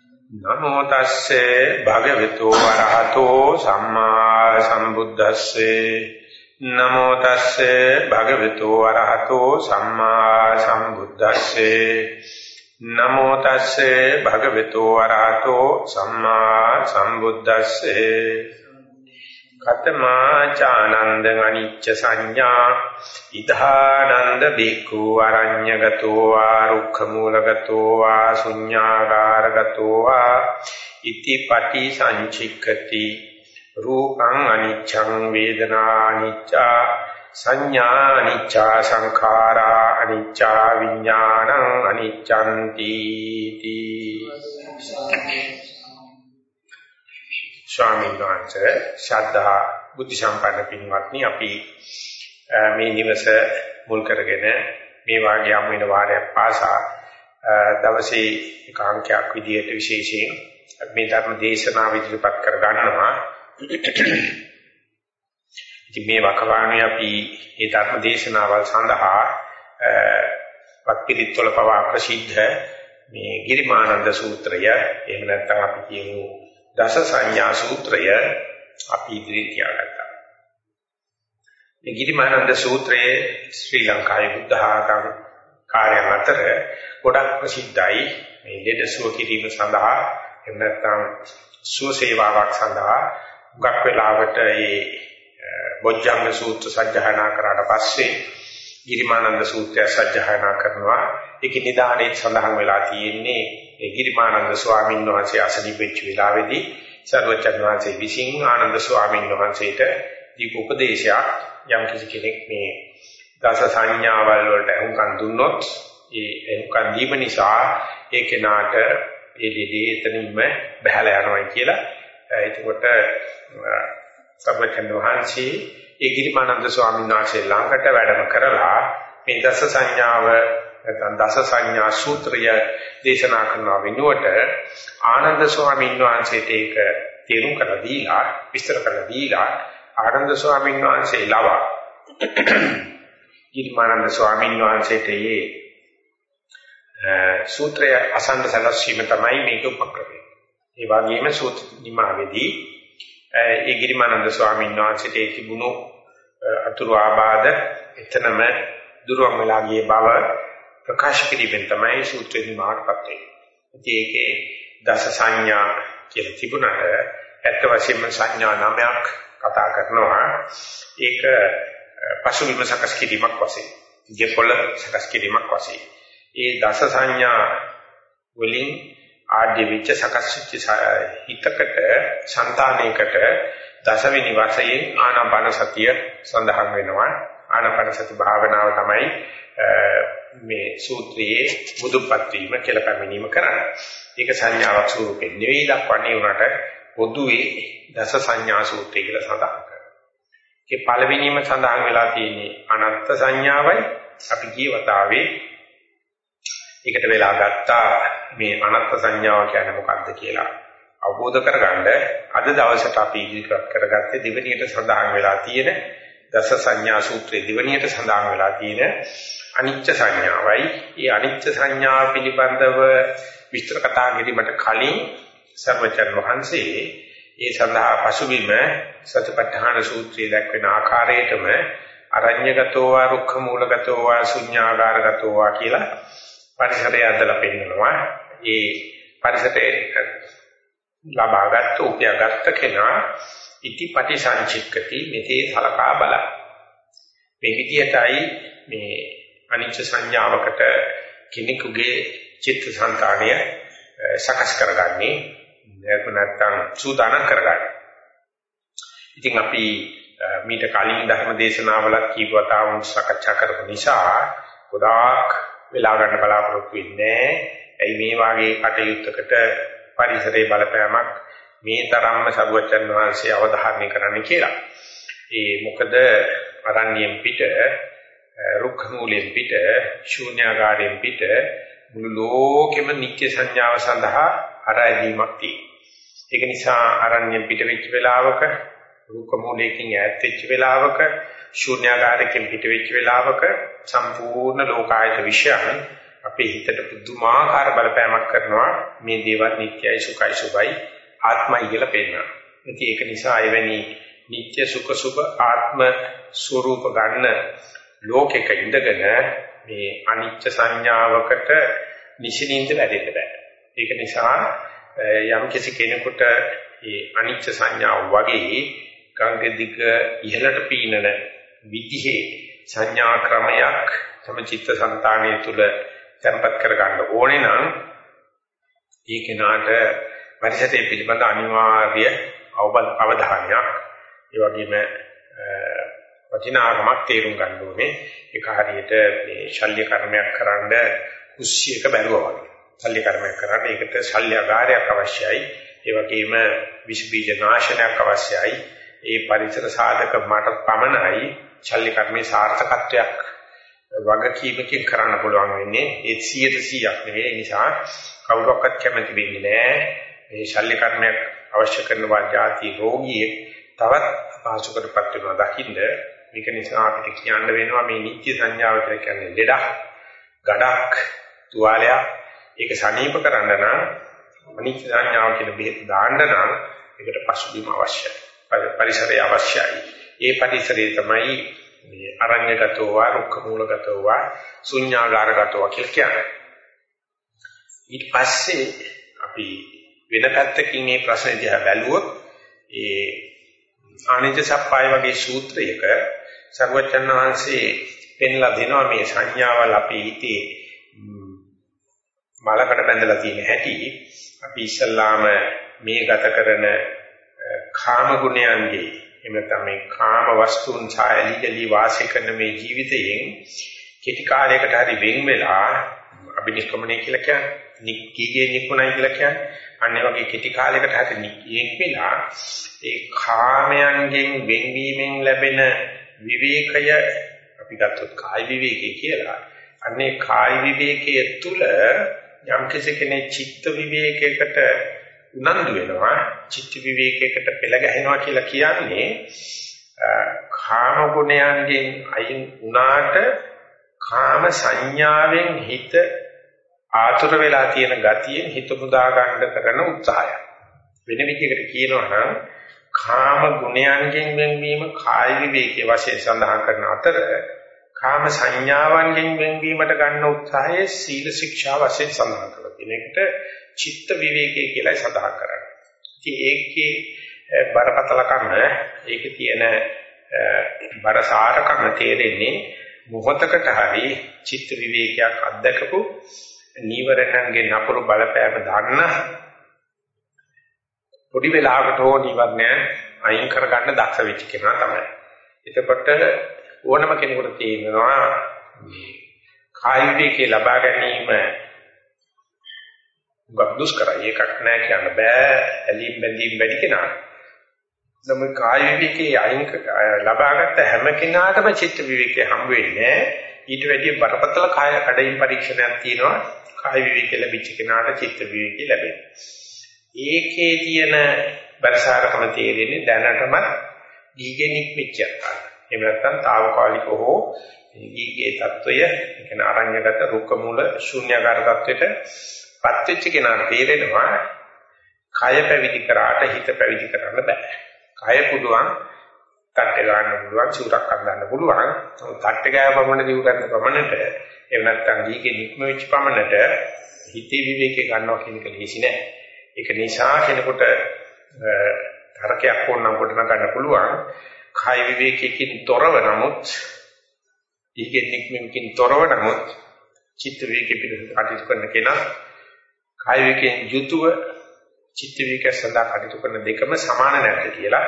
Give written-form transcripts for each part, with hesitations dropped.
නමෝ තස්සේ භගවතු වරහතෝ සම්මා සම්බුද්දස්සේ නමෝ තස්සේ භගවතු වරහතෝ සම්මා සම්බුද්දස්සේ නමෝ තස්සේ භගවතු වරහතෝ සම්මා සම්බුද්දස්සේ කතමා චානන්ද අනිච්ච සංඥා ඉදානන්ද බික්ඛු අරඤ්‍යගතෝ ආරුක්ඛ මූලගතෝ ආ ශුඤ්ඤාගාරගතෝ ආ ඉති පටි සංචික්ඛති රූපං අනිච්ඡං වේදනා අනිච්චා සංඥා අනිච්චා සංඛාරා අනිච්චා විඥානං අනිච්ඡන්ති ස්වාමීන් වහන්සේ ශ්‍රද්ධා බුද්ධ සම්පන්න පින්වත්නි අපි මේ නිවස මුල් කරගෙන මේ වාගේ යම් වෙන වාරයක් පාසා දවසේ ඒකාංකයක් විදියට විශේෂයෙන් මේ ධර්ම දේශනාව ඉදිරිපත් කර ගන්නවා. ඉතින් මේ වකවානුවේ අපි මේ ධර්ම දේශනාවල් සඳහා වත්පිළිතුල පවා ප්‍රසිද්ධ මේ ගිරිමානන්ද සූත්‍රය එහෙම නැත්නම් අපි කියමු දස සංඥා සූත්‍රය අපි ඉදිරියට තියාගත්තා. මේ ගිරිමානන්ද සූත්‍රයේ ශ්‍රී ලංකාවේ බුද්ධ ආගම කාර්යයන් අතර ගොඩක් ප්‍රසිද්ධයි. මේ දෙදසුව කිරීම සඳහා එහෙම නැත්නම් සුව සේවාවක් සඳහා ගොඩක් වෙලාවට මේ බොජ්ජංග සූත්‍ර සජ්ජහායනා කරාට පස්සේ ගිරිමානන්ද සූත්‍රය සජ්ජහායනා කරනවා. ඒකේ නිදානේ සඳහන් වෙලා තියෙන්නේ ඒ ගිරිමානන්ද ස්වාමීන් වහන්සේ අසනීප වෙච්ච වෙලාවේදී සර්වචන් වහන්සේ විසින් ආනන්ද ස්වාමීන් වහන්සේට දීප උපදේශයක් යම් කිසි කෙනෙක් මේ දස සංඥාවල් වලට අහුම්කම් දුන්නොත් ඒ අහුම්කම් දීම නිසා ඒ කෙනාට ඒ දෙදී එතනින්ම බහැලා යනවා කියලා. එතකොට සර්වචන් වහන්සේ ඒ ගිරිමානන්ද ස්වාමීන් වහන්සේ ළඟට වැඩම කරලා මේ දස සංඥාව නැත්නම් දස සංඥා සූත්‍රය දේශනා කරන වෙනුවට ආනන්ද ස්වාමීන් වහන්සේට ඒක තේරුම් කරලා දීලා විස්තර කරලා දීලා ආනන්ද ස්වාමීන් වහන්සේ ලවා ගිරිමානන්ද ස්වාමීන් වහන්සේට මේ සූත්‍රය අසන්න සැලැස්වීම තමයි මේක උපක්‍රමය. ඒ වගේම සූත්‍ර නිමාවේදී ඒ ගිරිමානන්ද ස්වාමීන් වහන්සේට තිබුණු අතුරු ආබාධ එතනම දුරවම් වෙලා ගිය බව ප්‍රකාශ කිරීමෙන් තමයි සූත්‍රෙ නිමාවටපත් වෙන්නේ. ඒකේ දස සංඥා කියලා තිබුණාට ඇත්ත වශයෙන්ම සංඥා නමයක් කතා කරනවා. ඒක පසුබිම සකස් කිරීමක් වශයෙන්, ජීපොළ සකස් කිරීමක් වශයෙන්. ඒ දස සංඥා වලින් ආද්‍ය විච සකස් වෙච්ච හිතකට, సంతානයකට දසවෙනි වශයෙන් ආනාපාන සතිය සඳහන් වෙනවා. ආනාපාන සති භාවනාව තමයි මේ සූත්‍රයේ බුදුපත් වීම කියලා පැමිණීම කරන්නේ. ඒක සංඥාවක් ස්වරූපෙන් නෙවෙයි දක්වන්නේ උනට පොදුවේ දස සංඥා සූත්‍රය කියලා සඳහන් කරනවා. ඒ පළවෙනිම සඳහන් වෙලා තියෙන්නේ අනත්ත් සංඥාවයි. අපි ගිය වතාවේ ඒකට වෙලා ගත්තා මේ අනත්ත් සංඥාව කියන්නේ මොකක්ද කියලා අවබෝධ කරගන්න. අද දවසට අපි ඉදිරිපත් කරගත්තේ දෙවෙනියට සඳහන් වෙලා තියෙන දස සංඥා සූත්‍රයේ දෙවෙනියට සඳහන් වෙලා තියෙන අනිච්ච සංඥාවයි. ඒ අනිච්ච සංඥාව පිළිබඳව විස්තර කතා කිරීමට කලින් සර්වචන් වහන්සේ ඒ සඳහා පසුබිම සතිපට්ඨාන සූත්‍රයේ දක්වන ආකාරයටම අරඤ්‍යගතෝ වා රුක්ඛ මූලගතෝ වා ශුඤ්ඤාගාරගතෝ වා කියලා පරිසරය අදලා පෙන්නනවා. ඒ පරිසරයේ ලබාගත් උපයාගත් කෙනා ඉතිපටි සංචික්කති මෙතේ සලකා බලන්න. මේ විදියටයි මේ අනිච්ච සංඥාවකට කෙනෙකුගේ චිත්ත සංතාණය සකස් කරගන්නේ නැත්නම් සූදානම් කරගන්නේ. ඉතින් අපි මීට කලින් ධර්ම දේශනාවලත් කීප වතාවක් සාකච්ඡා කරපු නිසා ගොඩාක් වෙලා ගන්න බලාපොරොත්තු වෙන්නේ. ඇයි මේ වාගේ කටයුත්තකට පරිසරයේ බලපෑමක් මේ තරම්ම සරුවචන් වහන්සේ අවධාරණය කරන්න කියලා. ඒ මොකද අරණ්‍යයෙන් පිට, රුක්ඛ මූලයෙන් පිට, ශූන්‍යාගාරයෙන් පිට මුළු ලෝකෙම නිත්‍ය සංඥාව සඳහා ආරාධීමක් තියෙනවා. ඒක නිසා අරණ්‍යයෙන් පිට වෙච්ච වෙලාවක, රුක්ඛ මූලයෙන් ඈත් වෙච්ච වෙලාවක, ශූන්‍යාගාරයෙන් පිට වෙච්ච වෙලාවක සම්පූර්ණ ලෝකායත විශ්යන් අපේ හිතට පුදුමාකාර බලපෑමක් කරනවා මේ දේවල් නිට්ටයයි සුඛයි සුබයි ආත්මයි කියලා පේනවා. ඉතින් ඒක නිසා එවැනි නිට්ටය සුඛ සුබ ආත්ම ස්වરૂප ගන්න ලෝකෙක ඉඳගෙන මේ අනිත්‍ය සංඥාවකට නිසින්ින්ද වැඩෙන්න බෑ. ඒක නිසා යම් කිසි කෙනෙකුට මේ අනිත්‍ය සංඥාව වගේ ගංගදික ඉහළට පීනන විදිහේ සංඥා ක්‍රමයක් තම චිත්ත සංතානය තුළ tempat කරගන්න ඕනේ නම් ඒ කෙනාට පරිසරයේ පිළිබඳ අනිවාර්ය අවධානයක් ඒ වගේම වචිනාගමක් තේරුම් ගන්න ඕනේ. ඒක හරියට මේ ශල්‍ය කර්මයක් කරන්න කුස්සියක බැලුවා වගේ. ශල්‍ය කර්මයක් කරන්න ඒකට ශල්‍යාගාරයක් අවශ්‍යයි. ඒ වගේම විෂ බීජ ናශනයක් අවශ්‍යයි. ඒ පරිසර සාධක මට පමණයි ශල්‍ය කර්මයේ සාර්ථකත්වයක් වගකීමකින් කරන්න පුළුවන් වෙන්නේ. ඒ 100% නෙවෙයි. ඒ නිසා කවුරක්වත් කැමති වෙන්නේ නැහැ. මේ ශල්‍ය කර්මයක් අවශ්‍ය කරන වාජාති රෝගියෙක් තවත් අපහසුකටපත් වෙනවා දකින්න. මේක නිසා අපිට කියන්න වෙනවා මේ නිත්‍ය සංඥාව කියලා කියන්නේ ලෙඩක්, ගඩක්, තුවාලයක්. ඒක සනීප කරන්න නම් අනිත්‍ය සංඥාව කියන බෙහෙත් දාන්න නම් ඒකට පසුබිම අවශ්‍යයි. පරිසරය අවශ්‍යයි. ඒ පරිසරය තමයි මේ අරඤ්‍යගතව, රුක්ක මූලගතව, ශුන්‍යාගාරගතව කියලා කියන්නේ. ඊට පස්සේ අපි වෙන පැත්තකින් මේ ප්‍රශ්නේ දිහා බැලුවොත් ඒ ආනිච්ච සප්පාය වගේ සූත්‍රයක සර්වචන් වහන්සේ පෙන්ලා දෙනවා මේ සංඥාවල් අපි හිතේ මලකට බැඳලා තියෙන හැටි. අපි ඉස්සල්ලාම මේ ගත කරන කාම ගුණයන්ගේ එහෙම නැත්නම් මේ කාම වස්තුන් ඡායලීජලී වාසය කරන මේ ජීවිතයෙන් කෙටි කාලයකට හරි වෙන් වෙලා අභිනිෂ්ක්‍මණය කියලා කියන්නේ නික්කීගේ නිකුණයි කියලා කියන්නේ අන්නේ වගේ කෙටි කාලයකට හරි නික්කියෙක් වෙලා ඒ කාමයන්ගෙන් වෙන්වීමෙන් ලැබෙන විවේකය අපි ගත්තොත් කාය විවේකී කියලා. අන්නේ කාය විවේකයේ තුල යම් කෙනෙක් චිත්ත විවේකයකට උනන්දු වෙනවා, චිත්ත විවේකයකට පෙළ ගැහෙනවා කියලා කියන්නේ කාම ගුණයන්ගෙන් අයින් වුණාට කාම සංඥාවෙන් හිත ආතුර වෙලා තියෙන ගතියෙන් හිත මුදා ගන්න කරන උත්සාහය. වෙන විදිහකට කියනවා නම් කාම ගුණයන්ගෙන් වෙන්වීම කාය විවේකයේ වශයෙන් සඳහන් කරන අතර කාම සංඥාවන්ගෙන් වෙන්වීමට ගන්න උත්සාහයේ සීල ශික්ෂා වශයෙන් සඳහන් කරලා තියෙන එකට චිත්ත විවේකයේ කියලා සඳහන් කරන්නේ. ඉතින් ඒකේ බරපතලකම ඒකේ තියෙන බරසාරකම තේරෙන්නේ මොහොතකට හරි චිත්ත විවේකයක් අත්දකපු නීවරණන්ගේ නපුරු බලපෑම දන්න පොඩි වෙලාවකට හෝ නීවරණය අයින් කරගන්න දක්ෂ වෙච්ච කෙනා තමයි. එතකොට ඕනම කෙනෙකුට තේරෙනවා මේ කාය විවේකේ ලබා ගැනීම දුෂ්කරයි. එකක් නෑ කියන්න බෑ. ඇලීම් බැඳීම් වැඩි කෙනා. නම් කාය විවේකේ අයින් ලබාගත්ත හැම කෙනාටම චිත්ත විවේකේ හම් වෙන්නේ ඊට වැඩිය බරපතල කාය කඩයින් පරීක්ෂණයක් තියෙනවා. කාය විවේකේ ලැබිච්ච කෙනාට චිත්ත විවේකේ ලැබෙනවා. ඒකේ තියෙන බරසාරකම තේරෙන්නේ දැනටම දීගෙන් නික්මිච්චයක්. එහෙම නැත්නම් తాවකාලිකව හෝ දීගේ తত্ত্বය කියන අරඤ්‍යගත රුක්ක මූල ශුන්‍යාකාර తত্ত্বයට පත්‍විච්ච කෙනාට තේරෙනවා කය පැවිදි කරාට හිත පැවිදි කරන්න බෑ. කය පුළුවන් තට්ටේ ගන්න පුළුවන්, චූරක් අඳන්න පුළුවන්. තට්ටේ ගාව පමණ දියු ගන්න පමණට එහෙම නැත්නම් දීගේ නික්ම වෙච්ච පමණට හිතේ විවේකේ ගන්නවා කියන එක ලේසි නෑ. ඒක නිසා කෙනෙකුට තරකයක් වුණනම් කොටන ගන්න පුළුවන්. කය විවේකයෙන් තොරව නමුත් දීගේ නික්මකින් තොරව නමුත් චිත්ත විවේකෙ පිළිබඳ කටයුතු කරන කෙනා කය විවේකයෙන් යුතුව චිත්ත විවේක සඳහා කටයුතු කරන දෙකම සමාන නැද්ද කියලා.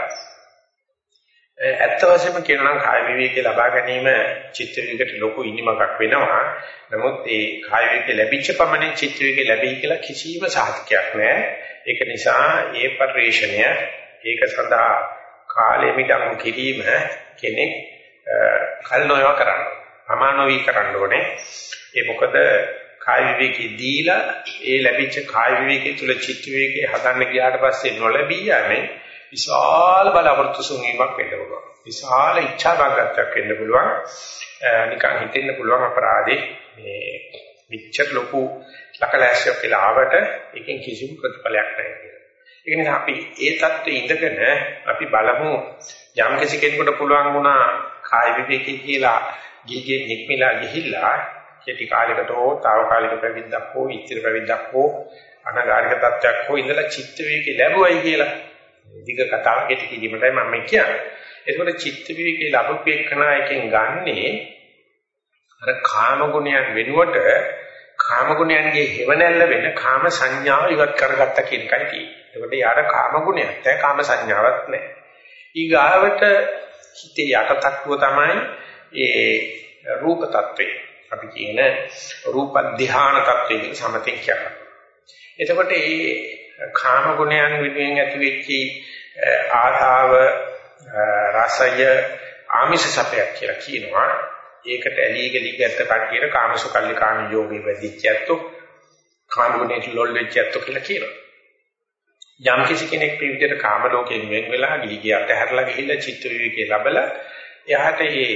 ඇත්ත වශයෙන්ම කියනවා නම් කාය විවේකේ ලබා ගැනීම චිත්ත විවේකයට ලොකු ඉනිමකක් වෙනවා. නමුත් ඒ කාය විවේකේ ලැබිච්ච පමණින් චිත්ත විවේකේ ලැබෙයි කියලා කිසිම සාධකයක් නැහැ. ඒක නිසා ඒ පරිශ්‍රණය ඒක සඳහා කාලෙ මිඩම් කිරීම කෙනෙක් කල් නොයව කරන්න. අමානෝවි කරන්න ඕනේ. ඒ මොකද කාය විවේකී දීලා ඒ ලැබිච්ච කාය විවේකී තුල චිත්ත විවේකී හදන්න ගියාට පස්සේ නොලැබී යන්නේ විශාල බලාපොරොත්තු සුන්වීමක් වෙන්න පුළුවන්. විශාල ඉච්ඡා බංගත්වයක් වෙන්න පුළුවන්. නිකන් හිතෙන්න පුළුවන් අපරාධේ මේ විචර් ලොකු ලකලැසියක් කියලා ආවට ඒකෙන් කිසිම ප්‍රතිඵලයක් නැහැ කියලා. ඒ නිසා අපි ඒ தත්ත්වයේ ඉඳගෙන අපි බලමු යම් කිසි කෙනෙකුට පුළුවන් වුණා කාය විවේකී කියලා ගිහිගේ නික්මිලා ගිහිල්ලා කෙටි කාලයකට හෝ తాවකාලික පැවිද්දක් හෝ ඉතිරි පැවිද්දක් හෝ අනාගාරික තත්ත්වයක් හෝ ඉඳලා චිත්ත විවේකී ලැබුවයි කියලා දිග කතාව කෙටි කිරීමටයි මම කියන්නේ. ඒකෝට චිත්ත විවේකී ලැබුපේකනා එකෙන් ගන්නේ අර කාම ගුණයන් වෙනුවට කාම ගුණයන්ගේ හේවණල්ල වෙන කාම සංඥාව ඉවත් කරගත්ත කියන එකයි තියෙන්නේ. ඒකට යාර කාම ගුණයක් නැහැ කාම සංඥාවක් නැහැ. ඊගාවට හිතේ යටටක්ව තමයි ඒ රූප tattve. අපි කියන රූප ධ්‍යාන tattve කියන සමතෙන් කියනවා. එතකොට මේ කාම ගුණයන් විදිහෙන් ඇති වෙච්ච ආධාව රසය ආමිෂ සපයක් කියලා කියනවා. ඒකට ඇලී ගලී ගැත්ත කටියට කාමසුකල්ලි කාම යෝගී වෙදිච්චයත්තු කාම ගුණයට ලොල් වෙච්චයත්තු කියලා කියනවා. යම් කිසි කෙනෙක් පිළිවිදට කාම ලෝකයෙන් වෙන් වෙලා ගිහිගේ අතහැරලා ගිහිල්ලා චිත්ත විවේකේ ලැබලා එයාට මේ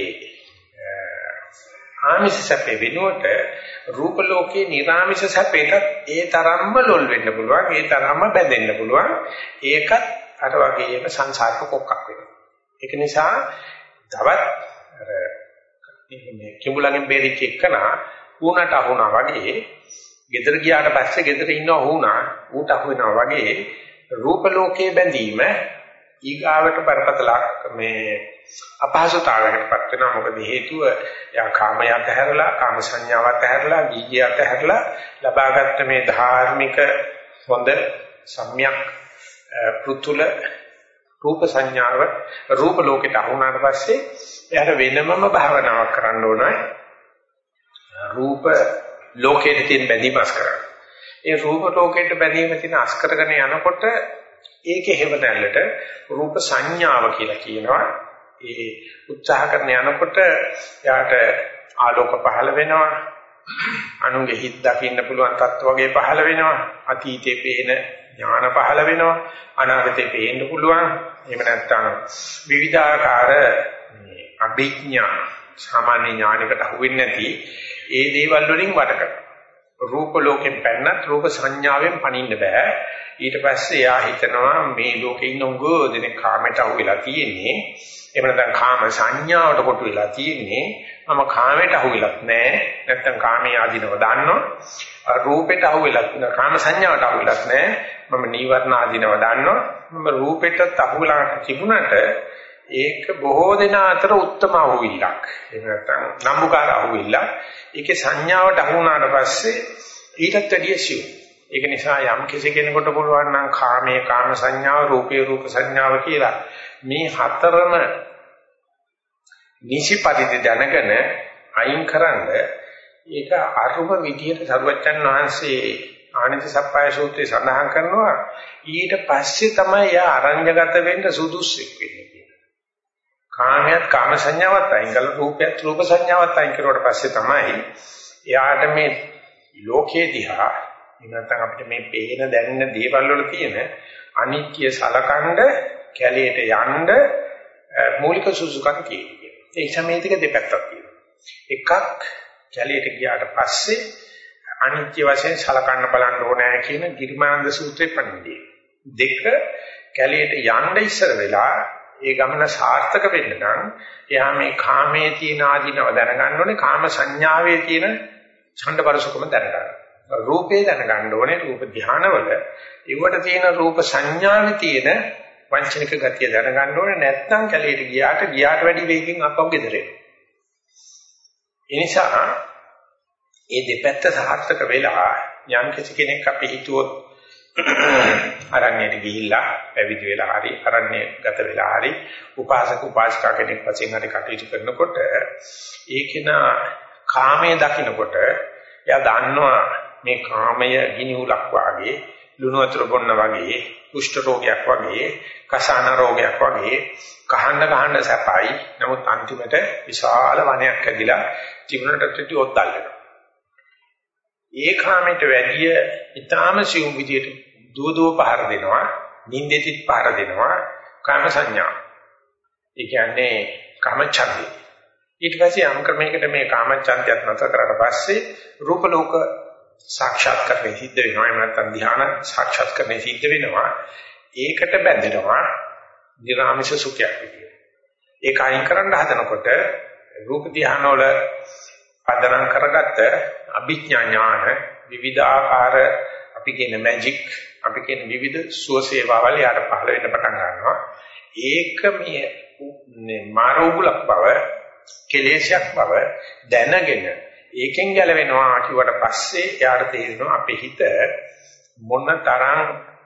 ආමිෂ සැපේ වෙනුවට රූප ලෝකේ නිර්ආමිෂ සැපේට ඒ තරම්ම ලොල් වෙන්න පුළුවන් ඒ තරම්ම බැඳෙන්න පුළුවන් ඒකත් අර වගේම සංසාරක කොක්කක් වෙනවා. ඒක නිසා තවත් අර මේ කිඹුලගෙන් බේරිච්ච එකනා ඌනට අහුණා වගේ ගෙදර ගියාට පස්සේ ගෙදර ඉන්නව වුණා ඌට අහු වෙනවා වගේ රූප ලෝකයේ බැඳීම ඊගාවට බරපතලක් මේ අපහසුතාවයකටපත් වෙනවා. මොකද හේතුව යා කාමයට හැරලා කාම සංඥාවට හැරලා ගීගයට හැරලා ලබාගත්ත මේ ධාර්මික හොඳ සම්‍යක් පෘතුල රූප සංඥාව රූප ලෝකයට අහුණාට පස්සේ එයාට වෙනමම භාවනාවක් කරන්න ඕනයි. රූප ලෝකයට තියෙන බැඳීම අස් කරන්න. ඒ රූප ලෝකයට බැඳීම තියෙන අස් කරගෙන යනකොට ඒකේ හේවණල්ලට රූප සංඥාව කියලා කියනවා. ඒ උත්සාහ කරන යනකොට යාට ආලෝක පහළ වෙනවා. අනුගේ හිත දකින්න පුළුවන් තත්ත්ව වගේ පහළ වෙනවා. අතීතේ පේන ඥාන පහළ වෙනවා. අනාගතේ පේන්න පුළුවන්. එහෙම නැත්නම් විවිධාකාර අභිඥා සාමාන්‍ය ඥානයකට අහු වෙන්නේ නැති ඒ දේවල් වලින් වට කරනවා. රූප ලෝකෙන් පැන්නත් රූප සංඥාවෙන් පණින්න බෑ. ඊට පස්සේ යා හිතනවා මේ ලෝකේ ඉන්න උගෝ දෙනේ කාමයට අහු වෙලා තියෙන්නේ. එහෙම නැත්නම් කාම සංඥාවට කොටු වෙලා තියෙන්නේ. මම කාමයට අහු වෙලත් නෑ. නැත්නම් කාමයේ ආධිනව දන්නවා. රූපෙට අහු වෙලත් නෑ. කාම සංඥාවට අහු වෙලත් නෑ. මම නීවරණ ආධිනව දන්නවා. මම රූපෙටත් අහු වෙලා තිබුණාට ඒක බොහෝ දෙනා අතර උත්තම අහුවිල්ලක්. එහෙම නැත්නම් නම්බුකාර අහුවිල්ලක්. ඒකේ සංඥාවට අහු වුණාට පස්සේ ඊටත් වැඩිය සිව්. ඒක නිසා යම් කෙනෙකුට පුළුවන් නම් කාමයේ කාම සංඥාව, රූපේ රූප සංඥාව කියලා මේ හතරම නිසිපරිදි දැනගෙන අයින්කරනද ඒක අරුම විදියට සරුවච්චන් වහන්සේ ආනන්ද සප්පාය සූත්‍රයේ සඳහන් කරනවා. ඊට පස්සේ තමයි යා අරඤ්‍යගත වෙන්න සුදුස්සෙක් වෙන්නේ. කාමයට කාම සංඥාවත් අයින් කරලා රූපයත් රූප සංඥාවත් අයින් කරුවාට පස්සේ තමයි එයාට මේ ලෝකේ දිහා නැත්නම් අපිට මේ පේන දැනෙන දේවල් වල තියෙන අනිත්‍ය සලකඬ කැලේට යන්න මූලික සුසුකම් කියන්නේ. ඒ සමේතික දෙපැත්තක් තියෙනවා. එකක් කැලේට ගියාට පස්සේ අනිත්‍ය වශයෙන් සලකන්න බලන්න ඕනෑ කියන ගිරිමානන්ද සූත්‍රයේ පණිවිඩය. දෙක කැලේට යන්න ඉස්සර වෙලා ඒ ගමන සාර්ථක වෙන්න නම් එයා මේ කාමයේ තියෙන ආධිනව දැනගන්න ඕනේ. කාම සංඥාවේ තියෙන ඡණ්ඩපරසකම දැනගන්න. රූපේ දැනගන්න ඕනේ. රූප ධානවල ඒවට තියෙන රූප සංඥාවේ තියෙන වංචනික ගතිය දැනගන්න ඕනේ. නැත්නම් කැලේට ගියාට වැඩි වේගෙන් අපව ගෙදරේ. ඒ නිසා මේ දෙපැත්ත සාර්ථක වෙලා යම් කෙනෙක් අපි හිතුවොත් අරණ්‍යයට ගිහිල්ලා පැවිදි වෙලා හරි අරණ්‍ය ගත වෙලා හරි උපාසක උපාසිකා කෙනෙක් වශයෙන් හරි කටයුතු කරනකොට ඒකේන කාමයේ දකින්නකොට එයා දන්නවා මේ කාමය ගිනි උලක් වාගේ ලුණු වතුර බොන්න වගේ කුෂ්ඨ රෝගයක් වගේ කසාන රෝගයක් වගේ කහන්න සැපයි. නමුත් අන්තිමට විශාල වනයක් ඇදිලා තිබුණට ටික ඔද්දල් වෙනවා. ඒ කාමයට වැඩිය ඊටාම සිව් විදියට දුවදුව පහර දෙනවා, නින්දෙතිත් පහර දෙනවා කාම සංඥා. ඒ කියන්නේ කාම ඡන්දේ. ඊට පස්සේ යම් ක්‍රමයකට මේ කාමච්ඡන්දයත් නැතර කරලා පස්සේ රූප ලෝක සාක්ෂාත් කරගෙන සිද්ධ වෙනවා. එහෙම නැත්නම් ධ්‍යාන සාක්ෂාත් කරගෙන සිද්ධ වෙනවා. ඒකට බැඳෙනවා නිර්ආමිෂ සුඛයක් විදියට. ඒක අයින් කරන්න හදනකොට රූප ධ්‍යාන වල පදනම් කරගත්ත අභිඥා ඥාන විවිධාකාර අපි කියන මැජික් අපි කියන විවිධ සුවසේවාවල් යාට පහළ වෙන්න පටන් ගන්නවා. ඒක මේ මාරෝගුලක් බව කෙලෙසයක් බව දැනගෙන ඒකෙන් ගැලවෙනවා කිව්වට පස්සේ යාට තේරෙනවා අපේ හිත මොන තරම්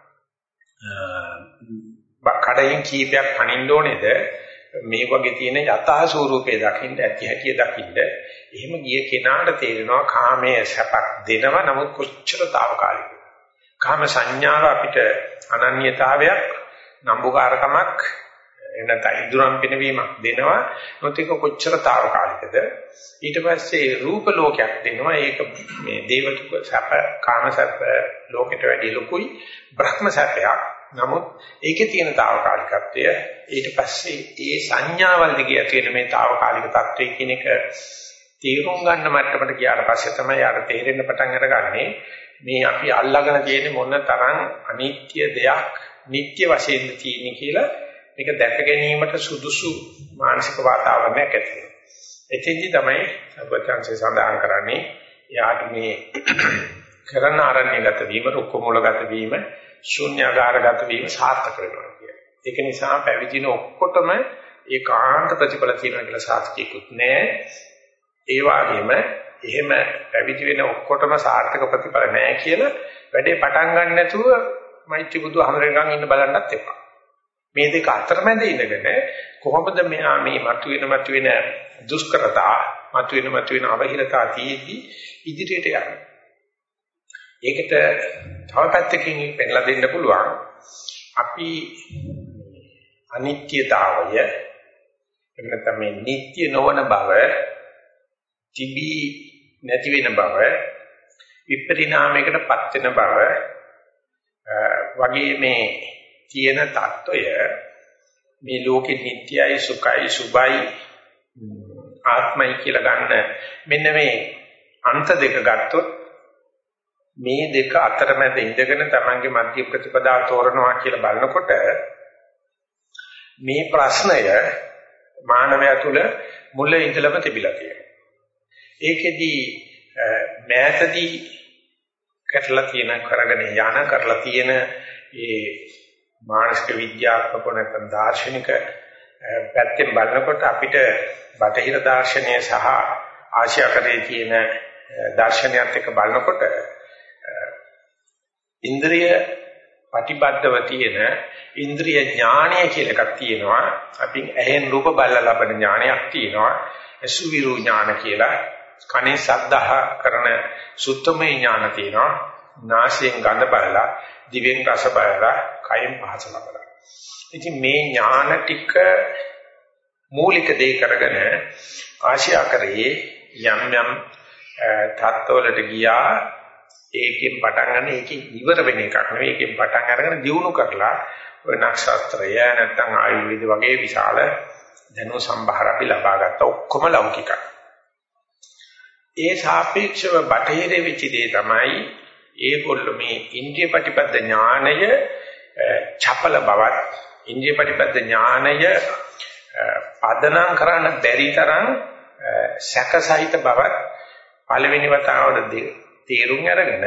කඩයින් කීපයක් පනින්න ඕනේද මේ වගේ තියෙන යථා ස්වરૂපේ දකින්න ඇති හැටි දකින්න. එහෙම ගිය කෙනාට තේරෙනවා කාමයේ සැපක් දෙනවා නමුත් කොච්චර తాවකාලිකද. කාම සංඥාව අපිට අනන්‍යතාවයක් නම්බුකාරකමක් එනතයි ඉදුරම් පිනවීමක් දෙනවා. මොකද ඒක කොච්චර తాවකාලිකද. ඊට පස්සේ රූප ලෝකයක් දෙනවා. ඒක මේ දේවතුක සැප කාම සැප ලෝකෙට වැඩි ලොකුයි. බ්‍රහ්ම සැපයක්. නමුත් ඒකේ තියෙන తాවකාලිකත්වය ඊට පස්සේ ඒ සංඥාවල් දිගේ තියෙන මේ తాවකාලික தත්ත්වය කියන එක තීරුම් ගන්න මට්ටමට ගියාට පස්සේ තමයි යාට තේරෙන්න පටන් අරගන්නේ මේ අපි අල්ලාගෙන තියෙන මොන තරම් අනිත්‍ය දෙයක් නිට්ටය වශයෙන් තියෙන කියලා මේක දැක ගැනීමට සුදුසු මානසික වාතාවරණයක් ඇති වෙනවා. එතෙන්දි තමයි සර්වඥාන්සේ සඳහන් කරන්නේ යාට මේ කරන ආරණ්‍යගත වීම රුක්ක මූලගත වීම ශුන්‍යාගාරගත වීම සාර්ථක වෙනවා කියන්නේ. ඒක නිසා පැවිදින ඔක්කොටම ඒකාන්ත ප්‍රතිඵල තියෙනවා කියලා සාස්ත්‍යිකුත් නෑ. ඒ වගේම එහෙම පැවිදි වෙන ඔක්කොටම සාර්ථක ප්‍රතිඵල නෑ කියලා වැඩේ පටන් ගන්න නැතුව මෛත්‍රී බුදුහමරෙන්ගන් ඉන්න බලන්නත් එපා. මේ දෙක අතරමැද ඉඳගෙන කොහොමද මෙහා මේ මතුවෙන දුෂ්කරතා මතුවෙන අවහිරතා තීදී ඉදිරියට යන්නේ. ඒකට තව පැත්තකින් පෙන්නලා දෙන්න පුළුවන් අපි අනිත්‍යතාවය එන්නත මේ නිට්ටය නොවන බව තිබී නැති වෙන බව විපරිණාමයකටපත් වෙන බව වගේ මේ තියෙන தত্ত্বය මේ ලෝකෙ නිට්ටයයි සුඛයි සුභයි ආත්මයි කියලා ගන්න මෙන්න මේ අන්ත දෙක ගත්තොත් මේ දෙක අතරමැද ඉඳගෙන තමන්ගේ මධ්‍ය ප්‍රතිපදාව තෝරනවා කියලා බලනකොට මේ ප්‍රශ්නය මානවයා තුල මුල ඉඳලම තිබිලා තියෙනවා. ඒකෙදි මෑතදී කරලා තියෙන ඒ මානසික විද්‍යාත්මක නැත්නම් දාර්ශනික පැත්තෙන් බලනකොට අපිට බටහිර දාර්ශනය සහ ආශ්‍යාකරයේ තියෙන දාර්ශනයත් එක්ක බලනකොට ඉන්ද්‍රිය ප්‍රතිබද්ධව තියෙන ඉන්ද්‍රිය ඥානය කියලා එකක් තියෙනවා. අපි ඇහෙන් රූප බලලා ලබන ඥානයක් තියෙනවා. අසුවිරු ඥාන කියලා. කනේ ශබ්දහ කරන සුත්තමේ ඥාන තියෙනවා. නාසයෙන් ගඳ බලලා, දිවෙන් රස බලලා, කයෙන් පහස ලබලා. ඉතින් මේ ඥාන ටික මූලික දේ කරගෙන ආශ්‍යාකරයේ යම් යම් තත්ත්වවලට ගියා. ඒකෙන් පටන් ගන්න ඒකෙන් ඉවර වෙන එකක් නෙවෙයි. ඒකෙන් පටන් අරගෙන දියුණු කරලා ඔය නක්ෂත්‍රය නැත්නම් ආයුර්වේද වගේ විශාල දැනුම සම්භාර අපි ලබා ගත්ත ඔක්කොම ලෞකිකයි. ඒ සාපේක්ෂව බටහිරේ වෙච්ච දේ තමයි ඒගොල්ලෝ මේ ඉන්ද්‍රිය ප්‍රතිපද ඥානය චපල බවත් ඉන්ද්‍රිය ප්‍රතිපද ඥානය පදනම් කරන්න බැරි තරම් සැකසහිත බවත් පළවෙනි වතාවට තේරුම් අරගෙන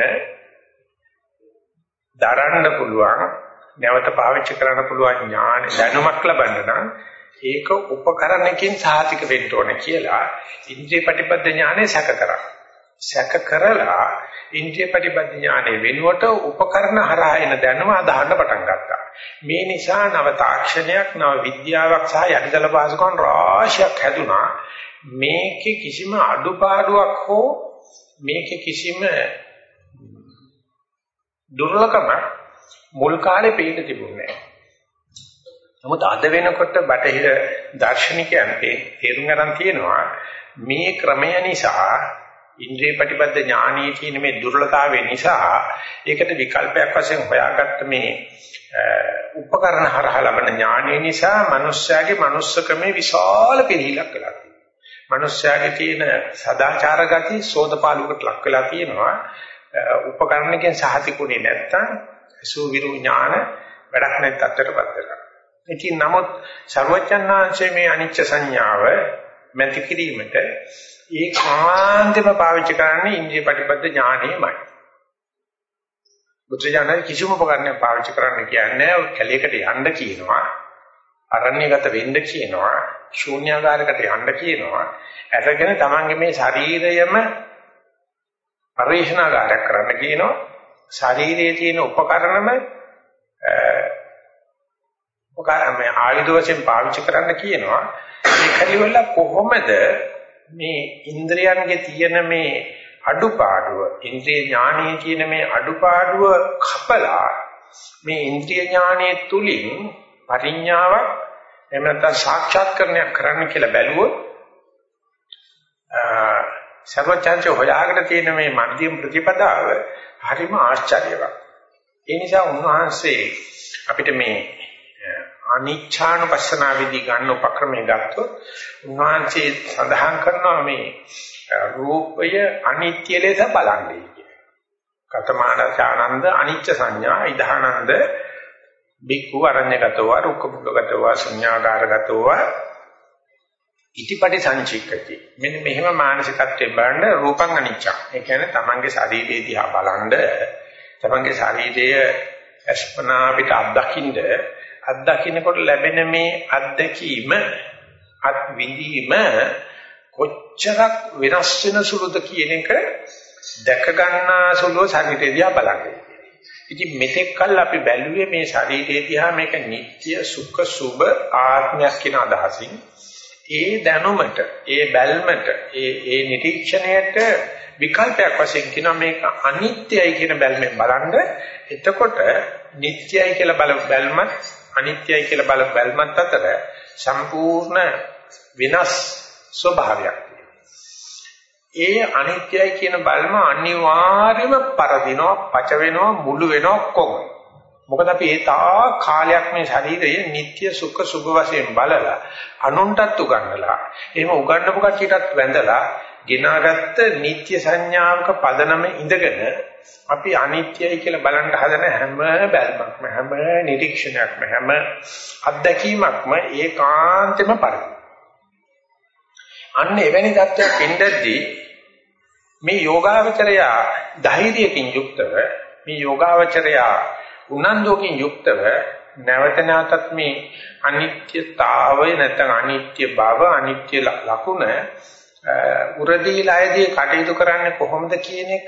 දරන්න පුළුවන් නැවත පාවිච්චි කරන්න පුළුවන් ඥාන දැනුමක් ලබන්න නම් ඒක උපකරණකින් සාතික වෙන්න ඕනේ කියලා ඉන්ද්‍රිය ප්‍රතිපද ඥානෙ සැක කරලා ඉන්ද්‍රිය ප්‍රතිපද ඥානෙ වෙනුවට උපකරණ හරහා එන දැනුම අදහන්න පටන් ගත්තා. මේ නිසා නව තාක්ෂණයක් නව විද්‍යාවක් සහ යටිදල පහසුකම් රාශියක් හැදුනා. මේකේ කිසිම අඩුපාඩුවක් හෝ මේකේ කිසිම දුර්ලභකමක් මුල් කාලේ පිට තිබුණේ නැහැ. නමුත් අද වෙනකොට බටහිර දාර්ශනිකයන් තේරුම් ගන්න තියෙනවා මේ ක්‍රමය නිසා ඉන්ද්‍රිය ප්‍රතිපද ඥානීය කියන මේ දුර්ලභතාවය නිසා ඒකට විකල්පයක් වශයෙන් හොයාගත්ත මේ උපකරණ හරහා ලබන ඥානය නිසා මනුෂ්‍යයාගේ මනුස්සකමේ විශාල පිළිහිලක් වෙලා තියෙනවා. මනුෂ්‍යයාගේ තියෙන සදාචාර ගති සෝදපාලුකට ලක් වෙලා තියෙනවා. උපකරණකෙන් සහතිකුනේ නැත්තම් සුවිරු ඥාන වැඩක් නැති තත්ත්වයටපත් වෙනවා. ඉතින් නමුත් සර්වඥාන්සේ මේ අනිච්ච සංඥාව මැති කිරීමට ඒකාන්තව පාවිච්චි කරන්නේ ඉන්ද්‍රිය ප්‍රතිපද ඥානෙමයි. බුද්ධ කිසිම උපකරණයක් පාවිච්චි කරන්න කියන්නේ කැලේකට යන්න කියනවා. අරණ්‍යගත වෙන්න කියනවා. ශූන්‍යාකාරයකට යන්න කියනවා. අරගෙන තමන්ගේ මේ ශරීරයම පරිශනාකාරයක් කරන්න කියනවා. ශරීරයේ තියෙන උපකරණම උපකරණ ආයුධ වශයෙන් පාවිච්චි කරන්න කියනවා. ඒක හරිවල කොහොමද මේ ඉන්ද්‍රයන්ගේ තියෙන මේ අඩුපාඩුව ඉන්ද්‍රිය ඥානයේ තියෙන මේ අඩුපාඩුව කපලා මේ ඉන්ද්‍රිය ඥානයේ තුලින් පරිඥාවක් එහෙම නැත්නම් සාක්ෂාත්කරණයක් කරන්න කියලා බැලුවොත් සර්වචන්ච හොයාගෙන තියෙන මේ මධ්‍යම ප්‍රතිපදාව හරිම ආශ්චර්යවත්. ඒ නිසා උන්වහන්සේ අපිට මේ අනිච්ඡානුපස්සනා විදි ගන්න උපක්‍රමය ගත්තොත් උන්වහන්සේ සඳහන් කරනවා මේ රූපය අනිත්‍ය ලෙස බලන්නේ කියලා. කතමානචානන්ද අනිච්ච සංඥා ඉදානන්ද බික්ඛු අරඤ්‍යගතව රුක්ඛමුඛගතව සංඥාකාරගතව ඉතිපටි සංචික්කති. මෙන්න මෙහෙම මානසිකත්වයෙන් බලන්න රූපං අනිච්චං. ඒ කියන්නේ තමන්ගේ ශරීරය දිහා බලන්න තමන්ගේ ශරීරය අස්පනා පිට අත්දකින්නකොට ලැබෙන මේ අත්දැකීම අත් විඳීම කොච්චරක් වෙනස් වෙන සුළුද කියන එක දැක ගන්නා සුළුව ශරීරය දිහා බලන්න. ඉතින් මෙතෙක් කල් අපි බැලුවේ මේ ශරීරය දිහා මේක නිට්ටය සුඛ සුබ ආත්මයක් කියන අදහසින් ඒ දැනුමට ඒ බැල්මට ඒ නිරීක්ෂණයට විකල්පයක් වශයෙන් කියන මේක අනිත්‍යයි කියන බැල්මෙන් බලන්න. එතකොට නිට්ටයයි කියලා බැල්මත් අනිත්‍යයි කියලා බැල්මත් අතර සම්පූර්ණ වෙනස් ස්වභාවයක් තියෙනවා. ඒ අනිත්‍යයි කියන බැල්ම අනිවාර්යයෙන්ම පරදිනවා, පච වෙනවා, මුළු වෙනවා කොහොමද? මොකද අපි ඒ තා කාලයක් මේ ශරීරයේ නිට්ටය සුඛ සුභ වශයෙන් බලලා අනුන්ටත් උගන්වලා එහෙම උගන්වපු කට්ටියටත් වැඳලා ගෙනාගත්ත නිට්ටය සංඥාවක පදනම ඉඳගෙන අපි අනිත්‍යයි කියලා බලන්න හදන හැම බැල්මක්ම හැම නිරීක්ෂණයක්ම හැම අත්දැකීමක්ම ඒකාන්තෙම පරිදි. අන්න එවැනි தත්ත්වයක් ඉඳද්දී මේ යෝගාවචරය ධෛර්යයෙන් යුක්තව මේ යෝගාවචරය උනන්දුවකින් යුක්තව නැවත නැවතත් මේ අනිත්‍යතාවය නැත්නම් අනිත්‍ය බව අනිත්‍ය ලකුණ උරදීලායේදී කටයුතු කරන්නේ කොහොමද කියන එක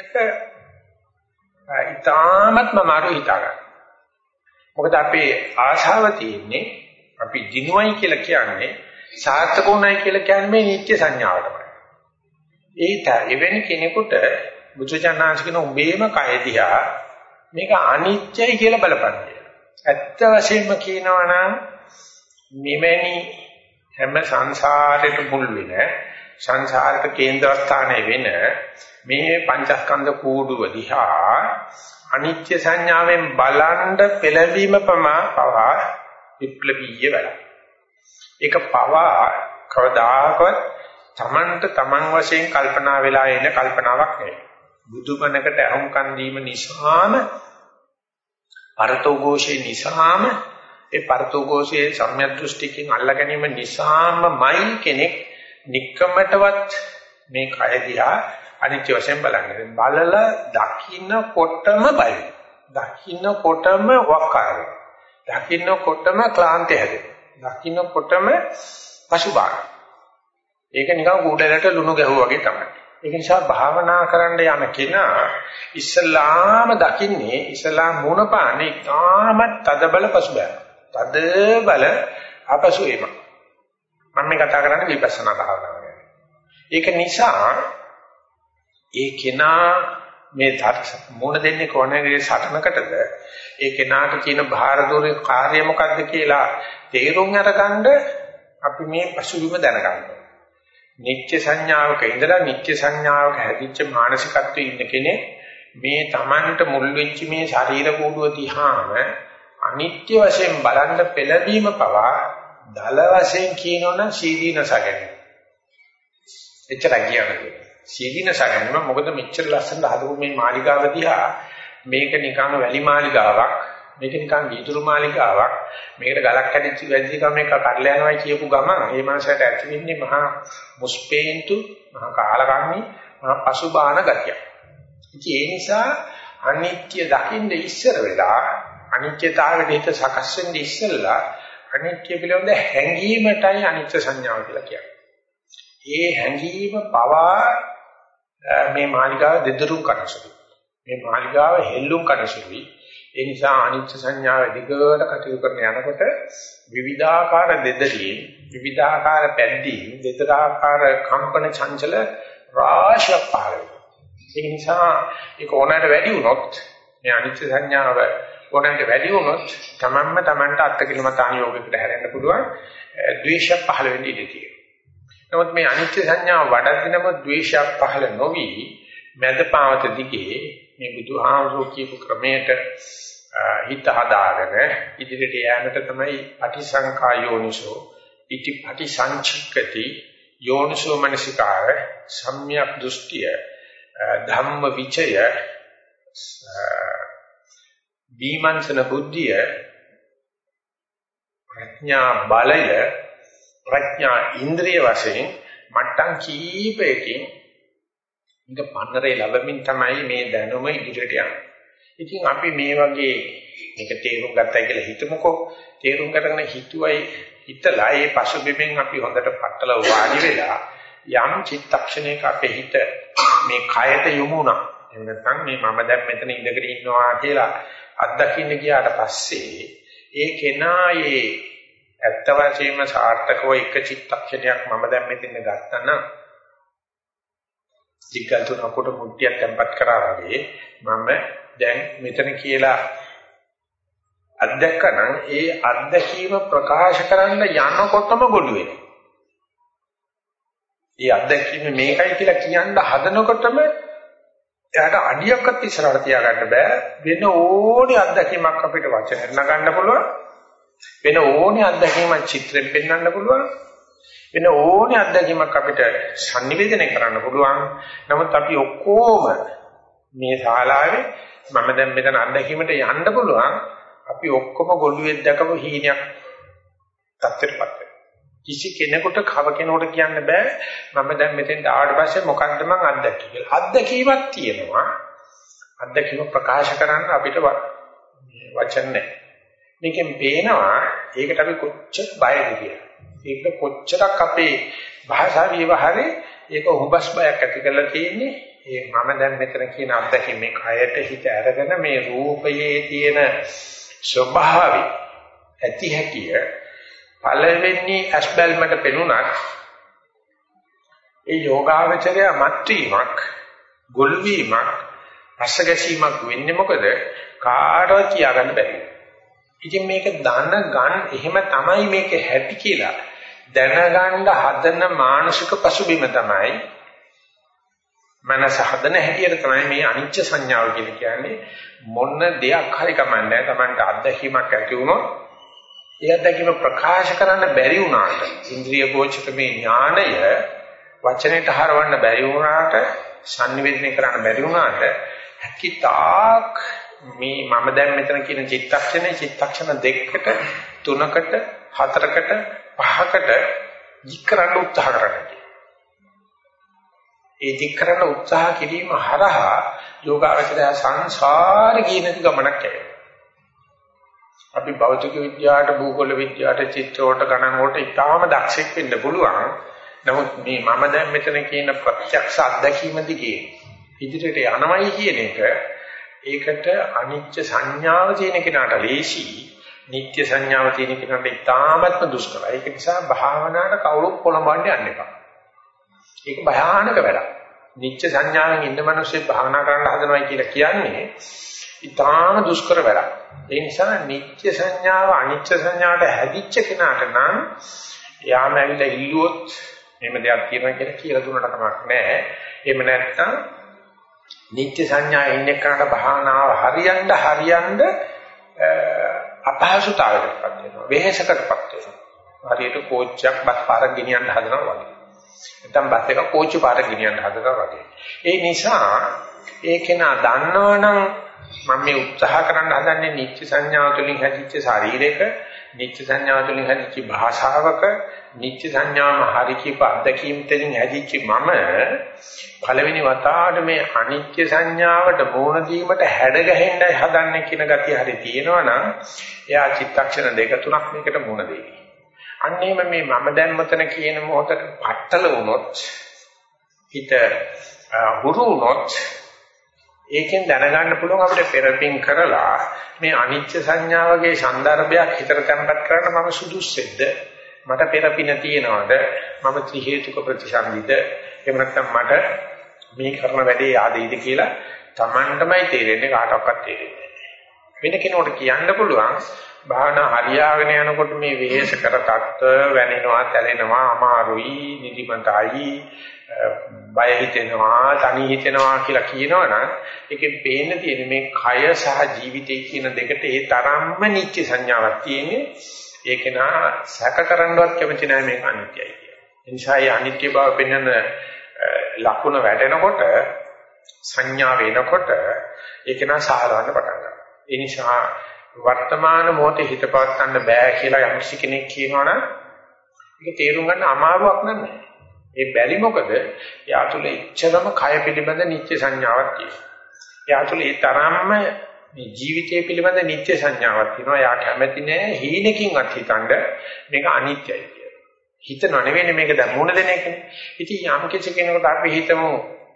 ඉතාමත්ම මාරු හිතා ගන්න. මොකද අපේ ආශාව තියෙන්නේ අපි දිනුවයි කියලා කියන්නේ සාර්ථකුණයි කියලා කියන්නේ මේ නිත්‍ය සංඥාවටමයි. ඒත එවැනි කෙනෙකුට බුදුචානන්සේගෙන උඹේම කය දිහා මේක අනිත්‍යයි කියලා බලපන්නේ. ඇත්ත වශයෙන්ම කියනවා නම් මෙවැනි හැම සංසාරයට මුල් වෙන සංසාරට කේන්ද්‍රස්ථානය වෙන මේ පංචස්කන්ධ කූඩුව දිහා අනිත්‍ය සංඥාවෙන් බලන්න පෙළඹීම පවා විප්ලවීය වැඩක්. ඒක පවා කවදාකවත් තමන්ට තමන් වශයෙන් කල්පනා වෙලා එන කල්පනාවක් නෙවෙයි. බුදුබණකට අහුම්කන් දීම නිසාම පරතෝഘോഷේ නිසාම ඒ පරතෝഘോഷයේ සම්‍යක් දෘෂ්ටිකින් අල්ලා ගැනීම නිසාමයි කෙනෙක් නික්කමටවත් මේ කය දිහා අනිත්‍ය වශයෙන් බලන්නේ. බලලා දකින්නකොටම බය. දකින්නකොටම වක්කාර. දකින්නකොටම ක්ලාන්තය හැදෙනවා. දකින්නකොටම පසුබාන. ඒක නිකන් කූඩලට ලුණු ගැහුවා වගේ තමයි. ඒක නිසා භාවනා කරන්න යන කෙනා ඉස්ලාම දකින්නේ ඉස්ලාම මුණ පාන්නේ තාමත් තද බල පසුබෑම. තද බල අපසු එම. මම මේ කතා කරන්නේ විපස්සනා භාවනාව ගැන. ඒක නිසා ඒ කෙනා මේ මුණ දෙන්නේ කොහොමද සටනකටද ඒ කෙනාට තියෙන භාරදෝරේ කාර්ය මොකක්ද කියලා තේරුම් අරගන්න අපි මේ පසුබිම දැනගන්න. නිත්‍ය සංඥාවක ඉඳලා නිත්‍ය සංඥාවක හැදිච්ච මානසිකත්වයේ ඉන්න කෙනෙක් මේ Tamanට මුල් වෙච්ච මේ ශරීර කූඩුව දිහාම අනිත්‍ය වශයෙන් බලන්න පෙළඹීම පවා දල වශයෙන් කියනවනම් සීදීනසගෙන එච්චරයි කියන්නේ. සීගින සගන්න මොකද මෙච්චර ලස්සන හදපු මේ මාලිගාව දිහා මේක නිකන් වැලි මාලිගාවක්, මේක නිකන් වීදුරු මාලිගාවක්, මේකට ගලක් කැඩිච්ච වැදිකම මේක කඩලා යනවා කියපු ගමන් මේ මනසට ඇති වෙන්නේ මහා මුස්පේන්තු, මහා කාලකන්ණි, මහා පසුබාන ගතිය. ඉතින් ඒ නිසා අනිත්‍ය දකින්න ඉස්සර වෙලා අනිත්‍යතාවයට හිත සකස් වෙන්න ඉස්සෙල්ලා අනිත්‍ය පිළිබඳ හැඟීමටයි අනිත්‍ය සංඥාව කියලා කියන්නේ. ඒ හැඟීම පවා මේ මාලිගාව දෙදරුම් කරනසුයි. මේ මාලිගාව හෙල්ලුම් කරනසුයි. ඒ නිසා අනිත්‍ය සංඥාව දිගට කටයුතු කරන යනකොට විවිධාකාර දෙදරියෙන්, විවිධාකාර පැද්දීම්, විවිධාකාර කම්පන චංචල රාශියක් පහළ වෙනවා. ඒ නිසා ඒක ඕනෑමට වැඩි වුණොත් මේ අනිත්‍ය සංඥාව ඕනෑමට වැඩි වුණොත් තමන්ට අත්කිලමතාන යෝගයකට හැරෙන්න පුළුවන් ද්වේෂයක් පහළ වෙන්න ඉඩ තියෙනවා. නමුත් මේ අනිත්‍ය සංඥාව වඩද්දිනම ද්වේෂයක් පහළ නොවි මැදපාවත දිගේ මේ බුදුහාමුදුරුවෝ කියපු ක්‍රමයට හිත හදාගෙන ඉදිරියට යෑමට තමයි අටිසංකා යෝනිසෝ ඉති පටිසංචික්කති යෝනිසෝ මනසිකාර සම්‍යක් දෘෂ්ටිය ධම්ම විචය විමර්ශන බුද්ධිය ප්‍රඥා බලය ප්‍රඥා ඉන්ද්‍රිය වශයෙන් මට්ටම් කීපයකින් ඉඳ පන්නරේ ලැබෙමින් තමයි මේ දැනුම ඉදිරියට යන්නේ. ඉතින් අපි මේ වගේ මේක තේරුම් ගත්තයි කියලා හිතමුකෝ. තේරුම් ගන්න හිතුවයි හිතලා ඒ පසුබිමෙන් අපි හොඳට පట్టල වාඩි වෙලා යම් චිත්තක්ෂණයක අපේ හිත මේ කයට යොමු වුණා. එහෙම නැත්නම් මේ මම දැන් මෙතන ඉඳගෙන ඉන්නවා කියලා අත්දකින්න ගියාට පස්සේ ඒ කෙනායේ ඇත්ත වශයෙන්ම සාර්ථකව එක චිත්තක්ෂණයක් මම දැන් මෙතන ගත්තා නම් ධිකල්තුනකට මුට්ටියක් තැම්පත් කරා වගේ මම දැන් මෙතන කියලා අත්දැකනනම් ඒ අත්දැකීම ප්‍රකාශ කරන්න යනකොටම ගොළු වෙනවා. ඒ අත්දැකීම මේකයි කියලා කියන්න හදනකොටම එයාට අඩියක්වත් ඉස්සරහට තියාගන්න බෑ. වෙන ඕනේ අත්දැකීමක් අපිට වචනෙන් නගන්න පුළුවන්. වෙන ඕනේ අත්දැකීමක් චිත්‍රයෙන් පෙන්වන්න පුළුවන්. වෙන ඕනේ අත්දැකීමක් අපිට sannivedana කරන්න පුළුවන්. නමුත් අපි ඔක්කොම මේ ශාලාවේ මම දැන් මෙතන අත්දැකීමට යන්න පුළුවන්. අපි ඔක්කොම ගොළුෙක් දැකපු හීනයක් තත්ත්වයටපත් වෙනවා. කිසි කෙනෙකුට කව කෙනෙකුට කියන්න බෑ මම දැන් මෙතෙන්ට ආවට පස්සේ මොකක්ද මං අත්දැකී කියලා. අත්දැකීමක් තියෙනවා. අත්දැකීම ප්‍රකාශ කරන්න අපිට වචන නැහැ. මේකෙන් පේනවා ඒකට අපි කොච්චර බයද කියලා. ඒක කොච්චරක් අපේ භාෂා විවහාරේ ඒක හුබස් බයක් ඇති කරලා තියෙන්නේ. ඒ මම දැන් මෙතන කියන අත්දැකීම මේ කයට හිත අරගෙන මේ රූපයේ තියෙන ස්වභාවය ඇති හැකිය පළවෙනි අස්බල්මට පෙනුනත් ඒ යෝගාවචරය මත්වීමක් ගොල්වීමක් රසගැසීමක් වෙන්නේ මොකද කාටවත් කියාගන්න බැහැ. ඉතින් මේක දැනගන්න එහෙම තමයි මේක හැටි කියලා දැනගන්න හදන මානසික පසුබිම තමයි මනස හදන හැටියට තමයි මේ අනිච්ච සංඥාව කියලා කියන්නේ. මොන දෙයක් හරි කමන්නේ තමන්ට අත්දැකීමක් ඇති වුණොත් ඒ අත්දැකීම ප්‍රකාශ කරන්න බැරි වුණාට ඉන්ද්‍රිය ගෝචක මේ ඥාණය වචනයට හරවන්න බැරි වුණාට sannivedana කරන්න බැරි වුණාට හැකිතාක් මේ මම දැන් මෙතන කියන චිත්තක්ෂණ දෙකකට තුනකට හතරකට පහකට විකරණ උත්සාහ කරනවා. ඒ විකරණ උත්සාහ කිරීම හරහා යෝගාවචරය සංසාර කියන ගමනක් යනවා. අපි භෞතික විද්‍යාවට භූගෝල විද්‍යාවට චිත්‍ර වලට ගණන් වලට ඉතාම දක්ෂෙක් වෙන්න පුළුවන්. නමුත් මේ මම දැන් මෙතන කියන ප්‍රත්‍යක්ෂ අත්දැකීම දිගේ ඉදිරියට යනවයි කියන එක ඒකට අනිත්‍ය සංඥාව තියෙන කෙනාට ලේසි, නිට්ටය සංඥාව තියෙන කෙනාට ඉතාමත්ම දුෂ්කරයි. ඒක නිසා භාවනාවට කවුරුත් පොළඹවන්න යන්න එපා. ඒක භයානක වැඩක්. නිට්ටය සංඥාවෙන් ඉන්න මිනිස්සු භාවනා කරන්න හදනවා කියලා කියන්නේ ඉතාම දුෂ්කර වැඩක්. ඒ නිසා නිත්‍ය සංඥාව අනිත්‍ය සංඥාවට හැදිච්ච කෙනාට නම් යාම ඇවිල්ලා ඉල්ලුවොත් එහෙම දෙයක් කියනවා කියලා දුන්නට කමක් නැහැ. එහෙම නැත්නම් නිත්‍ය සංඥා ඉන්නේ කරාට භාවනාව හරියන්න අපහසුතාවයකටපත් වෙනවා. වෙහෙසකටපත් වෙනවා. හරියට කෝච්චියක් බස් පාරක් ගෙනියන්න හදනවා වගේ. නැත්නම් බස් එක කෝච්චි පාර ගෙනියන්න හදනවා වගේ. ඒ නිසා ඒකේන දන්නවනම් මම මේ උත්සාහ කරන්න හදන්නේ නිත්‍ය සංඥාව තුළින් හැදිච්ච ශරීරයක, නිත්‍ය සංඥාව තුළින් හැදිච්ච භාෂාවක, නිත්‍ය සංඥාම හරි කීප අත්දැකීම් තුළින් හැදිච්ච මම පළවෙනි වතාවට මේ අනිත්‍ය සංඥාවට මෝන දීමට හැඩ ගැහෙන්නයි හදන්නේ කියන ගතිය හරි තියෙනවනම් එයා චිත්තක්ෂණ දෙක තුනක් මේකට මෝන දෙයි. අන්නේම මේ මම දැන් මෙතන කියන මොහොතට පట్టල වුණොත් හිත හුරු වුණොත් ඒකෙන් දැනගන්න පුළුවන් අපිට පෙරපින් කරලා මේ අනිත්‍ය සංඥාවගේ සන්දර්භයක් හිතට තැම්පත් කරන්න මම සුදුස්සෙද්ද මට පෙරපින තියනවාද මම ත්‍රි හේතුක ප්‍රතිසන්දිද එහෙම නැත්නම් මට මේ කරන වැඩේ ආදීද කියලා Tamanටමයි තේරෙන්නේ කාටවත් තේරෙන්නේ නැහැ. වෙන කෙනෙකුට කියන්න පුළුවන් භාවනා හරියාගෙන යනකොට මේ වෙහෙස කර තත්ත්ව වැනෙනවා, තැලෙනවා, අමාරුයි, නිදිමතයි, බය හිතෙනවා, තනි හිතෙනවා කියලා කියනවනම් ඒකෙන් පේන්න තියෙන මේ කය සහ ජීවිතය කියන දෙකට ඒ තරම්ම නිත්‍ය සංඥාවක් තියෙන්නේ. ඒක නා සැක කරන්නවත් කැමති නැහැ මේක අනිත්‍යයි කියලා. ඒ නිසා මේ අනිත්‍ය බව පෙන්වන ලකුණ වැටෙනකොට සංඥා වෙනකොට ඒක නා සාරවන්න පටන් ගන්නවා. ඒ නිසා වර්තමාන මොහොතේ හිත පවත්වන්න බෑ කියලා යම් කෙනෙක් කියනවනම් ඒක තේරුම් ගන්න අමාරුවක් නෑ. ඒ බැරි මොකද? යා තුල ඉච්ඡරම කය පිළිබඳ නිත්‍ය සංඥාවක් තියෙනවා. යා තුල ඒ තරම්ම මේ ජීවිතය පිළිබඳ නිත්‍ය සංඥාවක් තියෙනවා. යා කැමති නෑ හීනකින්වත් හිතන්න මේක අනිත්‍යයි කියලා. හිතනව නෙවෙයි මේක දැන් මුණ දෙන එකනේ. ඉතින් යම් කෙනෙකුට අපි හිතමු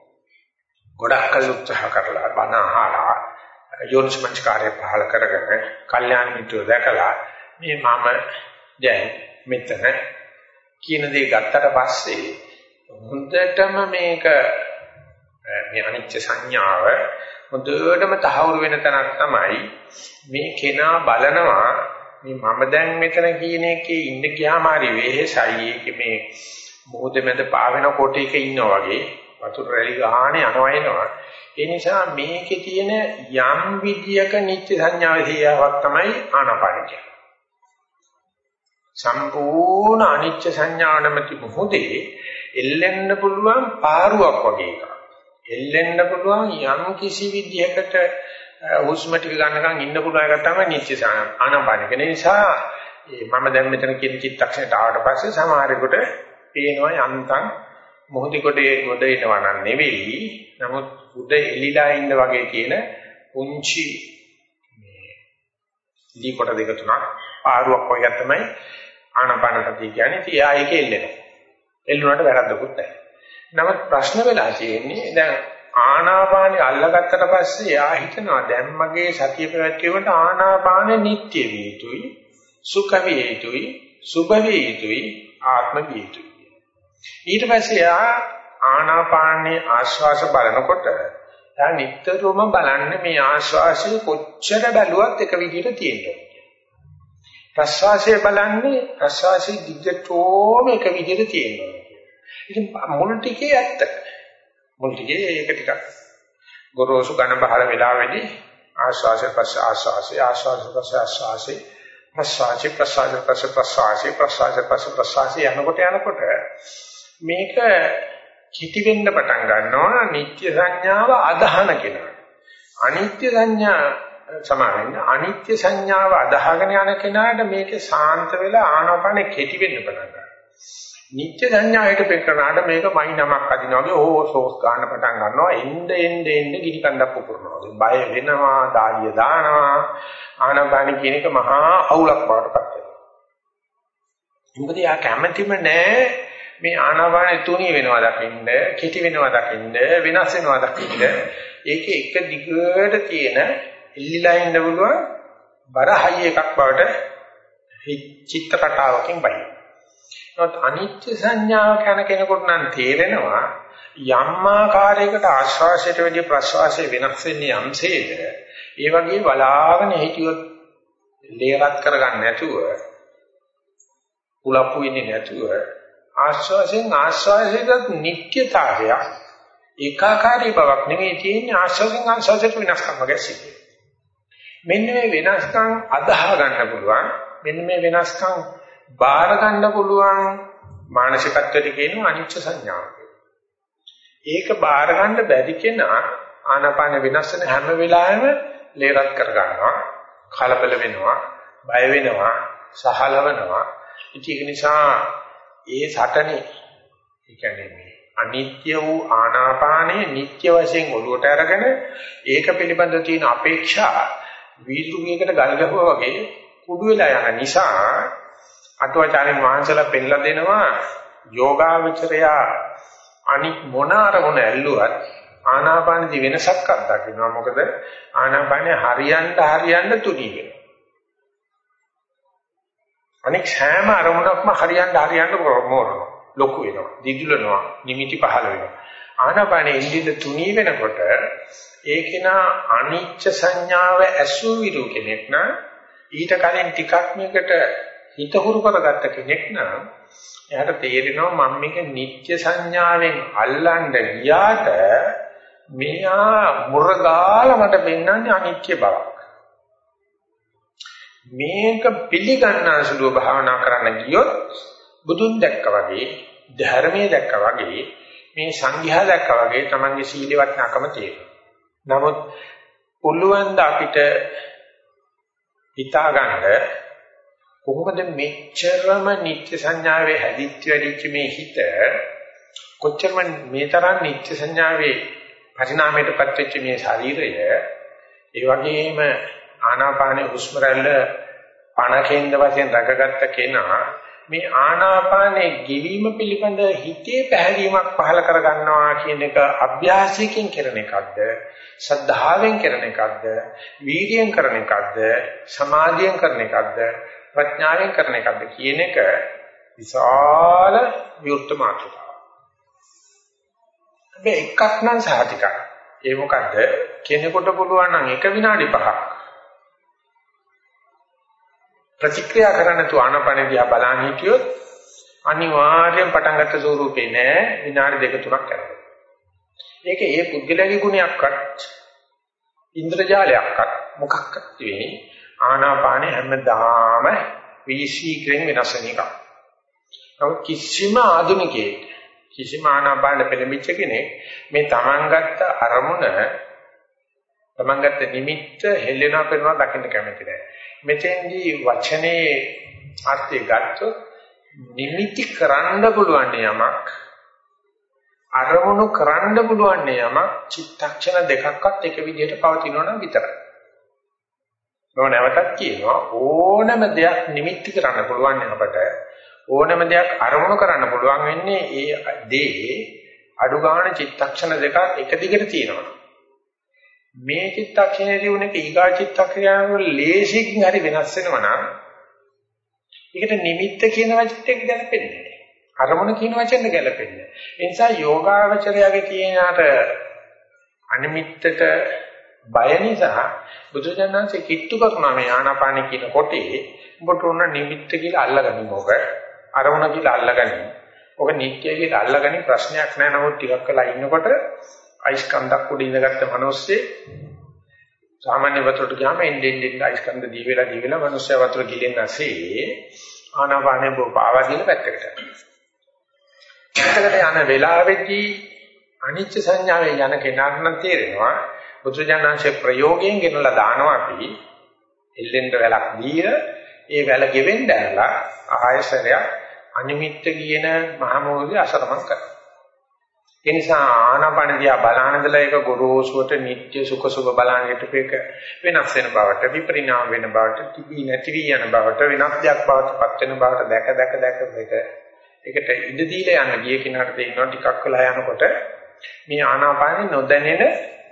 ගොඩක් කල් උත්සාහ කරලා බණ අහලා යෝනිසමංස්කාරය පහල කරගෙන කල්යාණ මිත්‍රව දැකලා මේ මම දැන් මෙතන කියන දේ ගත්තට පස්සේ හොඳටම මේක මේ අනිච්ච සංඥාව හොඳටම තහවුරු වෙන තැනක් තමයි මේ කෙනා බලනවා මේ මම දැන් මෙතන කියන එකේ ඉන්න ගියාම හරි වෙහෙසයි ඒකේ මේ මොහොතේ මැද පාවෙන කොටයක ඉන්නවා වගේ වතුර රැලි ගහනේ යනවා ඒ නිසා මේකේ තියෙන යම් විදියක නිත්‍ය සංඥාවේදියාවක් තමයි ආනාපාන කියන්නේ. සම්පූර්ණ අනිත්‍ය සංඥානමති මොහොතේ එල්ලෙන්න පුළුවන් පාරුවක් වගේ එකක්. එල්ලෙන්න පුළුවන් යම් කිසි විදියකට හුස්ම ටික ගන්නකම් ඉන්න පුළුවන් එක තමයි නිත්‍ය ආනාපාන. ඒ නිසා මම දැන් මෙතන කියන චිත්තක්ෂණයට ආවට පස්සේ සමහරෙකුට පේනවා යන්තම් මොහොතේ කොටේ ගොඩ එනවා නම් නෙවෙයි නමුත් උඩ එලිලා ඉන්න වගේ තියෙන පුංචි මේ දී කොට දෙක තුනක් පාරුවක් වගේ තමයි ආනාපාන සතිය කියන්නේ. ඉතින් එයා ඒක එල්ලෙනවා. එල්ලුණාට වැරද්දකුත් නැහැ. නමුත් ප්‍රශ්න වෙලා තියෙන්නේ දැන් ආනාපානෙ අල්ලගත්තට පස්සේ එයා හිතනවා දැන් මගේ සතිය පැවැත්වීමට ආනාපානෙ නිට්ටය විය යුතුයි, සුඛ විය යුතුයි, සුභ විය යුතුයි, ආත්ම විය යුතුයි. ඊට පස්සේ යා ආනාපානයේ ආශ්වාස බලනකොට යා නිතරම බලන්නේ මේ ආශ්වාසය කොච්චර බැලුවත් එක විදිහට තියෙනවා. ප්‍රශ්වාසය බලන්නේ ප්‍රශ්වාසයේ දිගටම එක විදිහට තියෙනවා. ඉතින් මුල් ටිකේ ඇත්ත. මුල් ටිකේ ඒක ටිකක් ගොරෝසු ගණ බහල වෙලාවේදී ආශ්වාසය ප්‍රශ්වාසය ආශ්වාසය ප්‍රශ්වාසය ප්‍රශ්වාසය ප්‍රශ්වාසය ප්‍රශ්වාසය ප්‍රශ්වාසය ප්‍රශ්වාසය යනකොට මේක කිටි වෙන්න පටන් ගන්නවා නිත්‍ය සංඥාව අදහන කෙනා. අනිත්‍ය සංඥා සමාවෙන්න අනිත්‍ය සංඥාව අදහගෙන යන කෙනාට මේක සාන්ත වෙලා ආනාපානෙ කෙටි වෙන්න පටන් ගන්නවා. නිත්‍ය සංඥායට පෙන්නනාට මේක මයි නමක් අදිනවා වගේ ඕසෝස් ගන්න පටන් ගන්නවා. එන්න ගිනි කන්දක් පුපුරනවා. බය වෙනවා, දාඩිය දානවා. ආනාපානෙ කියන එක මහා අවුලක් බවට පත් වෙනවා. මොකද යා කැමැතිම නෑ මේ ආනාපානෙ තුනී වෙනවා දකින්න, කෙටි වෙනවා දකින්න, වෙනස් වෙනවා දකින්න. ඒකේ එක දිගට තියෙන ඉල්ලිලා ඉන්න පුළුවන් බරහයි එකක් බවට චිත්ත කතාවකින් බයි. නමුත් අනිත්‍ය සංඥාව කරන කෙනෙකුට නම් තේරෙනවා යම් ආකාරයකට ආශ්වාසයට වැඩි ප්‍රශ්වාසය වෙනස් වෙන්නේ යම්සේද ඒ වගේ බලාගෙන හිටියොත් ලේරත් කරගන්න නැතුව උලප්පු වෙන්නේ නැතුව ආශ්වාසයෙන් ආශ්වාසයට නිත්‍යතාවයක් ඒකාකාරී බවක් නෙමෙයි තියෙන්නේ ආශ්වාසයෙන් ආශ්වාසයට වෙනස්කම් වගේ සිද්ධ. මෙන්න මේ වෙනස්කම් අදාහ ගන්න පුළුවන් මෙන්න මේ වෙනස්කම් බාර ගන්න පුළුවන් මානසිකත්වයට කියනවා අනිච්ච සංඥාව. ඒක බාර ගන්න බැරි කෙනා ආනාපාන වෙනස් වෙන හැම වෙලාවෙම ලේරත් කර ගන්නවා, කලබල වෙනවා, බය වෙනවා, සහලවනවා. ඒක නිසා ඒ සටනේ ඒ කියන්නේ මේ අනිත්‍ය වූ ආනාපානයේ නිට්ටය වශයෙන් ඔළුවට අරගෙන ඒක පිළිබඳ තියෙන අපේක්ෂා වීදුරුවකට ගල් ගහුවා වගේ කුඩු වෙලා යන නිසා අටුවාචාර්යන් වහන්සේලා පෙන්නලා දෙනවා යෝගාවචරය අනික් මොන අරමුණ ඇල්ලුවත් ආනාපානදී වෙනසක් අත්දකින්නවා. මොකද ආනාපානේ හරියන්න තුනී වෙනවා. අනික් හැම අරමුණක්ම හරියන්න මොරනවා. ලොකු වෙනවා, දිදුලනවා, නිමිටි පහළ වෙනවා. ආනාපානේ ඉඳිද තුනී වෙනකොට ඒකේනා අනිච්ච සංඥාව ඇසු විරු කෙනෙක් නම් ඊට කලින් ටිකක් මේකට හිත හුරු කරගත්ත කෙනෙක් නම් එයාට තේරෙනවා මම මේක නිත්‍ය සංඥාවෙන් අල්ලන්න ගියාට මෙයා මුරගාල මට පෙන්වන්නේ අනිත්‍ය බවක්. මේක පිළිගන්නාසුලුව භාවනා කරන්න ගියොත් බුදුන් දැක්කා වගේ, ධර්මයේ දැක්කා වගේ, මේ සංඝයා දැක්කා වගේ තමන්ගේ සීල වටනකම තියෙනවා. නමුත් පුළුවන් ද අපිට හිතාගන්න කොහොමද මෙච්චරම නිත්‍ය සංඥාවේ හැදිච්ච වැඩිච්ච මේ හිත කොච්චරම මේ තරම් නිත්‍ය සංඥාවේ පරිණාමයටපත් වෙච්ච මේ ශරීරය ඒ වගේම ආනාපානේ හුස්ම රැල්ල පණකෙන්ද වශයෙන් රැකගත්ත කෙනා මේ ආනාපානේ ගෙවීම පිළිබඳ හිතේ පැහැදීමක් පහළ කර ගන්නවා කියන එක අභ්‍යාසයෙන් කරන එකක්ද ශ්‍රද්ධාවෙන් කරන එකක්ද වීර්යයෙන් කරන එකක්ද සමාධියෙන් කරන එකක්ද ප්‍රඥාවෙන් කරන එකක්ද කියන එක විශාල විවෘත මාතෘකාවක්. මේ එකක් නම් සාධිකයි. ඒ මොකද්ද? කෙනෙකුට පුළුවන් නම් එක විනාඩි 5ක් ප්‍රතික්‍රියා කරන්න තු ආනපන දිහා බලන්න හිටියොත් අනිවාර්යෙන් පටන් ගන්න ස්වරූපේ නෑ විනාඩි 2-3ක් කරනවා. ඒක ඒ පුද්ගලයාගේ ගුණයක්වත් ඉන්ද්‍රජාලයක්වත් මොකක්වත් වෙන්නේ ආනාපානේ හැමදාම විශීක්‍රයෙන් වෙනස් වෙන එක. නමුත් කිසිම ආධුනිකයෙක් කිසිම ආනාපාන පෙළඹිච්ච කෙනෙක් මේ තමන් ගත්ත අරමුණ තමන් ගත්ත නිමිත්ත හෙල්ලෙනවා කරනවා දකින්න කැමති නැහැ. මෙතෙන්දී වචනේ අර්ථය ගත්තොත් නිමිති කරන්න පුළුවන් යමක් අරමුණු කරන්න පුළුවන් යමක් චිත්තක්ෂණ දෙකක්වත් එක විදිහට පවතිනවා නම් විතරයි. මම නැවතත් කියනවා ඕනම දෙයක් නිමිති කරන්න පුළුවන් අපට ඕනම දෙයක් අරමුණු කරන්න පුළුවන් වෙන්නේ ඒ දේ අඩු ගන්න චිත්තක්ෂණ දෙකක් එක දිගට තියෙනවා. මේ චිත්තක්ෂණයේදී උනේ ඊගා චිත්තක්ෂණය වල ලේසිකින් හරි වෙනස් වෙනවා නම් ඒකට නිමිත්ත කියන වචනයට ගැලපෙන්නේ නැහැ. අරමුණ කියන වචනෙට ගැලපෙන්නේ නැහැ. ඒ නිසා යෝගාවචරයගේ තියෙනාට අනිමිත්තට බය නිසා බුදුජානන්සේ කිට්ටු කරනවා මේ ආනාපාන කියන කොටේ ඔබට උන නිමිත්ත කියලා අල්ලගනින්න ඕක අරමුණ කියලා අල්ලගනින්න ඕක නිත්‍ය කියලා අල්ලගනින්න ප්‍රශ්නයක් නැහැ. නමුත් ටිකක් වෙලා ඉන්නකොට අයිස්කන්ධක් උඩ ඉඳගත්ත මිනිස්සේ සාමාන්‍ය වතුරට ගියාම එන්නේ අයිස්කන්ධ දී වෙලා මිනිස්සයා වතුර ගිලෙන්න ඇසේ ආනාපානේ පාවා දින පැත්තකට. පැත්තකට යන වෙලාවේදී අනිච්ච සංඥාවේ යන කෙනාට නම් තේරෙනවා බුදුජානන්සේ ප්‍රයෝගයෙන් ගෙනලා දානවා අපි එල්ලෙන්න වැලක් දීලා ඒ වැල ගෙවෙන්න ඇරලා ආයසරයක් අනිමිත්ත කියන මහමෝධි අසරමං කරනවා. ඒ නිසා ආනාපාන දිහා බලනදලා ඒක ගොරෝසුවට නිත්‍ය සුඛ සුභ බලන්නට පෙක වෙනස් වෙන බවට විපරිණාම වෙන බවට තිබී නැති වී යන බවට වෙනස් දෙයක් බවට පත් වෙන බවට දැක මේක ඒකට ඉඳ දීලා යන ගිය කෙනාට තේිනවා ටිකක් වෙලා යනකොට මේ ආනාපානෙ නොදැනෙන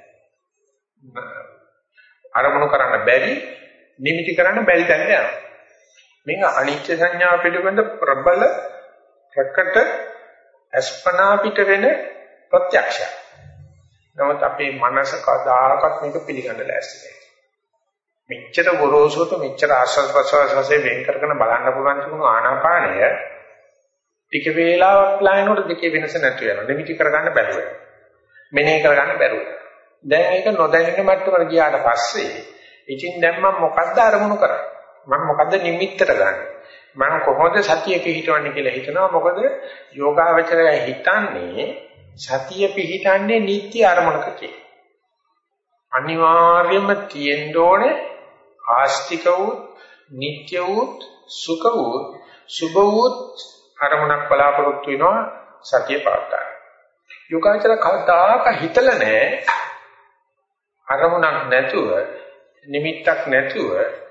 අරමුණු කරන්න බැරි නිමිති කරන්න බැරි තැනට යනවා. මේක අනිත්‍ය සංඥාව පිළිබඳ ප්‍රබල ප්‍රකට අස්පනා පිට වෙන ප්‍රත්‍යක්ෂය. නමුත් අපේ මනස කදාකත් මේක පිළිගන්න ලෑස්ති නැහැ. මෙච්චර ගොරෝසුට මෙච්චර ආස්වාද ප්‍රසවාසයෙන් වෙන් කරගෙන බලන්න පුළුවන් තුන ආනාපානය ටික වේලාවක් ලයිනොට දෙකේ වෙනස නැතු වෙනවා. නිමිති කරගන්න බැරුව යනවා. මෙනෙහි කරගන්න බැරුව යනවා. දැන් ඒක නොදැනෙන මට්ටමට ගියාට පස්සේ ඉතින් දැන් මම මොකද්ද අරමුණු කරන්නේ? මම මොකද්ද නිමිත්තට ගන්නෙ? මම කොහොමද සතිය පිහිටවන්නේ කියලා හිතනවා. මොකද යෝගාවචරය හිතන්නේ සතිය පිහිටන්නේ නිත්‍ය අරමුණක කියලා. අනිවාර්යයෙන්ම තියෙන්න ඕනේ ආස්තික වූ, නිත්‍ය වූ, සුඛ වූ, සුභ වූ අරමුණක් බලාපොරොත්තු වෙනවා සතිය පාත්තයි. යෝගාචර කවදාක හිතලා නැහැ අරමුණක් නැතුව, නිමිත්තක් නැතුව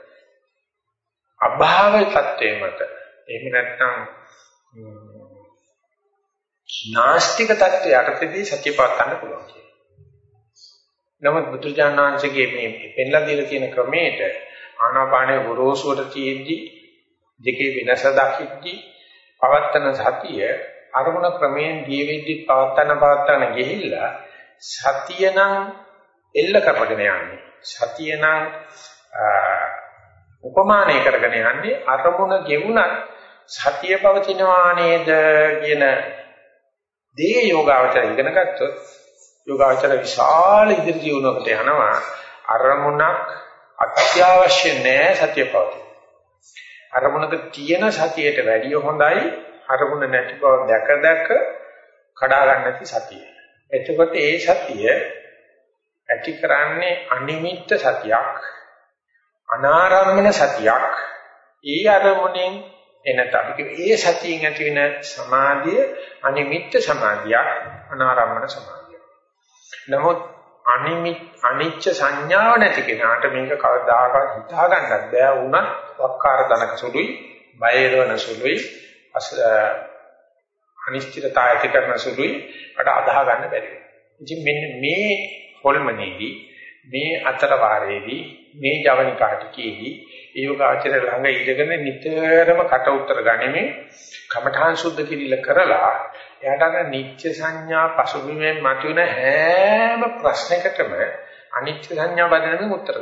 අභාව තත්ත්වයේ මත. එහෙම නැත්නම් නාස්තික තත්ත්වයට යටතේදී සතිය පාත්තන්න පුළුවන් කියලා. නමුත් බුදුජානනාංශගේ මේ පෙන්ලා දීලා තියෙන ක්‍රමයට ආනාපානයේ ගොරෝසුවට තියෙද්දි දෙකේ වෙනස දකිද්දී පවත්තන සතිය අරමුණ ක්‍රමයෙන් දීවෙද්දි පවත්තන ගිහිල්ලා සතිය නම් එල්ල කරගෙන යන්නේ. සතිය නම් උපමානය කරගෙන යන්නේ අරමුණ ගෙවුණත් සතිය පවතිනවා නේද කියන දේ යෝගාවචර ඉගෙන ගත්තොත් යෝගාවචර විශාල ඉදිරි ජීවනකට යනවා. අරමුණක් අත්‍යවශ්‍ය නැහැ සතිය පවතින. අරමුණක තියෙන සතියට වැඩිය හොඳයි අරමුණ නැති බව දැක කඩා ගන්න නැති සතිය. එතකොට ඒ සතිය ඇති කරන්නේ අනිමිත්ත සතියක්, අනාරම්මන සතියක්. ඒ අරමුණෙන් එනතම ඒ සතියෙන් ඇති වෙන සමාධිය අනිමිත්ත සමාධියක්, අනාරම්මන සමාධියක්. නමුත් අනිච්ච සංඥාව නැති කෙනාට මේක කවදාකවත් හිතා ගන්නත් බෑ. වුණත් වක්කාර දනක සුළුයි, බයරවන සුළුයි, අනිශ්චිතතාවය ඇති කරන සුළුයි අට අදාහ ගන්න බැරි වෙනවා. ඉතින් මෙන්න මේ හොල්මනේදී, මේ අතර වාරයේදී, මේ ජවනිකාටිකේදී ඒ යෝගාචරය ළඟ ඉඳගෙන නිතරම කට උතර ගනිමින් කමඨාන් සුද්ධ කිරිල කරලා එයාට අර නිත්‍ය සංඥා පසුබිමෙන් මතුවෙන හැම ප්‍රශ්නයකටම අනිත්‍ය සංඥා බඳිනමින් උත්තර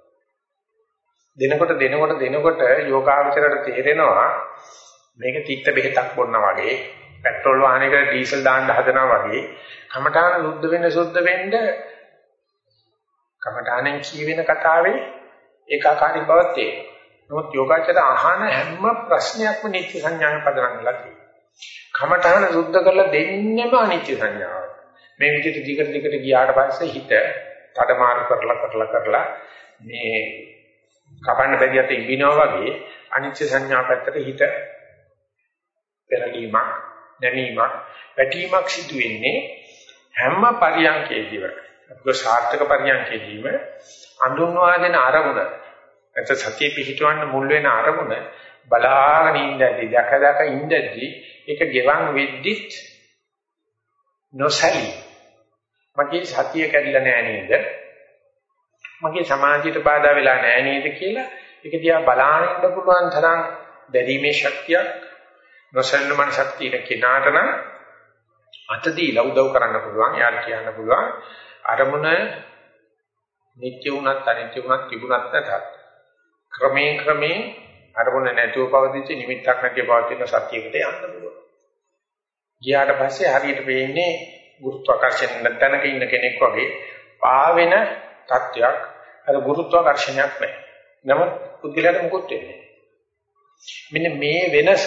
දෙනකොට යෝගාචරයට තේරෙනවා මේක තිත්ත බෙහෙතක් බොන්නා වගේ, පෙට්‍රල් වාහනයක ඩීසල් දාන්න හදනවා වගේ කමඨාන සුද්ධ වෙන්න කමඨානෙන් කියවෙන කතාවේ ඒකාකාරී බවක් තියෙනවා. නමුත් යෝගාචර අහන හැම ප්‍රශ්නයක්ම නිත්‍ය සංඥාවෙන් පදනම් වෙලා තියෙනවා. කමඨාන සුද්ධ කරලා දෙන්නෙම අනිත්‍ය සංඥාව. මේ විදිහට දිගට ගියාට පස්සේ හිත තඩමාරු කරලා මේ කපන්න බැරියට ඉබිනවා වගේ අනිත්‍ය සංඥා පැත්තට හිත පෙරලීමක්, නැමීමක්, වැටීමක් සිදු වෙන්නේ හැම පරියන්කේදීම. අපේ සාර්ථක පරියන්කේදීම අඳුන්වා දෙන අරමුණ, නැත්නම් සතිය පිහිටවන්න මුල් වෙන අරමුණ බලාගෙන ඉඳදී, දැක ඉඳදී ඒක ගෙවන් වෙද්දිත් නොසලී මගේ සතිය කැඩිලා නෑ නේද? මගේ සමාධියට බාධා වෙලා නෑ නේද කියලා ඒක දිහා බලාගෙන ඉන්න පුළුවන් තරම් දැරීමේ ශක්තියක්, නොසලන මන ශක්තිය කෙනාට නම් අතදීලා උදව් කරන්න පුළුවන්. යාර කියන්න පුළුවන් අරමුණ නිත්‍ය වුණත් අනිත්‍ය වුණත් තිබුණත් නැතත් ක්‍රමයෙන් අරමුණ නැතුව පවතිච්ච නිමිත්තක් නැතිව පවතින සත්‍යයකට යන්න පුළුවන්. ගියාට පස්සේ හරියට වෙන්නේ ගුරුත්වාකර්ෂණ නැතනක ඉන්න කෙනෙක් වගේ පාවෙන තත්ත්වයක්. අර ගුරුත්වාකර්ෂණයක් නැහැ. නමුත් පුද්ගලයාට මොකොත් වෙන්නේ නැහැ. මෙන්න මේ වෙනස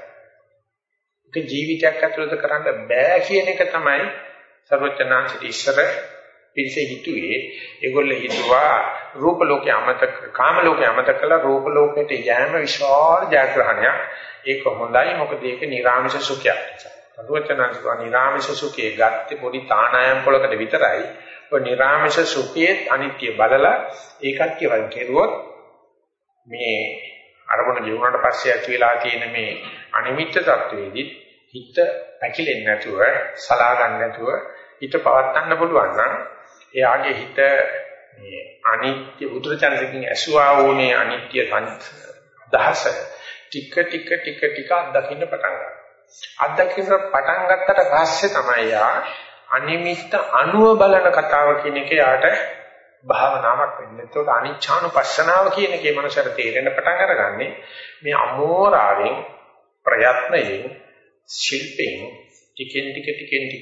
ජීවිතයක් ඇතුළත කරන්න බෑ කියන එක තමයි සර්වඥාන්සේ ඉස්සර පිළිසෙ හිතුවේ. ඒගොල්ලෝ හිතුවා රූප ලෝකේ අමතක, කාම ලෝකේ අමතක කළා රූප ලෝකයට යෑම විශාල ජයග්‍රහණයක්. ඒක හොඳයි, මොකද ඒක නිර්ආමිෂ සුඛයක්. සර්වඥාන්සේ නිර්ආමිෂ සුඛයේ ගත්තේ පොඩි තානායම් පොලකට විතරයි. ඔය නිර්ආමිෂ සුඛයේ අනිත්‍ය බලලා ඒකත් කියවන් කෙරුවොත් මේ අරමුණ ජීවුණාට පස්සේ ඇති වෙලා තියෙන මේ අනිමිත්ත තත්වයේදී හිත පැකිලෙන්නේ නැතුව, සලා ගන්න නැතුව හිත පවත්වන්න පුළුවන් නම් එයාගේ හිත මේ අනිත්‍ය උද්දචනකින් ඇසුවා වුනේ අනිත්‍ය දහස ටික අත්දකින්න පටන් ගන්නවා. අත්දකින්න පටන් ගත්තට පස්සේ තමයි යා අනිමිත්ත අනුව බලන කතාව කියන එක යාට භාවනාවක් වෙන්නේ. ඒකට අනිච්ඡානුපස්සනාව කියන එකේ මනසට තේරෙන පටන් අරගන්නේ මේ අමෝරාවෙන්, ප්‍රයත්නයෙන්, ශිල්පයෙන් ටිකෙන් ටික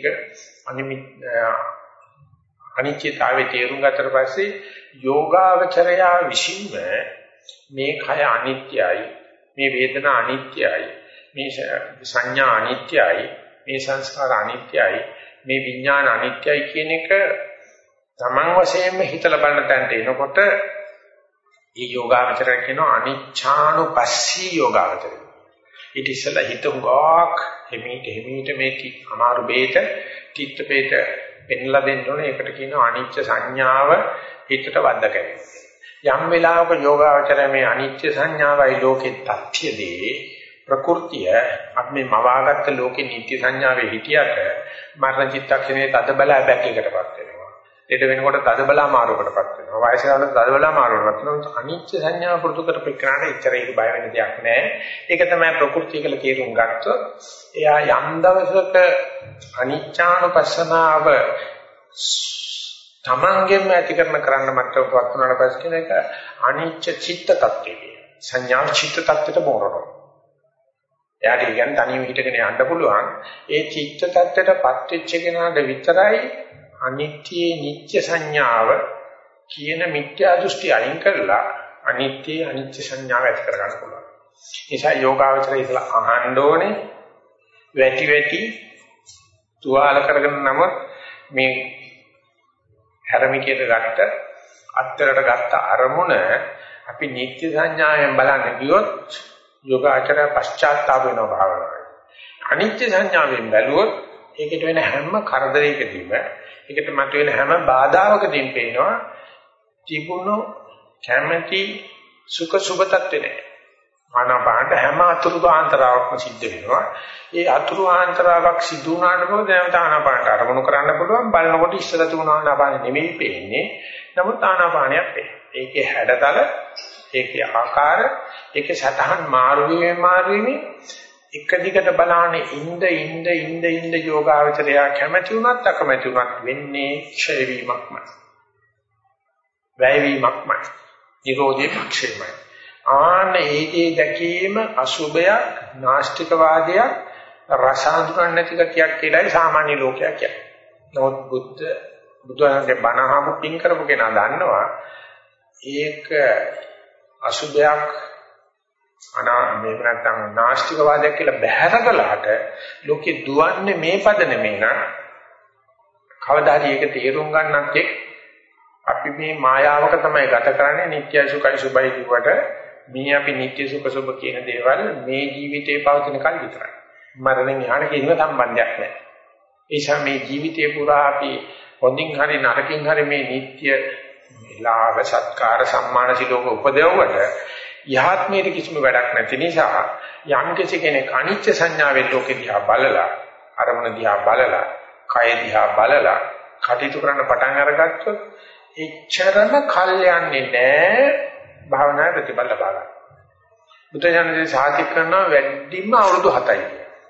අනිත්‍යතාවයේ තේරුම් ගත්තට පස්සේ යෝගාවචරයා විසින්ම මේ කය අනිත්‍යයි, මේ වේදනා අනිත්‍යයි, මේ සංඥා අනිත්‍යයි, මේ සංස්කාර අනිත්‍යයි, මේ විඥාන අනිත්‍යයි කියන එක තමන් වශයෙන්ම හිතලා බලන තැනට එනකොට මේ යෝගාවචරය කියනවා අනිච්ඡානුපස්සී යෝගාවචරය. ඊට ඉස්සෙල්ලා හිත උගාක් හිමීට මේ අමාරු බේත තිත්ත බේත පෙන්ලා දෙන්න ඕනේ. ඒකට කියනවා අනිච්ච සංඥාව හිතට වද්දා ගැනීම. යම් වෙලාවක යෝගාවචරය මේ අනිච්ච සංඥාවයි ලෝකේ තත්ත්‍යදී ප්‍රകൃතිය අපි මේ මවාගත්ත ලෝකේ නිත්‍ය සංඥාවේ හිටියට මරණ චිත්තක්ෂණයේ තද බල බැකයකටපත් වෙනවා. ඊට වෙනකොට තද බල මාරුවකටපත් වෙනවා. වයස යනකොට තද බල මාරුවකටපත් වෙනවා. අනිච්ච සංඥාව පුරුදු කරපෙන්නාට එච්චර ඒක බය වෙන දෙයක් නෑ. ඒක තමයි ප්‍රകൃතිය කියලා තේරුම් ගත්තොත් එයා යම් දවසක අනිච්චානුපස්සනාව තමන්ගෙම ඇති කරන්න මට්ටමකට වුණාට පස්සේ කියන එක අනිච්ච චිත්ත tattve සංඥා චිත්ත tattවට බෝරනවා. එයාට කියන්නේ තනියම හිටගෙන යන්න පුළුවන්. ඒ චිත්ත tattවයටපත් වෙච්ච කෙනාට විතරයි අනිත්‍යයේ නිත්‍ය සංඥාව කියන මිත්‍යා දෘෂ්ටි අයින් කරලා අනිත්‍ය අනිත්‍ය සංඥාව ඇති කරගන්න පුළුවන්. ඒ නිසා යෝගාවචරය ඉතලා අහන්න ඕනේ වැටි තුවාල කරගෙන නම මේ හැරමිකේට ගත්ත අත්තරට ගත්ත අරමුණ අපි නිත්‍ය සංඥාවෙන් බලන්න ගියොත් යෝගාචරය පශ්චාත්තාප වෙනවා භාවනාවේ. අනිත්‍ය සංඥාවෙන් බැලුවොත් ඒකට වෙන හැම කරදරයකදීම ඒකට මතුවෙන හැම බාධාවකදීම පේනවා තිබුණු කැමැති සුඛ සුබ තත්ත්වේ නැහැ. ආනාපානට හැම අතුරු ආන්තරාවක්ම සිද්ධ වෙනවා. ඒ අතුරු ආන්තරාවක් සිදු වුණාට පස්සේ දැන් ආනාපානට අරමුණු කරන්න පුළුවන්. බලනකොට ඉස්සර තිබුණ ආනාපාන නෙමෙයි පේන්නේ. නමුත් ආනාපානයක් පේනවා. ඒකේ හැඩතල, ඒකේ ආකාර, ඒකේ සතහන් මාරු වීමේ එක දිගට බලානේ ඉඳ යෝගාවචරය කැමැති වුණත් අකමැති වුණත් වෙන්නේ ක්ෂය වීමක්මයි. වැය වීමක්මයි. නිරෝධී පක්ෂයමයි. ඒකේ දැකීම අසුභයක්, නාස්තිකවාදයක්, රසාඳුරන් නැති කතියක් කියලායි සාමාන්‍ය ලෝකයා කියන්නේ. නමුත් බුදුහාමගේ බණහම පින් කරපු කෙනා දන්නවා ඒක අසුභයක් මේක නැත්තම් නාස්තිකවාදයක් කියලා බැහැර කළාට ලෝකෙ දුවන්නේ මේ පද නෙමෙයි නා කවදා හරි ඒක තේරුම් ගන්නත් එක් අපි මේ මායාවක තමයි ගත කරන්නේ නිත්‍ය සුඛයි සුභයි කියවට මේ අපි නිත්‍ය සුඛ සුභ කියන දේවල් මේ ජීවිතේ පවතින කල් විතරයි මරණයෙන් යහන කිසිම සම්බන්ධයක් නැහැ. ඒ නිසා මේ ජීවිතේ පුරා අපි හොඳින් හරි නරකින් හරි මේ නිත්‍ය ලාභ සත්කාර සම්මාන සිලෝක උපදවුවට යහත්මයට කිසිම වැඩක් නැති නිසා යම් කෙනෙක් අනිත්‍ය සංඥාවෙන් ලෝකෙ දිහා බලලා අරමුණ දිහා බලලා කය දිහා බලලා කටයුතු කරන්න පටන් අරගත්තොත් එච්චරම කල් යන්නේ නැහැ භාවනා ප්‍රතිඵල ලබා ගන්න. බුදුසසුනේ සාතික කරනවා වැඩිම අවුරුදු 7යි.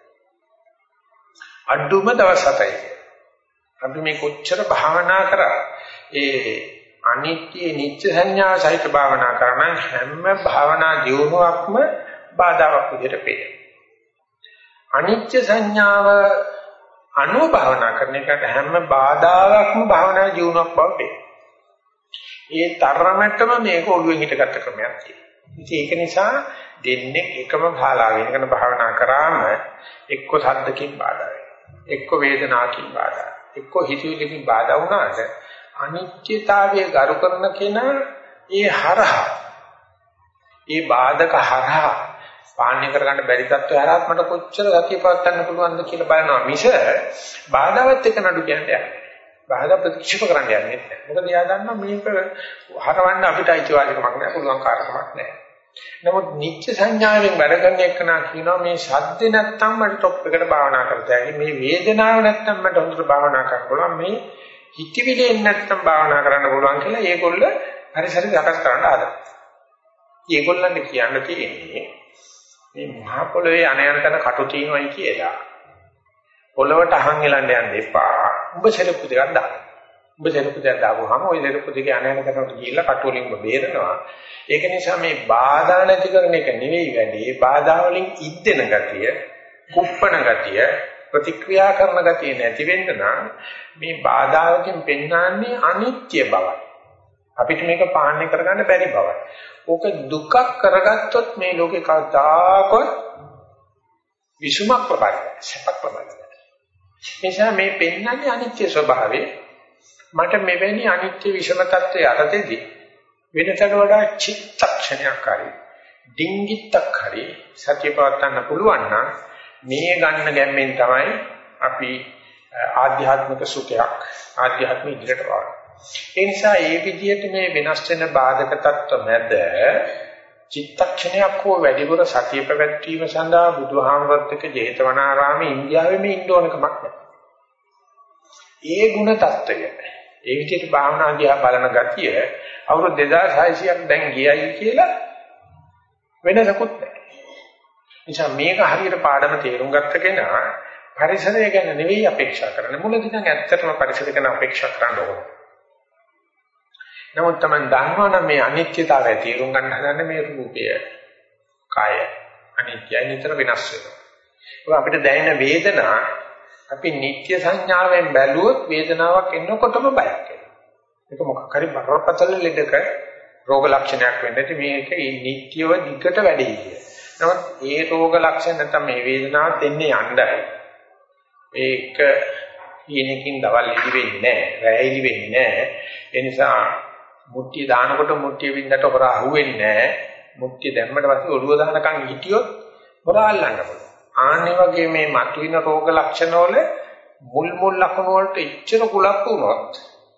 අඩුම දවස් 7යි. අපි මේ කොච්චර භාවනා කරා ඒ අනිත්‍ය නිත්‍ය සංඥා සහිත භාවනා කරන හැම භාවනා දියුණුවක්ම බාධාවක් විදිහට පේනවා. අනිත්‍ය සංඥාව අනුව භාවනා කරන එකට හැම බාධාවක්ම භාවනා දියුණුවක් බව පේනවා. ඒ තරමටම මේක ඔළුවෙන් හිටගත්ත ක්‍රමයක් තියෙනවා. ඉතින් ඒක නිසා දෙන්නේ එකම භාලාවෙන් කරන භාවනා කරාම එක්ක සද්දකින් බාධා වෙනවා. එක්ක වේදනාවකින් බාධා. එක්ක හිතවිලිකින් බාධා වුණාට අනිත්‍යතාවය ගරු කරන කෙනා ඒ හරහා ඒ බාධක හරහා පාලනය කරගන්න බැරි තත්ත්වය හරහා මට කොච්චර ගතිය පවත්වන්න පුළුවන්ද කියලා බලනවා මිස බාධාවත් එක්ක නඩු කියන්නේ බාධා ප්‍රතික්ෂේප කරන්න යන්නේ නැහැ. මොකද එයා දන්නවා මේක හරවන්න අපිට අයිතිවාසිකමක් නැහැ, පුළුවන් කාර්යමක් නැහැ. නමුත් නිත්‍ය සංඥාවෙන් වැඩ කරන එකනා කියනවා මේ ශබ්ද නැත්තම් මට টොප් එකට භාවනා කරතයි. මේ වේදනාව නැත්තම් මට හොඳට භාවනා කරන්න පුළුවන්. මේ හිතවිලෙන් නැත්තම් භාවනා කරන්න පුළුවන් කියලා ඒගොල්ල පරිසරය සකස් කරන්න ආදා. ඒගොල්ලන්ට කියන්න තියෙන්නේ මේ මහා පොළොවේ අනයන්තන කටු තියෙනවයි කියලා. පොළොවට අහන් එලන්න යන්න එපා. උඹ සෙරප්පු දෙකක් දාන්න. උඹ සෙරප්පු දෙකක් දාපුවාම ওই සෙරප්පු දෙකේ අනයන්තනට ගිහිල්ලා කටු වලින් උඹ බේරනවා. ඒක නිසා මේ බාධා නැති කරන එක නෙවෙයි වැඩි. බාධා වලින් ඉද්දෙන ගතිය, කුප්පන ගතිය, ප්‍රතික්‍රියා කරන ගතිය නැති වෙන්න නම් මේ බාධාවකින් පෙන්වන්නේ අනිත්‍ය බවයි. අපිට මේක පාලනය කරගන්න බැරි බවයි. ඕක දුකක් කරගත්තොත් මේ ලෝකේ කවදාකවත් විසුමක් ලබන්නේ සැපක් ලබන්නේ. නිසා මේ පෙන්වන්නේ අනිත්‍ය ස්වභාවය. මට මෙවැනි අනිත්‍ය විෂම තත්ත්වයේ අරතේදී වෙනතට වඩා චිත්තක්ෂණයක් හරි ඩිංගිත්තක් හරි සත්‍ය පවත්වන්න පුළුවන් නම් මේ ගන්න ගැම්මෙන් තමයි අපි ආධ්‍යාත්මික සුඛයක් ආධ්‍යාත්මික ඉදිරියට යන්නේ. ඒ නිසා මේ විදිහට මේ වෙනස් වෙන බාධක තත්ත්ව මැද චිත්තක්ෂණයක් හෝ වැඩිපුර සතිය පැවැත්වීම සඳහා බුදුහාමුදුරුවෝ එක්ක ජේතවනාරාමේ ඉන්දියාවේ මේ ඉන්න ඕනකමක් නැහැ. ඒ ಗುಣ තත්ත්වය ඒ විදිහට භාවනා දිහා බලන ගතිය අවුරුදු 2600ක් දැන් ගියයි කියලා වෙනසකුත් නැහැ. නිසා මේක හරියට පාඩම තේරුම් ගත්ත කෙනා පරිසරය ගැන නෙවෙයි අපේක්ෂා කරන්නේ. මුලදී නම් ඇත්තටම පරිසරය ගැන අපේක්ෂා කරන්න ඕනේ. නමුත් තමයි දන්නවනම් මේ අනිත්‍යතාවය තේරුම් ගන්න හදන්නේ මේ රූපය, කාය අනිත්‍යයි නිතර වෙනස් වෙනවා. ඒක අපිට දැනෙන වේදනා අපි නිත්‍ය සංඥාවෙන් බැලුවොත් වේදනාවක් එනකොටම බයක් එනවා. ඒක මොකක් හරි බරපතල ලෙඩක රෝග ලක්ෂණයක් වෙන්නට මේක නිත්‍යව දිගට වැඩි කිය. නමුත් ඒ රෝග ලක්ෂණ නැත්නම් මේ වේදනාව දෙන්නේ යන්නයි. ඒක ඊනකින් දවල් ඉදි වෙන්නේ නැහැ, රැය ඉදි වෙන්නේ නැහැ. ඒ නිසා මුට්ටිය දානකොට මුට්ටිය වින්දට හොර අහුවෙන්නේ නැහැ. මුට්ටිය දැම්මට පස්සේ ඔළුව දානකම් හිටියොත් හොර අල්ලන්න පුළුවන්. ආන්නේ වගේ මේ මතුවෙන රෝග ලක්ෂණ වල මුල් ලක්ෂණ වලට ඉච්ඡර කුලක් වුණොත්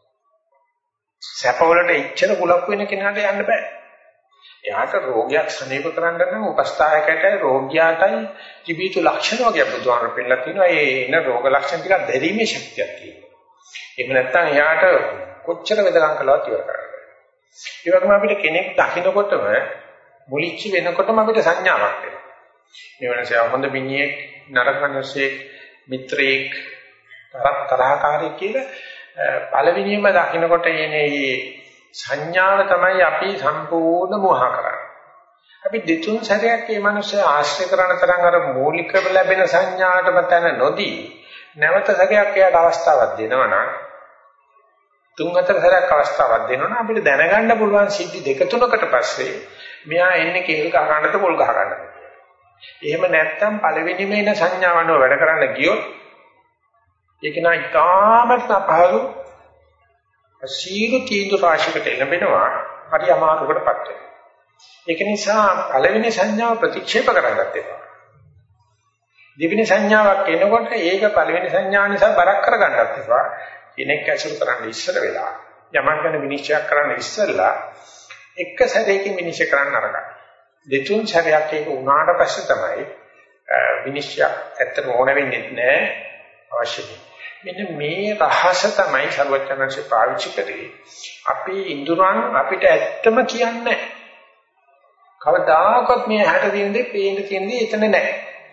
සැප වලට ඉච්ඡර කුලක් වෙන කෙනාට යන්න බෑ. එයාට රෝගයක් සනීප කරන්න නම් උපස්ථායකයට රෝගියාටයි තිබීතු ලක්ෂණ වගේ බුදුහාමර පෙන්නලා තිනවා. ඒ එන රෝග ලක්ෂණ ටික දැරීමේ ශක්තියක් තියෙනවා. එහෙම නැත්නම් එයාට කොච්චර වෙදකම් කළවත් ඉවර කරන්න බෑ. ඒ වගේම අපිට කෙනෙක් දකින්නකොටම මුලිච්ච වෙනකොටම අපිට සංඥාවක් එනවා. මේ වෙනස හොඳ මිනිහෙක් නරක මිනිහෙක් මිත්‍රයෙක් තරහකාරයෙක් කියලා පළවෙනිම දකින්නකොට එනේ සංඥාව තමයි අපි සම්පූර්ණ මෝහ කරන්නේ. අපි දෙතුන් සැරයක් මේ මිනිස්සු ආශ්‍රය කරන තරම් අර මූලික ලැබෙන සංඥාටම තන නොදී නැවත සැරයක් එයාට අවස්ථාවක් දෙනවා නම් තුන් හතර සැරයක් අවස්ථාවක් දෙනවා නම් අපිට දැනගන්න පුළුවන් සිද්ධි දෙක තුනකට පස්සේ මෙයා එන්නේ කේල් ගහ ගන්නද පොල් ගහ ගන්නද. එහෙම නැත්නම් පළවෙනිම එන සංඥාවන්ව වැඩ කරන්න ගියොත් ඒක නා ඉතාමත් අපහසු සීල තීන්දුව රාශියකට එළඹෙනවා හරි අමාරුකටපත් වෙනවා. ඒක නිසා පළවෙනි සංඥාව ප්‍රතික්ෂේප කරගන්නත් එපා. දෙවෙනි සංඥාවක් එනකොට ඒක පළවෙනි සංඥාව නිසා බරක් කරගන්නත් එපා. කෙනෙක් ඇසුරු කරන්න ඉස්සර වෙලා යමන් ගැන විනිශ්චය කරන්න ඉස්සෙල්ලා එක සැරයකින් විනිශ්චය කරන්න අරගන්න. දෙතුන් සැරයක් ඒක උනාට පස්සේ තමයි විනිශ්චය ඇත්තට ඕන වෙන්නේ නැහැ අවශ්‍යයි. මෙන්න මේ රහස තමයි සර්වඥාන්සේ පාවිච්චි කරේ. අපි ඉන්ද්‍රයන් අපිට ඇත්තම කියන්නේ කවදාකවත් මේ හැට තියෙන දේ පේන්න තියෙන දේ එතන නැහැ.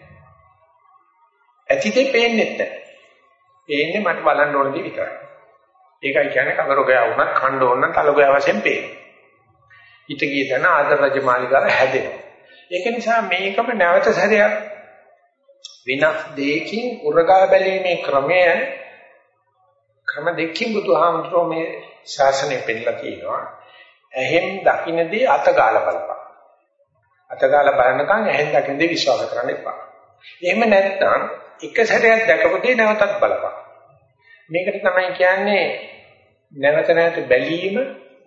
ඇතිදේ පේන්නේ නැහැ. පේන්නේ මට බලන්න ඕන දේ විතරයි. ඒකයි කියන්නේ කවරෝගයා වුණත් කණ්ඩ ඕන නම් තලගයා වශයෙන් පේනවා. ඊට ගිය තැන ආදර රජ මාලිගාව හැදෙනවා. ඒක නිසා මේකම නැවත සැරයක් විනාශ දෙකකින් උරගා බැලීමේ ක්‍රම දෙකකින් බුදුහාමුදුරුවෝ මේ ශාසනය පෙන්නලා තියෙනවා. ඇහෙන් දකින්නදී අතගාලා බලපන්. අතගාලා බලනකන් ඇහෙන් දකින්නදී විශ්වාස කරන්න එපා. එහෙම නැත්නම් එක සැරයක් දැකපොතේ නැවතත් බලපන්. මේකට තමයි කියන්නේ නැවත නැවත බැලීම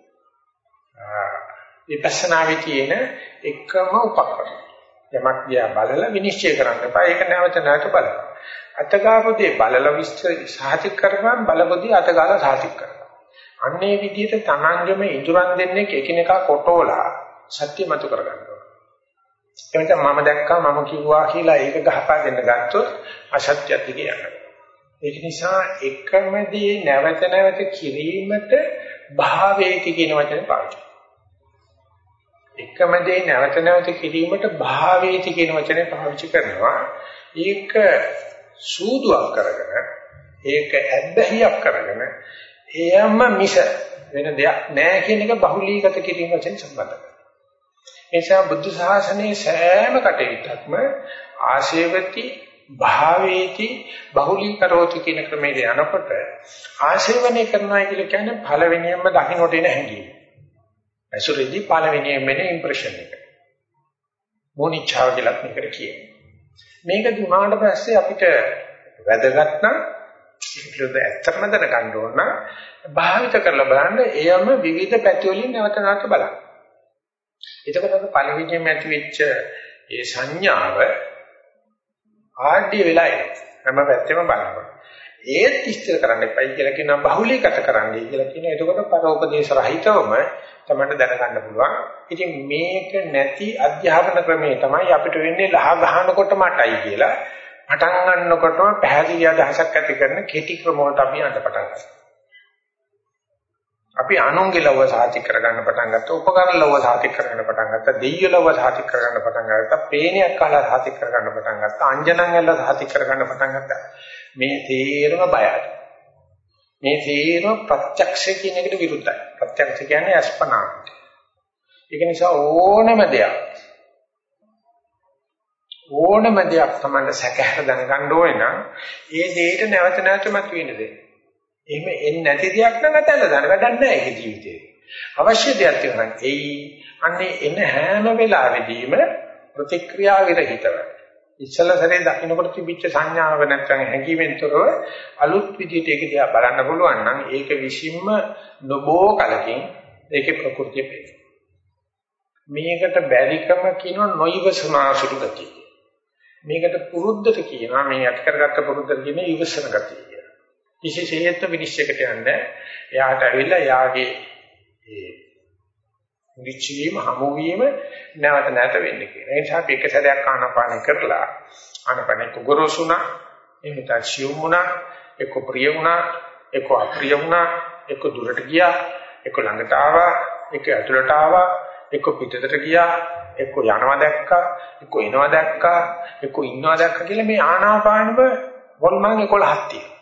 විපස්සනාවේ තියෙන එකම උපකරණය. යමක් දිහා බලලා විනිශ්චය කරන්න එපා. ඒක නැවත නැවත බලන්න. අතගාපොතේ බලලා විස්තර සාහිතික කරපන් බලපොතේ අතගාලා සාහිතික කරපන්. අන්නේ විදිහට තමන්ගේම ඉදurang දෙන්නේ එකිනෙකා කොටෝලා සත්‍ය මතු කරගන්නවා. එතන මම දැක්කා මම කිව්වා කියලා ඒක ගහපා දෙන්න ගත්තොත් අසත්‍යත් දිගේ යනවා. ඒක නිසා එකමදී නැවත නැවත කිරීමට භාවේති කියන වචනේ පාවිච්චි කරනවා. එකම දේ නැවත නැවත කිරීමට භාවේති කියන වචනේ පාවිච්චි කරනවා. ඒක සූදුවක් කරගෙන ඒක ඇබ්බැහියක් කරගෙන එයම මිස වෙන දෙයක් නැහැ කියන එක බහුලීගත කිරීම වශයෙන් සම්බන්ධ කරනවා. ඒ නිසා බුද්ධ ශාසනයේ සෑම කටයුත්තක්ම ආශේවති භාවේති බහුලීකරෝති කියන ක්‍රමයේ යනකොට ආශේවනය කරනවා කියලා කියන්නේ පළවෙනියෙන්ම දකින්නට එන හැඟීම. ඇසුරේදී පළවෙනියෙන් වෙන ඉම්ප්‍රෙෂන් එක. මොනිච්චාව කියලා මේකට කියන්නේ. මේක දුනාට පස්සේ අපිට වැදගත් නම් ඒකද ඇත්තම දැනගන්න ඕන නම් භාවිත කරලා බලන්න එයම විවිධ පැති වලින් නැවත නැවත බලන්න. එතකොට අර පළවෙනියෙන් ඇති වෙච්ච ඒ සංඥාව ආඩ්‍ය වෙලා එනවා. හැම පැත්තෙම බලනවා. ඒත් ඉස්තර කරන්න එපයි කියලා කියනවා බහුලීගත කරන්නයි කියලා කියනවා. එතකොට පරෝපදේශ රහිතවම තමයි දැනගන්න පුළුවන්. ඉතින් මේක නැති අධ්‍යාපන ක්‍රමේ තමයි අපිට වෙන්නේ ලහ ගහනකොට මටයි කියලා. පටන් ගන්නකොටම පැහැදිලි අදහසක් ඇති කරන කෙටි ක්‍රම වලට අපි යන්න පටන් ගන්නවා. අපි අනුන්ගේ ලව සාතික කරගන්න පටන් ගත්තා, උපකරණ ලව සාතික කරගන්න පටන් ගත්තා, දෙයිය ලව සාතික කරගන්න පටන් ගත්තා, පේනයක් කාලා සාතික කරගන්න පටන් ගත්තා, අංජනන් ඇල්ල සාතික කරගන්න පටන් ගත්තා. මේ තේරම බයයි. මේ තේරම ප්‍රත්‍යක්ෂ කියන එකට විරුද්ධයි. ප්‍රත්‍යක්ෂ කියන්නේ අස්පනා. ඒක නිසා ඕනම දෙයක් තමයි සැකහැර දැනගන්න ඕනේ නම් ඒ දෙයට නැවත නැවත මතුවෙන්න දෙන්න. එහෙම එන්නේ නැති දෙයක් නම් අතල්ලා දාන්න වැඩක් නැහැ ඒක ජීවිතේ. අවශ්‍ය දෙයක් තියෙනවා නම් එයි අන්නේ එන හැම වෙලාවෙදීම ප්‍රතික්‍රියා විරහිතව. ඉස්සල සැරේ දකින්නකොට තිබිච්ච සංඥාව නැත්නම් හැඟීමෙන් තොරව අලුත් විදිහට ඒක දිහා බලන්න පුළුවන් නම් ඒක විසින්ම නොබෝ කලකින් ඒකේ ප්‍රകൃතිය පේනවා. මේකට බැරිකම කියන නොයිවසනාසුළු ගතිය. මේකට පුරුද්දට කියනවා මේ යට කරගත්ත පුරුද්දට කියන ඉවසන ගතිය කියලා. විශේෂයෙන්ම විනිශ්චයකට යන්නේ එයාට ඇවිල්ලා එයාගේ ඒ විචීම හමුවීම නැවත නැවත වෙන්නේ කියලා. ඒ නිසා අපි එක සැරයක් ආනාපාන කරලා ආනාපාන කුගරෝසුණා එහෙම තාක්ෂියුමුණා එක්ක ප්‍රිය වුණා එක්ක අප්‍රිය වුණා එක්ක දුරට ගියා එක්ක ළඟට ආවා එක්ක ඇතුළට ආවා එක්ක පිටතට ගියා එක්ක යනවා දැක්කා එක්ක එනවා දැක්කා එක්ක ඉන්නවා දැක්කා කියලා මේ ආනාපානව වොල්මන් 11ක් තියෙනවා.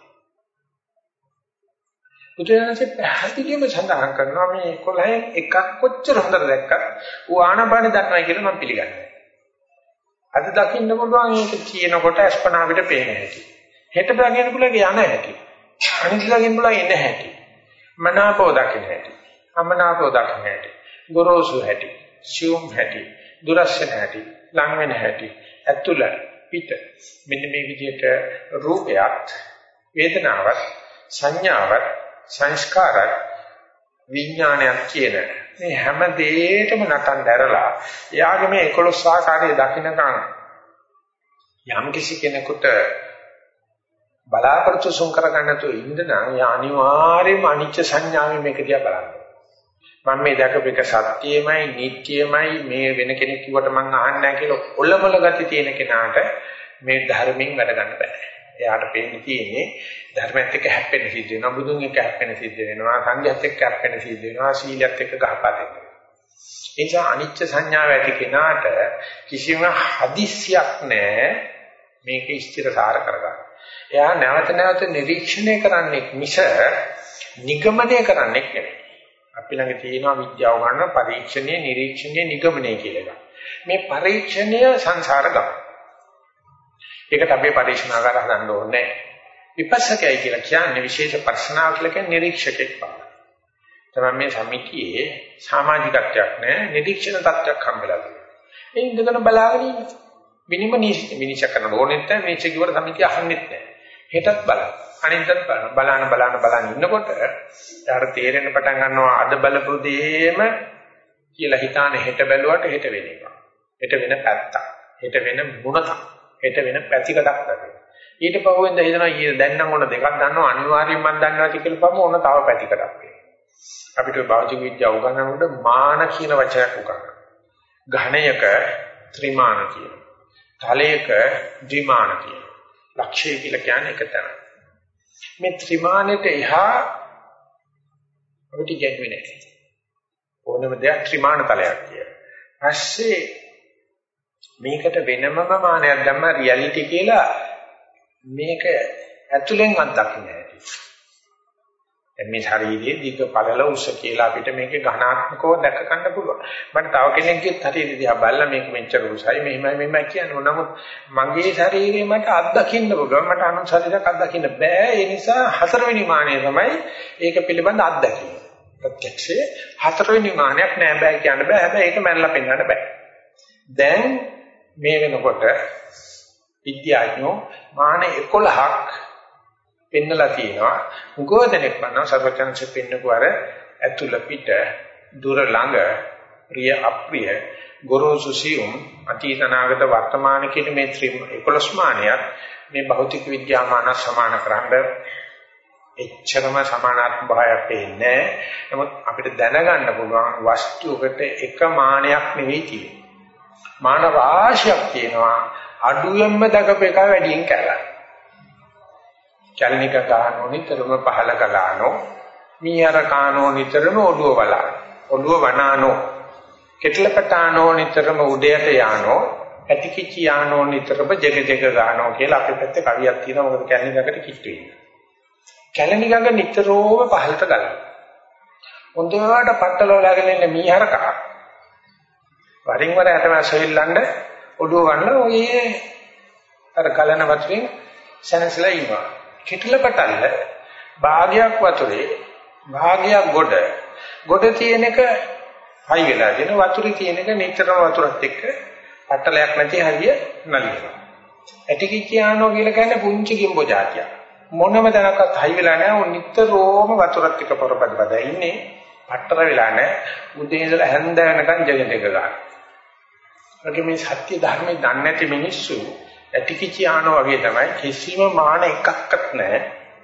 උදේනසේ පැහැදිලිවම සඳහන් කරනවා මේ 11න් එකක් කොච්චර හොඳට දැක්කත් ඌ ආනාපානෙ දන්නවයි කියලා මම පිළිගන්නවා. අද දකින්න පුළුවන් ඒක කියනකොට අස්පනා අපිට පේන හැටි. හෙට දකින්න පුළුවන් යන හැටි. අනිත් දකින්න පුළුවන් එන හැටි. මනාපෝ දකින්න හැටි. අමනාපෝ දකින්න හැටි. ගොරෝසු හැටි. සියුම් හැටි. දුරස්ස හැටි. ලං වෙන හැටි. ඇතුළ පිට. මෙන්න මේ විදිහට රූපයක් වේදනාවක් සංඥාවක් සංස්කාරයක් විඥානයක් කියන මේ හැම දෙයකම නටන දැරලා එයාගේ මේ 11 ආකාරයේ දකින්නකම් යම් කිසි කෙනෙකුට බලාපොරොත්තු සුන් කරගන්න තු ඉඳනා යා අනිවාර්යයෙන්ම අනිච්ච සංඥාවෙන් මේක දිහා බලන්න. මම මේ දැකපේක සත්‍යයමයි නිට්ටියමයි මේ වෙන කෙනෙක් කිව්වට මම අහන්නේ නැහැ කියලා ඔලමල ගති තියෙන කෙනාට මේ ධර්මයෙන් වැඩ ගන්න බෑ. එයාට පේන්නේ තියෙන්නේ ධර්මයත් එක්ක හැප්පෙන සිද්ධ වෙනවා, බුදුන් එක්ක හැප්පෙන සිද්ධ වෙනවා, සංඝයත් එක්ක හැප්පෙන සිද්ධ වෙනවා, සීලයත් එක්ක ගහපා දෙනවා. ඒ නිසා අනිච්ච සංඥාව ඇති කෙනාට කිසිම හදිස්සියක් නැහැ මේක ස්ථිරසාර කරගන්න. එයා නැවත නැවත නිරීක්ෂණය කරන්නේ මිස නිගමනය කරන්නේ නෙවෙයි. අපි ළඟ තියෙනවා විද්‍යාව ගන්න පරීක්ෂණයේ නිරීක්ෂණයේ නිගමනය කියලා එකක්. මේ පරීක්ෂණය සංසාර ගමන. ඒකට අපි පරිශනාකාර හදන්න ඕනේ. විපස්සකයි කියලා කියන්නේ විශේෂ පර්සනාව කියලා කියන්නේ නිරීක්ෂකෙක් පාන. තමයි මේ සමිතියේ සමාජිකත්වයක් නැහැ නිරීක්ෂණ තත්ත්වයක් හම්බෙලා තියෙනවා. ඒ ඉඳගෙන බලාගෙන ඉන්න. මිනිම නිශ්චය කරන්න ඕනෙත් නැහැ මේ චිකිවර සමිතිය අහන්නෙත් නැහැ. හෙටත් බලන්න. අනිද්දාත් බලන්න ඉන්නකොට යාට තේරෙන්න පටන් ගන්නවා අද බලපු දෙයම කියලා හිතාන හෙට බැලුවට හෙට වෙන එක. හෙට වෙන පැත්තක්. හෙට වෙන මුණතක්. හෙට වෙන පැතිකඩක් නැති. ඊට පහුවෙන්ද හිතනවා ඊයේ දැන් නම් ඕන දෙකක් ගන්නවා අනිවාර්යයෙන් මම දන්නවා කියලා පම ඕන තව පැතිකඩක් වෙනවා. අපිට භෞතික විද්‍යාව උගන්වනකොට මාන කියන වචනයක් උගන්වනවා. ඝණයක ත්‍රිමාන කියන. තලයක ද්විමාන කියන. ලක්ෂය කියලා කියන්නේ එක තැන. මේ ත්‍රිමානෙට එහා අපිට ගැටෙන්නේ නැහැ. ඕනම දෙයක් ත්‍රිමාන තලයක් කියන. පස්සේ මේකට වෙනමම මානයක් දැම්ම රියැලිටි කියලා මේක ඇතුලෙන් අත්දකින්න ඇති. මේ ශරීරයේ දිග පළල උස කියලා අපිට මේක ඝනාත්මකව දැක ගන්න පුළුවන්. මට තව කෙනෙක්ගේ ශරීරය දිහා බලලා මේක මෙච්චර උසයි මෙහෙමයි කියනවා. නමුත් මගේ ශරීරය මට අත්දකින්න පුළුවන්. මට අනුන් ශරීරයක් අත්දකින්න බෑ. ඒ නිසා හතරවෙනි මානය තමයි ඒක පිළිබඳ අත්දැකීම. ප්‍රත්‍යක්ෂයේ හතරවෙනි මානයක් නෑ බෑ කියන්න බෑ. හැබැයි ඒක මැනලා පෙන්වන්න බෑ. දැන් මේ වෙනකොට විද්‍යාඥයෝ මාන 11ක් පෙන්නලා තියෙනවා. උගෝදෙනෙක් වන්නා සර්වඥාන්සේ පෙන්නපු අර ඇතුළ පිට දුර ළඟ ප්‍රිය අප්‍රිය ගොරෝසු සියුම් අතීත අනාගත වර්තමාන කියන මේ 11 මානයක් මේ භෞතික විද්‍යාමාන සමාන කරන්න එච්චරම සමානාත්මක භාවයක් පේන්නේ. නමුත් අපිට දැනගන්න පුළුවන් වස්තුවකට එක මානයක් නෙවෙයි තියෙන්නේ. මාන රාශියක් තියෙනවා. අඩුවෙන්ම දකප එක වැඩියෙන් කරලා. චලනික ගානෝ නිතරම පහල කළානෝ මීහර කානෝ නිතරම ඔළුව වලාන. ඔළුව වනානෝ කෙටලපටානෝ නිතරම උඩයට යානෝ ඇතිකිචි යානෝ නිතරම ජග ජග ගානෝ කියලා අපේ පැත්තේ කවියක් තියෙනවා. මොකද කැලණිකකට කිට්ටු වෙන්නේ. කැලණිකක නිතරම පහලට ගලනවා. හොඳට පట్టල වලාගෙන ඉන්න මීහරකා වරින් වර ඇටමැස්සෙල්ලන්න ඔළුව වන්න ඔය අර ගලන වතුරෙන් සැනසලා ඉන්නවා. කෙටලපටල්ල භාගයක් වතුරේ භාගයක් ගොඩ තියෙන එක හයි වෙලා දෙන වතුරේ තියෙන එක නිතරම වතුරත් එක්ක පටලයක් නැති හරිය නලියනවා. ඇටිකිච්චියානෝ කියලා කියන්නේ පුංචි ගිම්බෝ జాතියක්. මොනම තැනකත් හයි වෙලා නැහැ. උන් නිතරම වතුරත් එක්ක පොරපත් ඉන්නේ. පටර වෙලා නැහැ. උදේ ඉඳලා හැන්ද වෙනකන් ජගෙට එක ගන්න. ඒකේ මේ සත්‍ය ධර්මයේ දන්නේ නැති මිනිස්සු ඇටිකිච්චියානෝ වගේ තමයි. කිසිම මාන එකක්වත් නැහැ.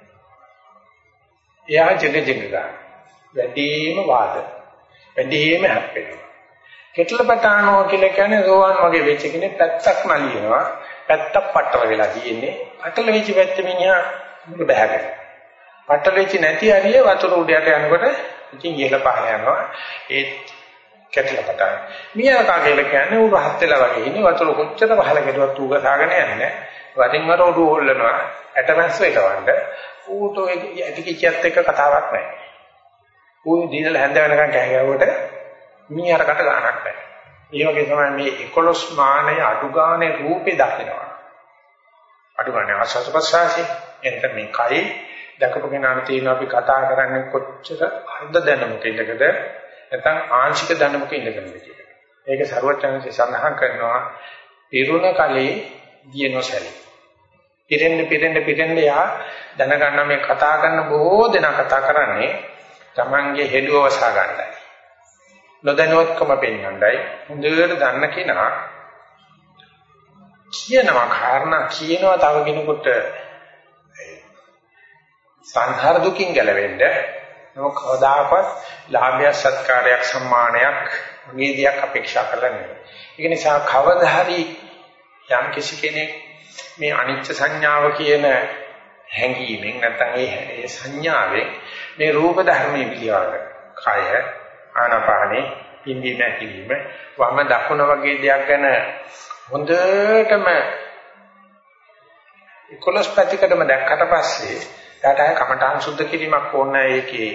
එයා ජග ගන්න. වැඩිම වාද. වැඩිම හැප්පෙනවා. කෙටලපටානෝ කියලා කියන්නේ රෝවන් වගේ වෙච්ච කෙනෙක් පැත්තක් නලියනවා. පැත්තක් පටල වෙලා තියෙන්නේ. පටල වෙච්ච පැත්ත මිනිහා මුල බහගෙන. පටල වෙච්ච නැති හරිය වතුර උඩට යනකොට ඉතින් ඉහළ පහළ යනවා. ඒ කෙටලපටාන. මියා කාගේල කියන්නේ උ රහත් වෙලා වගේ ඉන්නේ. වතුර කොච්චර පහළ ගැටුවත් ඌ ගසාගෙන යන්නේ. වරින් වර උඩ හොල්ලනවා. ඇටමැස්ස එලවන්න. ඌට ඒ ඇටිකිච්චියත් එක්ක කතාවක් නැහැ. ඌ දිනල හැන්ද වෙනකන් කෑ ගැවුවට මීහරකට ගන්නක් නැහැ. ඒ වගේ තමයි මේ 11 මානය අඩු ගානේ රූපේ දකිනවා. අඩු ගානේ ආස්වාද ප්‍රසආසී එතන මේ කයි දකපු කෙනාට තියෙන අපි කතා කරන්නේ කොච්චර අර්ධ දැනුමක ඉඳකද නැත්නම් ආංශික දැනුමක ඉඳකද කියලා. ඒක සරුවචනසේ සඳහන් කරනවා පිරුණ කලේ දියනොසලි. පිරෙන්න යා දැනගන්න මේ කතා කරන බොහෝ දෙනා කතා කරන්නේ තමන්ගේ හෙළුව වසා ගන්නයි. නොදැනුවත්කම පෙන්වන්නයි. හොඳට දන්න කෙනා කියනවා කාරණා කියනවා තව කෙනෙකුට සංහාර දුකින් ගැලවෙන්න නෝ කවදාකවත් ලාභය සත්කාරයක් සම්මානයක් වගේ දෙයක් අපේක්ෂා කරලා නෙවෙයි. ඒක නිසා කවදා හරි යම් කිසි කෙනෙක් මේ අනිච්ච සංඥාව කියන හැඟීමෙන් නැත්නම් ඒ සංඥාවෙන් මේ රූප ධර්මයේ පිළිවෙල කය ආනාපානේ ඉන්දිය නැතිවීම වම දකුණ වගේ දෙයක් ගැන හොඳටම 11 පැතිකඩම දැක්කට පස්සේ ඊට ආය කමඨාන් සුද්ධ කිරීමක් ඕනේ. ඒකේ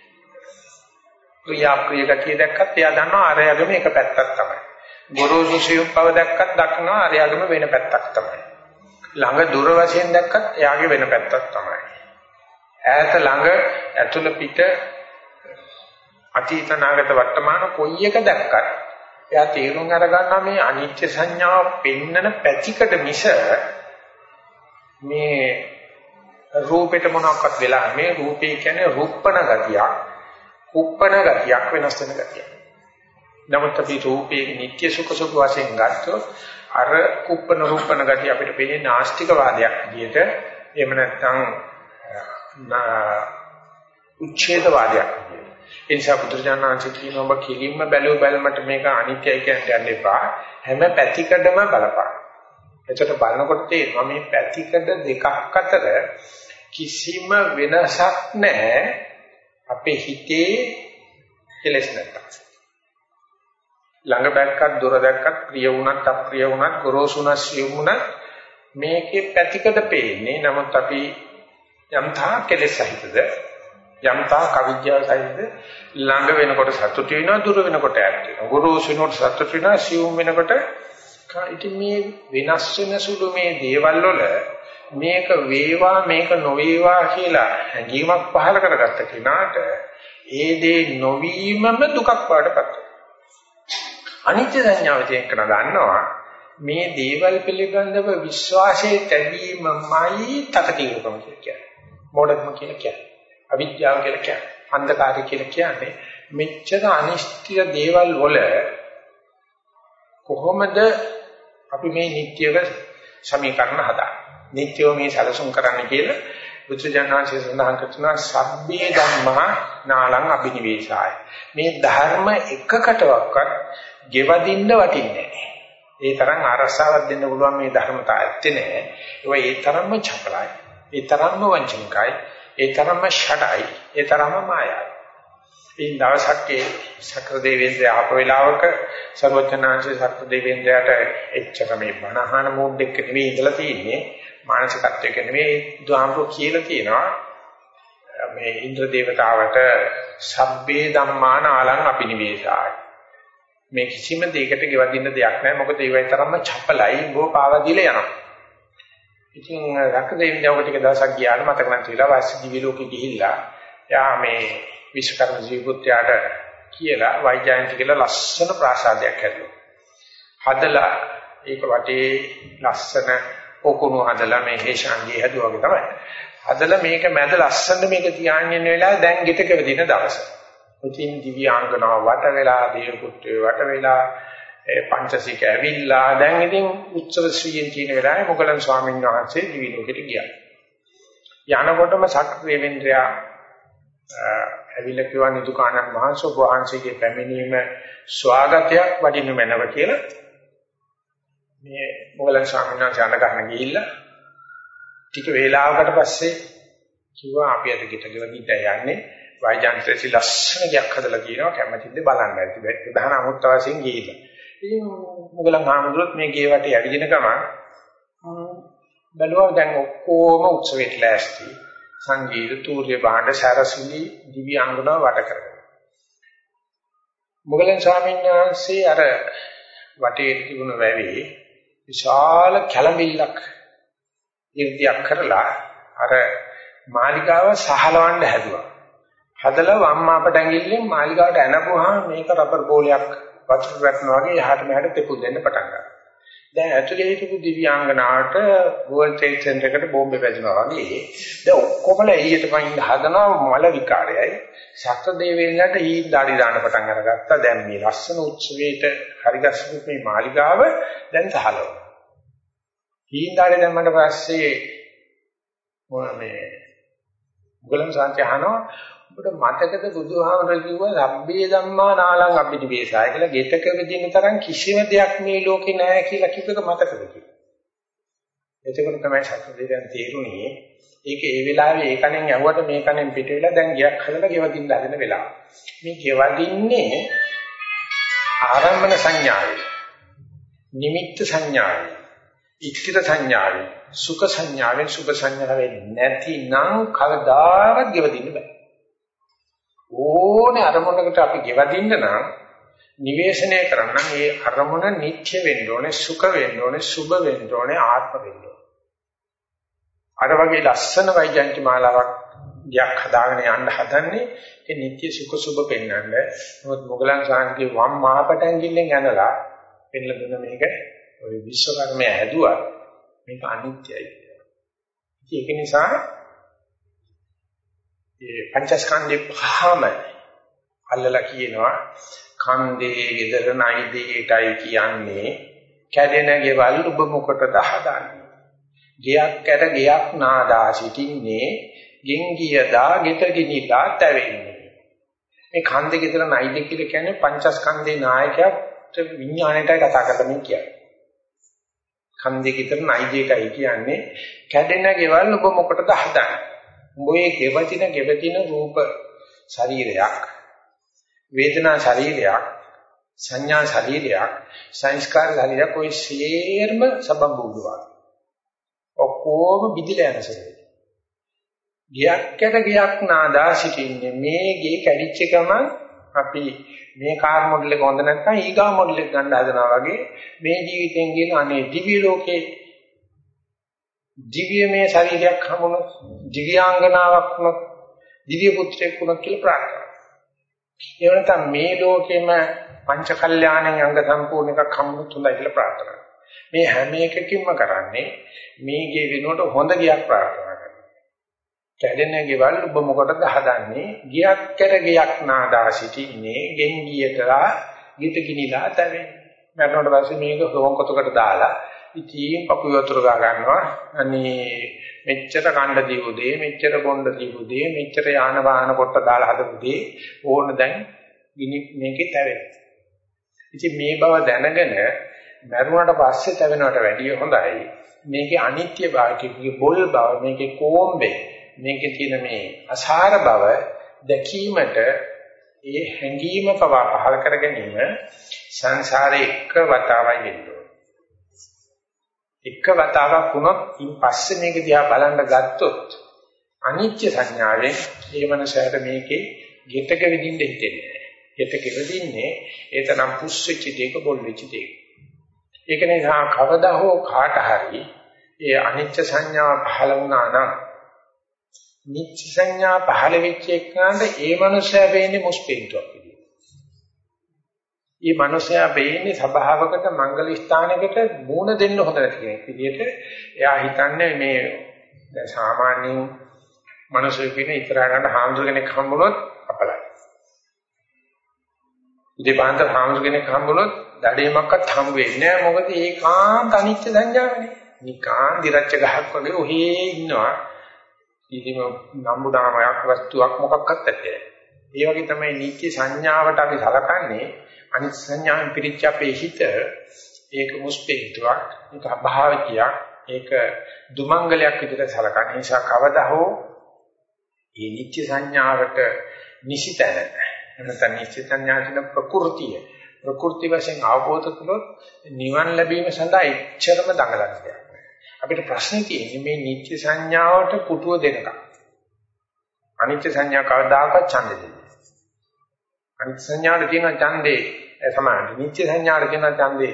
ප්‍රිය ගතිය දැක්කත් එයා දන්නවා අරයගම එක පැත්තක් තමයි. ගොරෝසු සියුම් බව දැක්කත් දක්නවා අරයගම වෙන පැත්තක් තමයි. ළඟ දුර වශයෙන් දැක්කත් එයාගේ වෙන පැත්තක් තමයි. ඈත ළඟ ඇතුළ පිට අතීත නාගත වර්තමාන කොයි එක දැක්කත් එයා තේරුම් අරගන්නවා මේ අනිත්‍ය සංඥාව පෙන්නන පැතිකඩ මිස මේ රූපෙට මොනක්වත් වෙලා මේ රූපේ කියන්නේ රූපණ ගතියක් කුප්පණ ගතියක් වෙනස් වෙන ගතියක්. නමුත් අපි රූපේ නිට්ටය සුඛ සුඛ වශයෙන් ගත්තොත් අර කුප්පණ රූපණ ගතිය අපිට පේන්නේ නාස්තික වාදයක් විදියට එහෙම නැත්නම් උච්ඡේද වාදයක් විදියට. ඒ නිසා බුදුරජාණන්සේ කියනවා ඔබ කිලින්ම බැලුවමට මේක අනිත්‍යයි කියන්න යන්න එපා. හැම පැතිකඩම බලපන්. එතකොට බලනකොට තේරෙනවා මේ පැතිකඩ දෙකක් අතර කිසිම වෙනසක් නැහැ අපේ හිතේ කෙලෙස් නැත්තම්. ළඟ බැක්කත් දුර දැක්කත් ප්‍රිය වුණත් අප්‍රිය වුණත් ගොරෝසුණත් සියුම් වුණත් මේකේ පැතිකඩ පේන්නේ. නමුත් අපි යම්තා කෙලෙස් සහිතද යම්තා කවිජ්ජා සහිතද ළඟ වෙනකොට සතුට වෙනවා දුර වෙනකොට ඈත් වෙනවා. ගොරෝසු වෙනකොට සතුට වෙනවා සියුම් වෙනකොට ඉතින් මේ වෙනස් වෙන සුළු මේ දේවල් වල මේක වේවා මේක නොවේවා කියලා හැඟීමක් පහල කරගත්ත කෙනාට ඒ දේ නොවීමම දුකක් වඩපත්. අනිත්‍ය සංඥාව තියෙන කෙනා දන්නවා මේ දේවල් පිළිබඳව විශ්වාසයේ තැබීමමයි තකතිරුකම කියන්නේ. මොඩකම කියලා කියන්නේ. අවිද්‍යාව කියලා කියන්නේ. අන්ධකාරය කියලා කියන්නේ. මෙච්චර අනිෂ්ඨ දේවල් වල කොහොමද අපි මේ නිට්ටයව සමීකරණ හදාන්නේ? නිට්ටයව මේ සැලසුම් කරන්න කියලා බුදුජානනාංශය සඳහන් කරනවා සබ්බේ ධම්මා නාලං අබිනිවේෂාය. මේ ධර්ම එකකටවත් ගෙවදින්න වටින්නේ නැහැ. ඒ තරම් ආරසාවක් දෙන්න පුළුවන් මේ ධර්මතාවය ඇත්තේ නැහැ. ඒවා ඒ තරම්ම චපලයි. ඒ තරම්ම වංචනිකයි. ඒ තරම්ම ෂඩයි. ඒ තරම්ම මායයි. මේ දවසක් සක්‍ර දෙවියන්ගේ ආප වේලාවක සර්වඥාන්සේ සක්‍ර දෙවියන්ට එච්චර මේ බණහන මෝඩ් එක නෙවෙයි ඉඳලා තියෙන්නේ. මානසිකත්වයක නෙවෙයි දුආම්පෝ කියලා තියෙනවා. මේ ඉන්ද්‍ර දේවතාවට සබ්බේ ධම්මාන ආලං අපිනිවේෂාය. මේ කිසිම දෙයකට ගෙවදින්න දෙයක් නැහැ. මොකද ඒවයි තරම්ම චපලයි බෝ පාවා දීලා යනවා. ඉතින් රක්කදේවියව ටික දවසක් ගියාම මතක නැතිලා වාසි දිවි ලෝකෙ ගිහිල්ලා යා මේ විශ්වකර්ම ජීවිතයට කියලා වෛජයන්ති කියලා ලස්සන ප්‍රාසාදයක් හැදුවා. හදලා ඒක වටේ ලස්සන පොකුණු හදලා මේ හේෂාංගී හැදුවා වගේ තමයි. හදලා මේක මැද ලස්සන මේක තියාගෙන ඉන්න වෙලාවේ දැන් ගෙටක දින දවස. ඉතින් දිව්‍යාංගනාව වට වෙලා දේව පුත්‍රයෝ වට වෙලා පංචසික ඇවිල්ලා දැන් ඉතින් උත්සව ශ්‍රීයෙන් කියන වෙලාවේ මොගලන් ස්වාමීන් වහන්සේ දිවි ලෝකෙට ගියා. යනකොටම සක්‍රීයේන්ද්‍රයා ඇවිල්ලා කිව්වා නිදුකානන් මහසෝ වහන්සේගේ පැමිණීම ස්වාගතයක් වඩින්න මැනව කියලා. මේ මොගලන් ස්වාමීන් වහන්සේ අඬ ගිහිල්ලා ටික වේලාවකට පස්සේ කිව්වා අපි අද ගෙටක ගිහින් යන්නේ වෛජයන්ත්‍රසි ලස්සන ගයක් හදලා කියනවා කැමැතිද බලන්න ඇති. ප්‍රධාන අමුත්තවසින් ගිහිල්ලා. ඉතින් මොගලන් ආමඳුරත් මේ ගේ වටේ ඇවිදින ගමන් බැලුවා දැන් ඔක්කොම උත්සවයට ලෑස්ති. සංගීත තූර්ය භාණ්ඩ සරසුලි දිව්‍ය අංගනාව වට කරගෙන. මොගලන් ස්වාමීන් වහන්සේ අර වටේ තිබුණ වැවේ විශාල කැළඹිල්ලක් ඉර්ධියක් කරලා අර මාලිගාව සහලවන්න හැදුවා. හදලා වම්මාපට ඇඟිල්ලෙන් මාලිගාවට ඇනපුවාම මේක රබර් බෝලයක් වතුර වැටෙනවා වගේ එහාට මෙහාට තෙපුල් දෙන්න පටන් ගත්තා. දැන් ඇතුලේ හිටපු දිව්‍යාංගනාවට World Trade Center එකට බෝම්බේ වැදුනා වගේ දැන් ඔක්කොම එළියට පයින් හදනවා මල විකාරයයි. ශක්‍ර දෙවියන්ට ඊ දාඩි දාන්න පටන් අරගත්තා. දැන් මේ ලස්සන උත්සවයට හරිගස්සපු මේ මාලිගාව දැන් සහලවනවා. ඊ දාඩි දැම්මට පස්සේ මේ මුගලන් සාන්ති අහනවා ඔබට මතකද බුදුහාමර කිව්වා රබ්බේ ධම්මා නාලං අබ්බිනිවේසාය කියලා ගෙටක වෙදින තරම් කිසිම දෙයක් මේ ලෝකේ නැහැ කියලා කිව්වක මතකද කියලා. එතකොට තමයි ශක්‍රදේවයන් තේරුණේ ඒක ඒ වෙලාවේ ඒ කණෙන් යවුවට මේ කණෙන් පිට වෙලා දැන් ගියක් හදලා ගෙවදින්න හදන වෙලාව. මේ ගෙවදින්නේ ආරම්භන සංඥාවේ. නිමිත්ත සංඥාවේ. ඉක්කිත සංඥාවේ. සුඛ සංඥාවෙන් සුභ සංඥාවෙන් නැතිනම් කවදාවත් ගෙවදින්න බෑ. ඕනේ අරමුණකට අපි ගෙවදින්න නම් නිවේශනය කරන්න ඒ අරමුණ නිත්‍ය වෙන්න ඕනේ සුඛ වෙන්න ඕනේ සුභ වෙන්න ඕනේ ආත්ම වෙන්න ඕනේ. අර වගේ ලස්සන වෛජයන්ති මාලාවක් යක් හදාගෙන යන්න හදන්නේ ඒ නිත්‍ය සුඛ සුභ පෙන්වන්න. මොකද මොගලන් සාන්තිගේ වම් මාපටැංගිල්ලෙන් ඇනලා පෙන්ලා දුන්න මේක ඔය විශ්වකර්මය හැදුවා මේක අනිත්‍යයි. ඒක නිසා ඒ පංචස්කන්ධේ පහම අල්ලලා කියනවා කන්දේ gedara නයි දෙයටයි කියන්නේ කැඩෙන ගෙවල් ඔබ මොකටද හදන්නේ ගියක් කර ගියක් නාදා සිටින්නේ ගෙන්ගියදා ගෙට ගිනිලා තැවෙන්නේ මේ කන්දේ gedara නයිද කියලා කියන්නේ පංචස්කන්ධේ නායකයාට විඥාණයටයි කතා කරන්නේ කියන්නේ කන්දේ gedara නයිදේටයි කියන්නේ කැඩෙන ගෙවල් ඔබ මොකටද හදන්නේ මොයේ ගෙවතින රූප ශරීරයක් වේදනා ශරීරයක් සංඥා ශරීරයක් සංස්කාර ශරීරයක් ඔය සියර්ම සබඹුදුවා ඔක්කොම විදිලා යනසෙයි ගියක්කට ගියක් නාදා සිටින්නේ මේ ගේ කැඩිච්ච ගමන් අපි මේ කාර් මොඩල් එක හොඳ නැත්නම් ඊගා මොඩල් එක ගන්න හදනවා වගේ මේ ජීවිතෙන් කියන අනේ දිව්‍ය ලෝකේ දිව්‍යමය ශරීරයක් හමුනොත් දිව්‍යාංගනාවක් වුණොත් දිව්‍ය පුත්‍රයෙක් වුණොත් කියලා ප්‍රාර්ථනා. ඒ වෙනතම මේ ලෝකෙම පංච කල්යාණෙන් අංග සම්පූර්ණ එකක් හම්බුත් හොඳයි කියලා ප්‍රාර්ථනා කරනවා. මේ හැම එකකින්ම කරන්නේ මේ ගේ වෙනුවට හොඳ ගියක් ප්‍රාර්ථනා කරනවා. කැඩෙන ගෙවල් ඔබ මොකටද හදන්නේ? ගියක් කර ගියක් නාදා සිටින්නේ ගෙන් ගියටලා ගිත කිනිලා තැවෙන්නේ. මරණයට පස්සේ මේක හොංකොතකට දාලා ඉතින් පපු වතුර ගා ගන්නවා. අනේ මෙච්චර කණ්ඩ දීවුදේ මෙච්චර බොණ්ඩ දීවුදේ මෙච්චර යාන වාහන කොට දාලා හදපුදී ඕන දැන් ගිනි මේකේ තැවෙනවා. ඉතින් මේ බව දැනගෙන මරුණට පස්සේ තැවෙනවට වැඩිය හොඳයි මේකේ අනිත්‍ය භාවයේ බොල් බව මේකේ කොම්බේ මේකේ තියෙන මේ අසාර බව දැකීමට ඒ හැඟීම පවා පහල කර ගැනීම සංසාරේ එක වතාවයි වෙන්නේ. එක වතාවක් වුණොත් ඉන් පස්සේ මේක දිහා බලන්න ගත්තොත් අනිත්‍ය සංඥාවෙන් ඒ මනසට මේකේ ගෙටක විදින්න හිතෙන්නේ නැහැ. ගෙටක විදින්නේ ඒ තරම් පුස්සෙච්ච දෙයක බොල් වෙච්ච දෙයක. ඒක නිසා කවදා හෝ කාට හරි ඒ අනිත්‍ය සංඥාව පහළ වුණා නම් නිත්‍ය සංඥා පහළ වෙච්ච එකනට ඒ මනුස්සයා වෙන්නේ මුස්පීන්තුවක් විදියට. මේ මනුස්සයා වෙන්නේ සබාවකට මංගල ස්ථානයකට මූණ දෙන්න හොඳ නැති කෙනෙක් විදියට. එයා හිතන්නේ මේ දැන් සාමාන්‍යයෙන් මනුස්සයෙ කියන ඉතරහකට හාමුදුර කෙනෙක් හම්බුනොත් අපලයි. ඉතිපාන්තර හාමුදුර කෙනෙක් හම්බුනොත් දඩේමක්වත් හම්බ වෙන්නේ නැහැ. මොකද ඒකාන්ත අනිත්‍ය සංඥාවනේ. නිකාන් දිරච්ච ගහක් වගේ ඔහේ ඉන්නවා. ඉතින් නම්බුදාමයක් වස්තුවක් මොකක්වත් නැහැ. ඒ වගේ තමයි නිත්‍ය සංඥාවට අපි සලකන්නේ. අනිත්‍ය සංඥාවෙන් පිළිච්ච අපේ හිත ඒක මුස්පේන්තුවක්, ඒක අභාවිකයක්, ඒක දුමංගලයක් විදිහට සලකන්නේ. ඒ නිසා කවදා හෝ මේ නිත්‍ය සංඥාවට නිසිතන එනතන නිත්‍ය සංඥාසින ප්‍රകൃති වශයෙන් අවබෝධ කළොත් නිවන් ලැබීම සඳහා එච්චරම දඟලන දෙයක්. අපිට ප්‍රශ්නේ තියෙන්නේ මේ නිත්‍ය සංඥාවට පුටුව දෙනකම්. අනිත්‍ය සංඥා කවදාකවත් ඡන්දෙ දෙන්නේ. අනිත්‍ය සංඥාට තියෙන ඡන්දේ සමානයි. නිත්‍ය සංඥාට තියෙන ඡන්දේ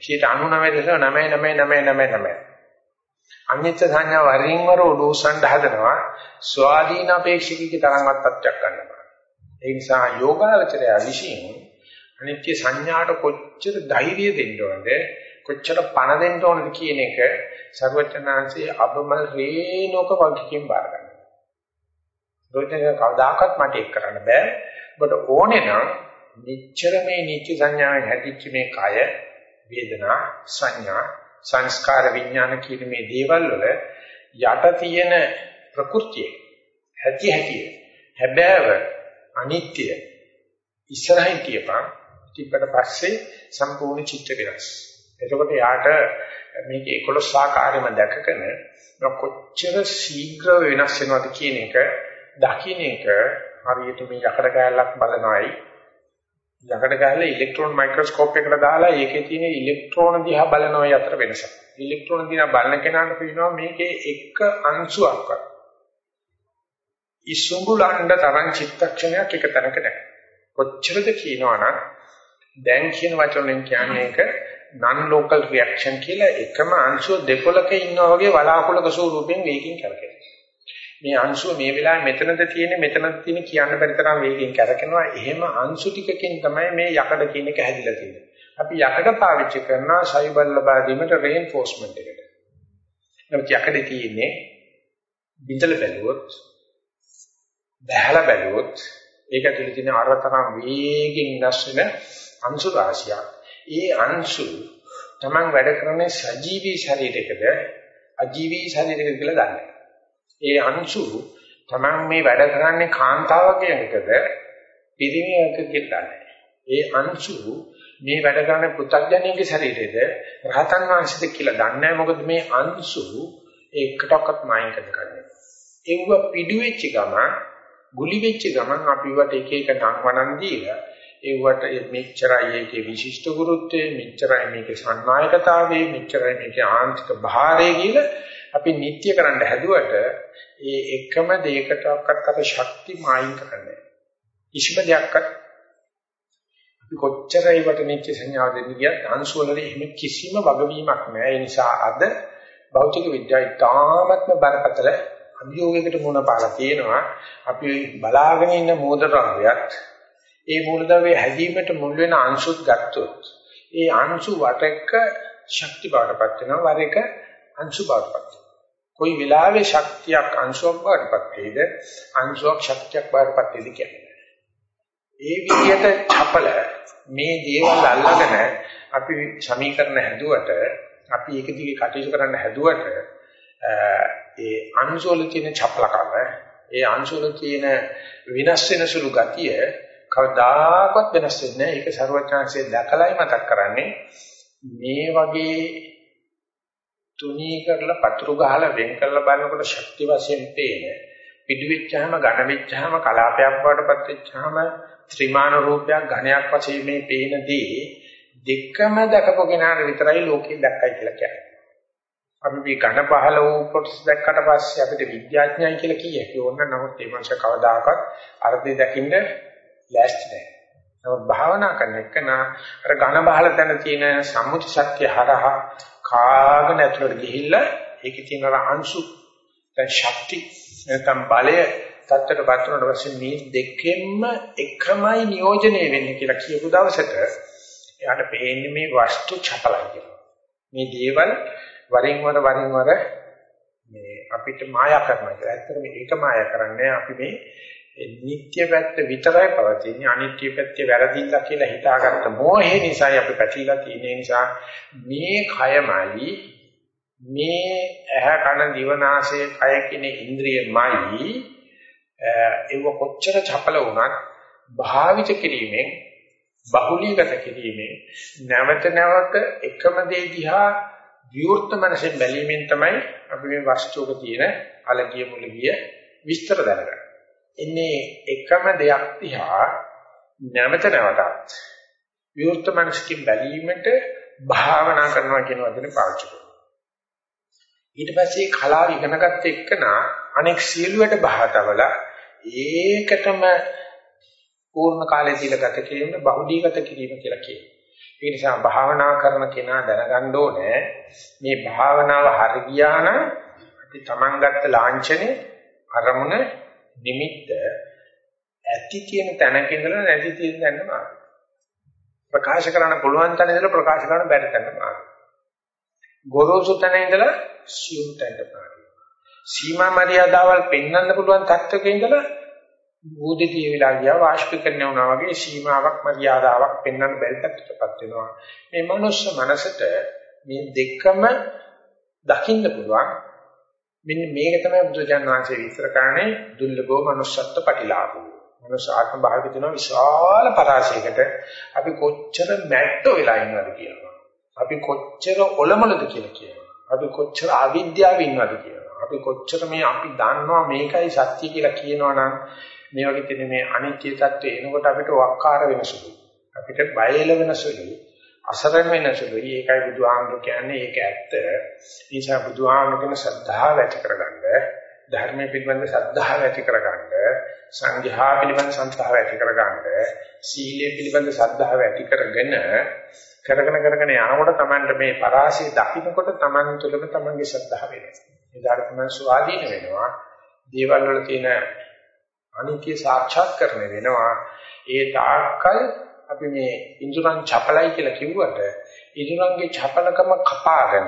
99.99999. අනිත්‍ය සංඥා වරින් වර උඩෝසන් හදනවා ස්වාධීන අපේක්ෂිකී තරම්වත් පත්‍යක් ගන්නවා. ඒ නිසා යෝගාවචරය විශ්ින් අනිත්‍ය සංඥාට කොච්චර ධෛර්යය දෙන්න ඕනද කොච්චර පණ දෙන්න ඕනද කියන එක සර්වචනාංශයේ අබමල් රේනෝක වගකීම් බාර ගන්නවා. ඒකෙන් කවදාකවත් මට ඒක කරන්න බෑ. ඔබට ඕනේ නම් නිච්චර මේ නිච්ච සංඥාවෙන් හැදිච්ච මේ කය වේදනා සංඥා සංස්කාර විඥාන කියන මේ දේවල් වල යට තියෙන ප්‍රകൃතිය හැටි හැබෑව අනිත්‍ය ඉස්සරහින් කියපන් ටිකට පස්සේ සම්පූර්ණ චිත්ත වෙනස්. එතකොට යාට මේක 11 ආකාරයෙන්ම දැකගෙන කොච්චර ශීඝ්‍ර වෙනස් වෙනවද කියන එක දකින්න එක හරියට මේ යකඩ කෑල්ලක් බලනවායි යකඩ කෑල්ල ඉලෙක්ට්‍රෝන මයික්‍රොස්කෝප් එකකට දාලා ඒකේ තියෙන ඉලෙක්ට්‍රෝන දිහා බලනවා අතර වෙනස. ඉලෙක්ට්‍රෝන දිහා බලන කෙනාට පේනවා මේකේ එක අංශුවක්වත් ඉසුඹුලණ්ඩ තරම් චිත්තක්ෂණයක් එක තැනක නැහැ. කොච්චරද කියනවනම් දැන් කියන වචනෙන් කියන්නේ ඒක non local reaction කියලා එකම අංශුව දෙකොලක ඉන්නා වගේ වලාකුළක ස්වරූපයෙන් වේගින් කරකැවෙනවා. මේ අංශුව මේ වෙලාවේ මෙතනද තියෙන්නේ මෙතනද තියෙන්නේ කියන්න බැරි තරම් වේගින් කරකිනවා. එහෙම අංශු ටිකකින් තමයි මේ යකඩ කියන එක හැදිලා තියෙන්නේ. අපි යකඩ පාවිච්චි කරනවා සයිබල් ලබා දීමට රේන්ෆෝස්මන්ට් එකට. නමුත් යකඩේ තියෙන්නේ බිඳල බැලුවොත් බහැලා බැලුවොත් ඒක ඇතුලේ තියෙන අරතරම් වේගින් නැස් වෙන අංශු රාශියක්. ඒ අංශු තමන් වැඩ කරන්නේ සජීවී ශරීරයකද අජීවී ශරීරයකද කියලා දන්නේ. ඒ අංශු තමන් මේ වැඩ කරන්නේ කාන්තාවකයකද පිරිමියක කියලා දන්නේ. ඒ අංශු මේ වැඩ කරන්නේ පු탁ජනකගේ ශරීරයේද රහතන් වහන්සේද කියලා දන්නේ නැහැ. මොකද මේ අංශු එකටවත් මායින් කරන්නේ. ඒව පිටු වෙච්ච ගමන් ගුලි වෙච්ච ගමන් අපි වට එක එක නම් වණන් දීලා ඒවට මෙච්චරයි ඒකේ විශිෂ්ට ගුරුත්වය මෙච්චරයි මේකේ සන්නායකතාවය මෙච්චරයි මේකේ ආන්තික භාරය කියලා අපි නිත්‍ය කරන්න හැදුවට ඒ එකම දෙයකටවත් අර ශක්ති මායින් කරන්නේ කිසිම දෙයක්වත් අපි කොච්චරයි වට නිත්‍ය සංඥාව දෙන්නේ කියත් අංශු වල එහෙම කිසිම වගවීමක් නැහැ. ඒ නිසා අද භෞතික විද්‍යාව තාමත්ම බරපතල අභියෝගයකට මුහුණ පාලා තියෙනවා. අපි බලාගෙන ඉන්න මෝදරාවයත් ඒ මූලද්‍රව්‍ය හැදීමට මුල් වෙන අංශුත් ගත්තොත් ඒ අංශු වටක ශක්ති බවටපත් වෙනවා වර එක අංශු බවටපත් වෙනවා. කොයි වෙලාවෙ ශක්තියක් අංශුවක් බවටපත් වේද අංශුවක් ශක්තියක් බවටපත් වේද කියන්නේ. ඒ විදිහට චපල මේ දේවල් අල්ලගෙන අපි සමීකරණ හැදුවට අපි ඒක දිගේ කටයුතු කරන්න හැදුවට ඒ අංශු වල තියෙන චපලකම ඒ අංශු වල තියෙන විනාශ වෙන සුළු ගතිය කවදාකවත් වෙනස් වෙන්නේ නැහැ. ඒක ਸਰවඥාන්සේ දැකලායි මතක් කරන්නේ. මේ වගේ තුනී කරලා පතුරු ගහලා වෙන් කරලා බලනකොට ශක්ති වශයෙන් පේන පිටු වෙච්චාම ඝන වෙච්චාම කලාපයක් වඩපත් වෙච්චාම ත්‍රිමාන රූපයක් ඝනයක් වශයෙන් මේ පේනදී දෙකම දැකපු කෙනාට විතරයි ලෝකේ දැක්කයි කියලා කියන්නේ. අපි මේ ඝන පහළ වූ කොටස් දැක්කට පස්සේ අපිට විද්‍යාඥයයි කියලා කියයි. ඕන නමුත් මේ මනස කවදාකවත් අර්ථය දකින්න ලෑස්ති නැහැ. නමුත් භාවනා කරන එකන අර ඝන බහල තැන තියෙන සම්මුති සත්‍ය හරහා කාගෙන ඇතුළට ගිහිල්ලා ඒකේ තියෙන අංශු දැන් ශක්ති නැත්නම් බලය තත්ත්වයට පත්වනට පස්සේ මේ දෙකෙන්ම එකමයි නියෝජනය වෙන්නේ කියලා කියපු දවසට එයාට පේන්නේ මේ වස්තු චපලයි කියලා. මේ දේවල් වරින් වර මේ අපිට මායා කරනවා කියලා. ඇත්තට මේක මායා කරන්නේ අපි මේ නිත්‍ය පැත්ත විතරයි පවතින්නේ. අනිත්‍ය පැත්තේ වැරදිලා කියලා හිතාගත්ත මෝහය නිසායි අපි පැතිලා තියෙන නිසා මේ කයමයි මේ ඇහ කන දිව නාසය කය කියන ඉන්ද්‍රියමයි ඒව කොච්චර චපල වුණත් භාවිත කිරීමෙන් බහුලීගත කිරීමෙන් නැවත නැවත එකම දේ දිහා විවෘත මනසෙන් බැලීමෙන් තමයි අපි මේ වස්තුවක තියෙන අලගිය මුලගිය විස්තර දැනගන්නේ. ඉන්නේ එකම දෙයක් දිහා නැවත නැවතත් විවෘත මනසකින් බැලීමට භාවනා කරනවා කියන වචනේ පාවිච්චි කරනවා. ඊට පස්සේ කලාව ඉගෙනගත්ත එක්කනා අනෙක් සියලුවට බහතවල ඒකටම පූර්ණ කාලයේ දීලා ගත කිරීම බහුදීගත කිරීම කියලා කියනවා. ඒ නිසා භාවනා කරන කෙනා දැනගන්න ඕනේ මේ භාවනාව හරි ගියා නම් අපි Taman ගත්ත ලාංඡනේ අරමුණ නිමිත්ත ඇති කියන තැනක ඉඳලා නැති තියෙන තැනම ආවා. ප්‍රකාශ කරන්න පුළුවන් තැන ඉඳලා ප්‍රකාශ කරන්න බැරි තැනම ආවා. ගොරෝසු තැන ඉඳලා සියුම් තැනට ආවා. සීමා මරියාදාවල් පෙන්වන්න පුළුවන් තත්ත්වක ඉඳලා බෝධිතිය විලා ගියා වාෂ්පීකරණය වුණා වගේ සීමාවක් මරියාදාවක් පෙන්වන්න බැරි තත්ත්වයකටපත් වෙනවා. මේ මනුස්ස මනසට මේ දෙකම දකින්න පුළුවන්. මෙන්න මේක තමයි බුදුජානක වහන්සේ විස්තර කරන්නේ දුර්ලභෝ manussත්ත්ව පටිලාභෝ. මනුස්ස ආත්ම භාවයේ තියෙන විශාල පරාසයකට අපි කොච්චර මැට්ටෝ වෙලා ඉන්නවද කියනවා. අපි කොච්චර ඔලමුලද කියලා කියනවා. අපි කොච්චර අවිද්‍යාවෙ ඉන්නවද කියනවා. අපි කොච්චර මේ අපි දන්නවා මේකයි සත්‍ය කියලා කියනවනම් මේ වගේ තියෙන මේ අනිත්‍ය தත්ත්වය එනකොට අපිට වක්කාර වෙනසුලු. අපිට බයල වෙනසුලු. අසරණ වෙනසුලුයි. ඒකයි බුදුහාමුදුරු කියන්නේ ඒක ඇත්ත. ඒ නිසා බුදුහාමුදුරු කියන ශ්‍රද්ධාව ඇති කරගන්න, ධර්මයේ පිළිබඳ ශ්‍රද්ධාව ඇති කරගන්න, සංඝයා පිළිබඳ ශ්‍රද්ධාව ඇති කරගන්න, සීලයේ පිළිබඳ ශ්‍රද්ධාව ඇති කරගෙන කරගෙන යනකොට Tamanට මේ පරාසය දකින්නකොට Taman තුළම Tamanගේ ශ්‍රද්ධාව වෙනවා. ඒදාට Taman ස්වාධීන වෙනවා. දේවල් වල තියෙන අනිත්‍ය සාක්ෂාත් කරගෙන වෙනවා. ඒ තාක්කල් අපි මේ ඉන්ද්‍රයන් චපලයි කියලා කිව්වට ඉන්ද්‍රයන්ගේ චපලකම කපාගෙන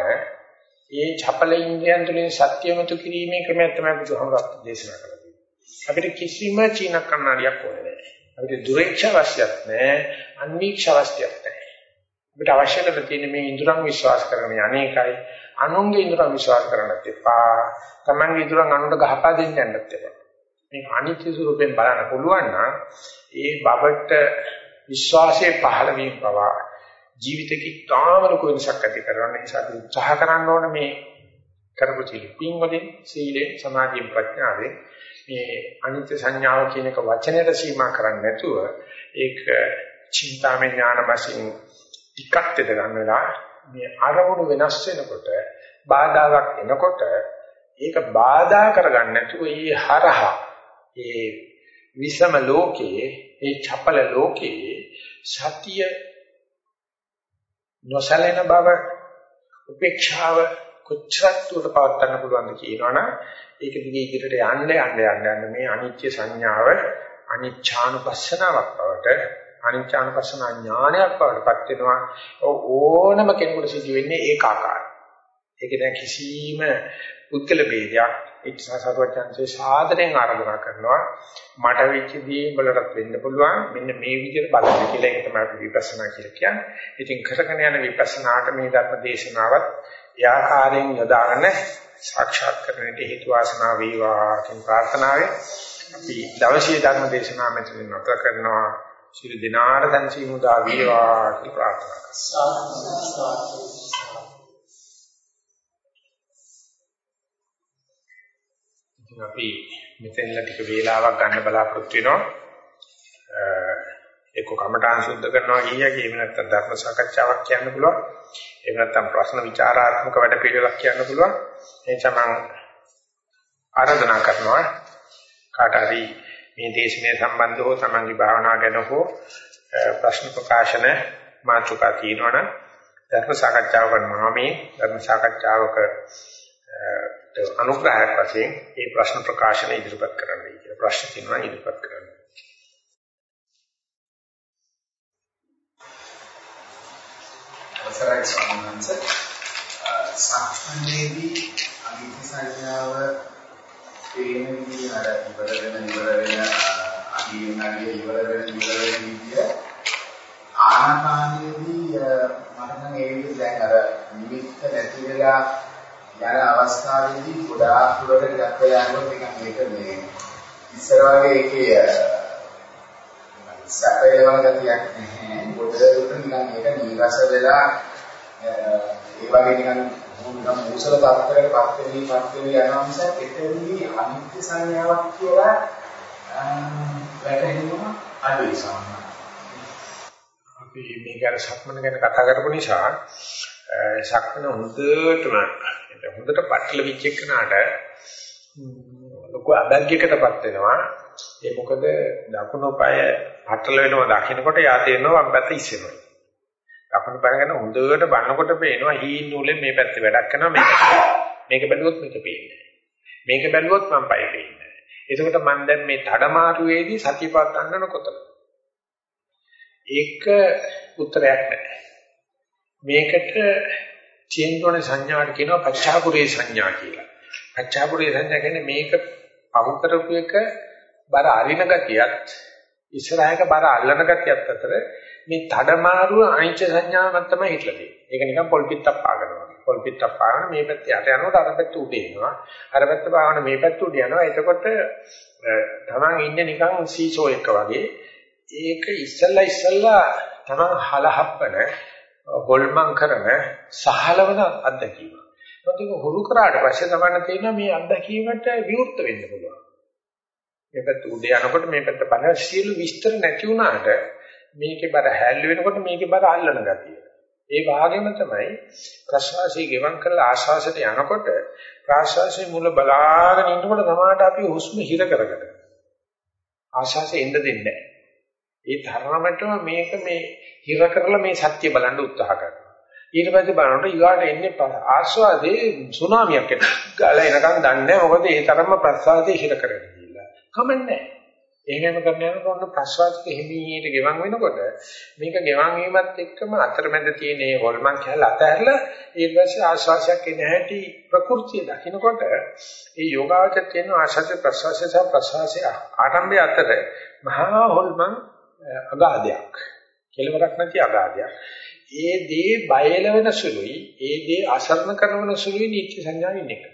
ඒ චපල ඉන්ද්‍රයන් තුළින් සත්‍යමතු කිරීමේ ක්‍රමය තමයි බුදුහාමුදුරුවෝ දේශනා කළේ. අපිට කිසිම චීන කන්නඩියක් ඕනේ නැහැ. අපිට දුරේක්ෂ අවශ්‍යත් නැහැ, අන්වීක්ෂ අවශ්‍යත් නැහැ. අපිට අවශ්‍ය කරලා තියෙන්නේ මේ ඉන්ද්‍රයන් විශ්වාස කරගෙන අනේකයි, අනුන්ගේ ඉන්ද්‍රයන් විශ්වාස කරන්නත් එපා, තමන්ගේ ඉන්ද්‍රයන් අනුන්ට ගහපා දෙන්න යන්නත් එපා. මේ අනිත්‍ය ස්වරූපයෙන් බලන්න පුළුවන් නම් ඒ බබට විශ්වාසයේ පහළ වීම පවා ජීවිතේ තාම ලොකු වෙනසක් ඇති කරන නිසා අපි උත්සාහ කරන්න ඕන මේ කරපු පින් වලින් සීලෙන් සමාධියෙන් ප්‍රඥාවෙන් මේ අනිත්‍ය සංඥාව කියන එක වචනයට සීමා කරන්නේ නැතුව ඒක චින්තාමය ඥාන වශයෙන් ටිකක් දෙද ගන්නලා මේ අරමුණු වෙනස් වෙනකොට බාධාවක් එනකොට ඒක බාධා කරගන්න නැතුව ඒ හරහා ඒ විසම ලෝකයේ ඒ චපල ලෝකයේ සතිය නොසලෙන බව උපේක්ෂාව කොච්චරක් දුරට පවත් ගන්න පුළුවන්ද කියනවනම් ඒක දිගේ ඉදිරියට යන්න මේ අනිත්‍ය සංඥාව අනිච්ඡානුපස්සනාවක් බවට අනිච්ඡානුපස්සන ඥානයක් බවට පත් වෙනවා. ඕනම කෙනෙකුට සිදු වෙන්නේ ඒකාකාරයි. ඒක දැන් කිසිම පුද්ගල ભેදයක් ඉච්ඡාසතුවචන්සේ සාදරයෙන් ආරාධනා කරනවා. මට වෙච්ච දේ බලවත් වෙන්න පුළුවන්. මෙන්න මේ විදිහට බලන්න කියලා. ඒක තමයි අපි විපස්සනා කියලා කියන්නේ. ඉතින් කරගෙන යන විපස්සනාට මේ ධර්ම දේශනාවත් ඒ ආකාරයෙන් යොදාගෙන සාක්ෂාත් කරගන්නට හේතු වාසනා වේවා කියන ප්‍රාර්ථනාවෙන් අපි දවසේ ධර්ම දේශනාව මෙතනින් නතර කරනවා. සියලු දිනාට දැන්සි මුදා වේවා කියලා ප්‍රාර්ථනා කරනවා. අපි මෙතෙන්ලා ටික වේලාවක් ගන්න බලාපොරොත්තු වෙනවා. එක්ක කමඨාන් සුද්ධ කරනවා කියයි, එහෙම නැත්නම් ධර්ම සාකච්ඡාවක් කියන්න පුළුවන්. එහෙම නැත්නම් ප්‍රශ්න විචාරාත්මක වැඩ පිළිවෙලක් කියන්න පුළුවන්. එනිසා මම ආරාධනා කරනවා කාට හරි මේ දේශනය සම්බන්ධව තමන්ගේ භාවනා ගැන හෝ ප්‍රශ්න ප්‍රකාශන මාතෘකා තියෙනවනම් ධර්ම සාකච්ඡාව කරනවා. මේ ධර්ම සාකච්ඡාවක අනුග්‍රහයක් වශයෙන් මේ ප්‍රශ්න ප්‍රකාශන ඉදිරිපත් කරන්නයි කියලා. ප්‍රශ්න තියෙනවා ඉදිරිපත් කරන්න. අවසරයි ස්වාමීන් වහන්සේ. සාක්ෂණයේදී අනිත්‍ය සංඥාව තේන විදිහ අර ඉවර වෙන අදියනාගේ ඉවර වෙන විදිය ආනාපානයේදී මම නම් ඒ විදිහ දැන් අර නිමිත්ත නැති වෙලා යන අවස්ථාවේදී ගොඩාක් දුරට ගත්තා යනකොට නිකන් මේක මේ ඉස්සර වගේ ඒකේ සැපේවන ගතියක් නැහැ. ගොඩට නිකන් මේක නීරස වෙලා ඒ වගේ නිකන් මූසල තත්ත්වයකට පත් වෙවි යනවා නිසා එතෙන්දී අනිත්‍ය සංඥාවක් කියලා වැටහෙනවා අඩුයි සම්මා. අපි මේක අර සක්මන ගැන කතා කරපු නිසා සක්මන හොඳට පටල විච් එකනට ලොකු අබැග්යකටපත් වෙනවා. ඒ මොකද දකුණු පාය පටල වෙනවා දකින්නකොට යා තේරෙනවා වම් පැත්ත ඉස්සෙනවා. දකුණු පාය ගැන හොඳට බලනකොට පේනවා හීන් නූලෙන් මේ පැත්තේ වැඩක් කරනවා මේක බැලුවොත් මේක පේන්නේ. මේක බැලුවොත් මම පය පේන්නේ. එතකොට මම දැන් මේ තඩමාරුවේදී සතියපත් ගන්නන කොතන? ඒක උත්තරයක් නැහැ. මේකට චේන්ද්‍රෝණ සංඥාට කියනවා පච්චාපුරේ සංඥා කියලා. පච්චාපුරේ සංඥා කියන්නේ මේක පවුතරපු එක බර අරින ගතියත් ඉස්සරහක බර අල්ලන ගතියත් අතර මේ තඩමාරුව අනිච්ච සංඥාවක් තමයි හිටලා තියෙන්නේ. ඒක නිකන් පොල් පිටක් පාගනවා වගේ. පොල් පිටක් පාගන මේ පැත්ත යට යනකොට අර පැත්ත උඩ එනවා. අර පැත්ත පාගන මේ පැත්ත උඩ යනවා. එතකොට තමන් ඉන්නේ නිකන් සීසෝ එක වගේ. ඒක ඉස්සල්ලා තමන් හලහප්පන හොල්මන් කරන සහලවන අත්දැකීම. මොකද හුරු කරාට පස්සේ තමයි තේරෙනවා මේ අත්දැකීමට විවෘත වෙන්න පුළුවන්. මේ පැත්ත උඩ යනකොට මේ පැත්ත බලන සියලු විස්තර නැති වුණාට මේකේ බර හැල්ල වෙනකොට මේකේ බර අල්ලන ගතිය. ඒ වාගේම තමයි ප්‍රශ්වාසය ගෙවන් කරලා ආශ්වාසයට යනකොට ප්‍රාශ්වාසයේ මුල බලාගෙන ඉන්නකොට තමයි අපි හුස්ම හිර කරගන්න. ආශ්වාසය එන්න දෙන්නේ නැහැ. ඒ තරමටම මේක මේ හිර කරලා මේ සත්‍ය බලන්න උත්සාහ කරනවා. ඊට පස්සේ බලනකොට ඊගාට එන්නේ ආශ්වාසයේ සුනාමියක් එනවා. ගාලා එනකන් දන්නේ නැහැ මොකද ඒ තරම්ම ප්‍රශ්වාසයේ හිර කරගෙන ගිහිල්ලා. කමන්නේ. එහෙම කරන යනකොට ප්‍රශ්වාසක හිමීට ගෙවන් වෙනකොට මේක ගෙවන් වීමත් එක්කම අතරමැද තියෙන මේ හොල්මන් කැල අතහැරලා ඊට පස්සේ ආශ්වාසයක් එන හැටි ප්‍රകൃතිය දකින්නකොට ඒ යෝගාවචර කියන ආශ්වාස ප්‍රශ්වාසය සහ ප්‍රශ්වාසය ආරම්භය අතර මහා හොල්මන් අගාධයක් කෙලවරක් නැති අගාධයක්. ඒ දේ බයල වෙන සුළුයි, ඒ දේ අසරණ කරන සුළුයි නිත්‍ය සංඥාවෙන් එක.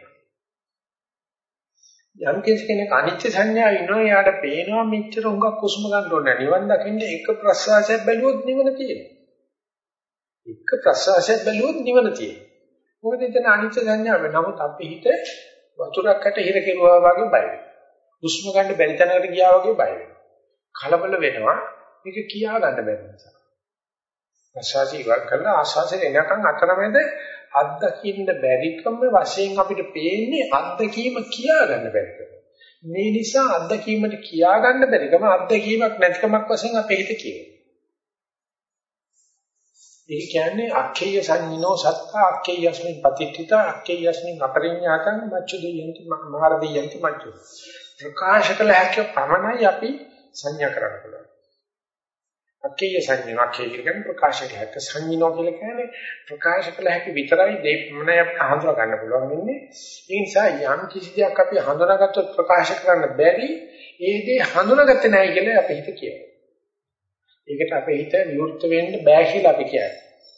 යම් කෙනෙක් අනිත්‍ය සංඥාව ඉන්නවා යාට පේනවා මෙච්චර උඟක් කුස්ම ගන්න ඕනේ නිවන් දකින්න එක ප්‍රසවාසයක් බැලුවොත් නිවන තියෙනවා. එක ප්‍රසවාසයක් බැලුවොත් නිවන තියෙනවා. මොකද එතන අනිත්‍ය සංඥාව. නමුත් අපි හිත වතුරකට හිර කෙරුවා වගේ බය වෙනවා. කුස්ම ගන්න බැරි තැනකට ගියා වගේ බය වෙනවා. කලබල වෙනවා. මේක කියා ගන්න බැරි නිසා. ප්‍රසවාසය ඉවත් කරලා ආශාසයෙන් එනකන් අතරමැද අත්දකින්න බැරිකම වශයෙන් අපිට පේන්නේ අත්දැකීම කියා ගන්න බැරිකම. මේ නිසා අත්දැකීමට කියා ගන්න බැරිකම අත්දැකීමක් නැතිකමක් වශයෙන් අපේ හිත කියනවා. ඒ කියන්නේ අක්ඛේය සංඤ්ඤෝ සත්තා අක්ඛේයස්මින් පතිත්ථිතා අක්ඛේයස්මින් අපරිඤ්ඤාතං මච්චු දෙයන්ති මාර දෙයන්ති මච්චු. ප්‍රකාශ කළ හැකි පමණයි අපි සංඥා කරන්න පුළුවන්. අකීය සංඥා කියන්නේ ප්‍රකාශයට හැට සංඥා කියලා කියන්නේ ප්‍රකාශ කළ හැකි විතරයි දෙපමණයි අපිට හඳුනා ගන්න පුළුවන් වෙන්නේ. ඒ නිසා යම් කිසි දෙයක් අපි හඳුනාගත්තොත් ප්‍රකාශ කරන්න බැරි ඒ දේ හඳුනාගත්තේ නැහැ කියලා අපේ හිත කියනවා. ඒකට අපේ හිත විවෘත වෙන්න බෑ කියලා අපි කියන්නේ.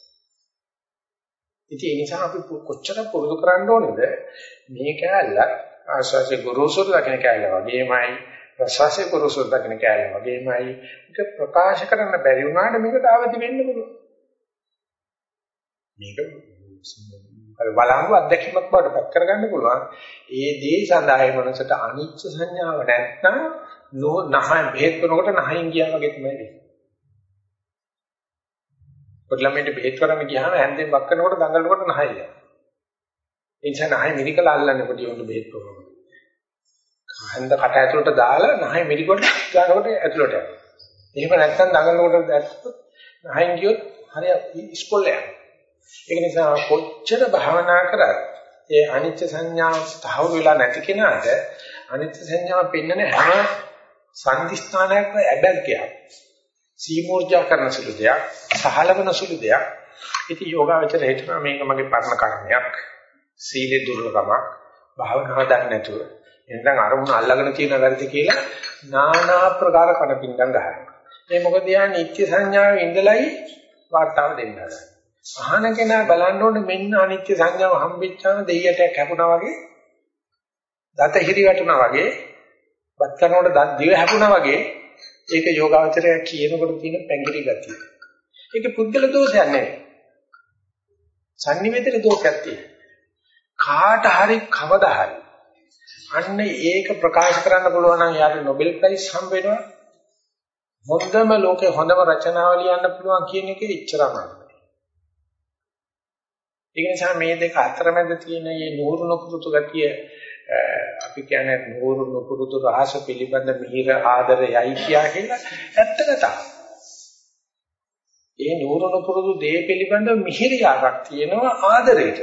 ඉතින් ඒ නිසා අපි කොච්චර පුරුදු කරන්න ඕනේද මේ කැලල ආශාසේ ගුරුසොත් දකින්න කැලල වගේමයි ප්‍රසවාසයේ ගුරුසොත් දකින්න කැලල වගේමයි ඒක ප්‍රකාශ කරන්න බැරි වුණාට මේකට ආවදි වෙන්න පුළුවන්. මේක අර බලංගු අත්දැකීමක් බවට පත් කරගන්න පුළුවන්. ඒ දේ සඳහායි මනසට අනිච්ච සංඥාව නැත්නම් නහය බෙහෙත් කරනකොට නහයින් ගියා වගේ තමයි වෙන්නේ. පොඩ්ලමෙන්ට බෙහෙත් කරන්න ගියාම හැන්දෙන් වක් කරනකොට දඟලනකොට නහය යනවා. ඒ නිසා නහය මිරිකලා අල්ලන්නේ පොඩි උන්ට බෙහෙත් කරනවා. හැන්ද කට ඇතුළට දාලා නහය මිරිකොට ගන්නකොට ඇතුළට යනවා. එහෙම නැත්නම් දඟලනකොට දැක්කොත් නහයෙන් ගියොත් හරිය ඉස්කොල්ල යනවා. ඒක නිසා කොච්චර භාවනා කරත් ඒ අනිත්‍ය සංඥාව තහවුරු වෙලා නැති කෙනාට අනිත්‍ය සංඥාව පෙන්වන හැම සංදිස්ථානයක්ම ඇබැග්ගයක්. සීමෝර්ජා කරන සුළු දෙයක්, සහලවන සුළු දෙයක්. ඉතින් යෝගාවචර හිතනවා මේක මගේ පරණ කර්මයක්, සීලේ දුර්ලභමක්, භාවනාව දන්නේ නැතුව එතන අරමුණ අල්ලගෙන තියෙන වැරදි කියලා নানা ආකාර කණපින්ඩම් ගහනවා. මේ මොකද යා නිත්‍ය සංඥාවේ ඉඳලයි වාර්තාව දෙන්නේ. අහන කෙනා බලන්න ඕනේ මෙන්න අනිත්‍ය සංඥාව හම්බෙච්චාම දෙයියට කැපුණා වගේ, දත හිරි වැටුණා වගේ, බත් කරනකොට දත් දිව හැපුණා වගේ. ඒක යෝගාවචරය කියනකොට තියෙන පැංගිරි ගතිය. ඒක පුද්ගල දෝෂයක් නෙවෙයි. සංනිවේදන දෝෂයක් තියෙනවා. කාට හරි කවදා හරි අන්න ඒක ප්‍රකාශ කරන්න පුළුවන් නම් යාට නොබෙල් ප්‍රයිස් හම්බ වෙනවා. හොඳම ලෝකේ හොඳම රචනාව ලියන්න පුළුවන් කියන එක ඉච්චරම නෑ. ඒ නිසා මේ දෙක අතරමැද තියෙන මේ නూరు නුපුරුතු ගතිය අපි කියන්නේ නూరు නුපුරුතු රහස පිළිබඳ මිහිර ආදරයයි කියලා ඇත්ත කතාව. ඒ නూరు නුපුරුතු දේ පිළිබඳ මිහිරියාවක් තියෙනවා ආදරයට.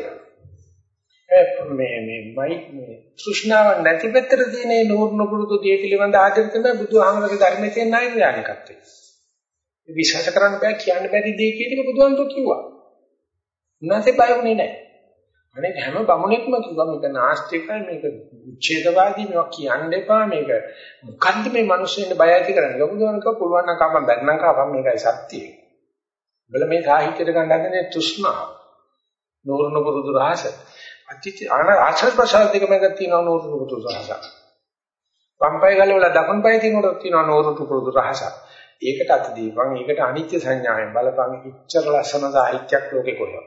මේ තෘෂ්ණාව නැති පැත්තට තියෙන මේ නూరు නුපුරුතු දේ පිළිබඳ ආදරය තමයි බුදුහාමරගේ ධර්මයේ තියෙන නෛර්යානිකත්වය. මේ විශ්වාස කරන්න බෑ කියන්න බැරි දේ කියන එක බුදුහාමරෝ කිව්වා. උන්වහන්සේ බය වුණේ නැහැ. අනේ හැම බමුණෙක්ම කිව්වා මේක නාස්තිකයි මේක උච්ඡේදවාදී මේවා කියන්න එපා මේක මොකද්ද මේ මිනිස්සුන්ට බය ඇති කරන්නේ. ලොකුදවනක පුළුවන් නම් කපන් බැන්නම් කපන් මේකයි සත්‍යය. බල මේ සාහිත්‍යයට ගන්න හදන්නේ තෘෂ්ණාව. නూరు නුපුරුදු රහස. ආශ්‍රද ප්‍රසාර දෙක මැද තියෙනවා නూరు නුපුරුදු රහස. පම්පය ගලවලා දකුණු පය තිනකොට තියෙනවා නూరు නුපුරුදු රහස. ඒකට අත දීපන් ඒකට අනිත්‍ය සංඥාවෙන් බලපන් ඉච්ඡර ලස්සන සාහිත්‍යයක් ලෝකේ කොහෙවත්.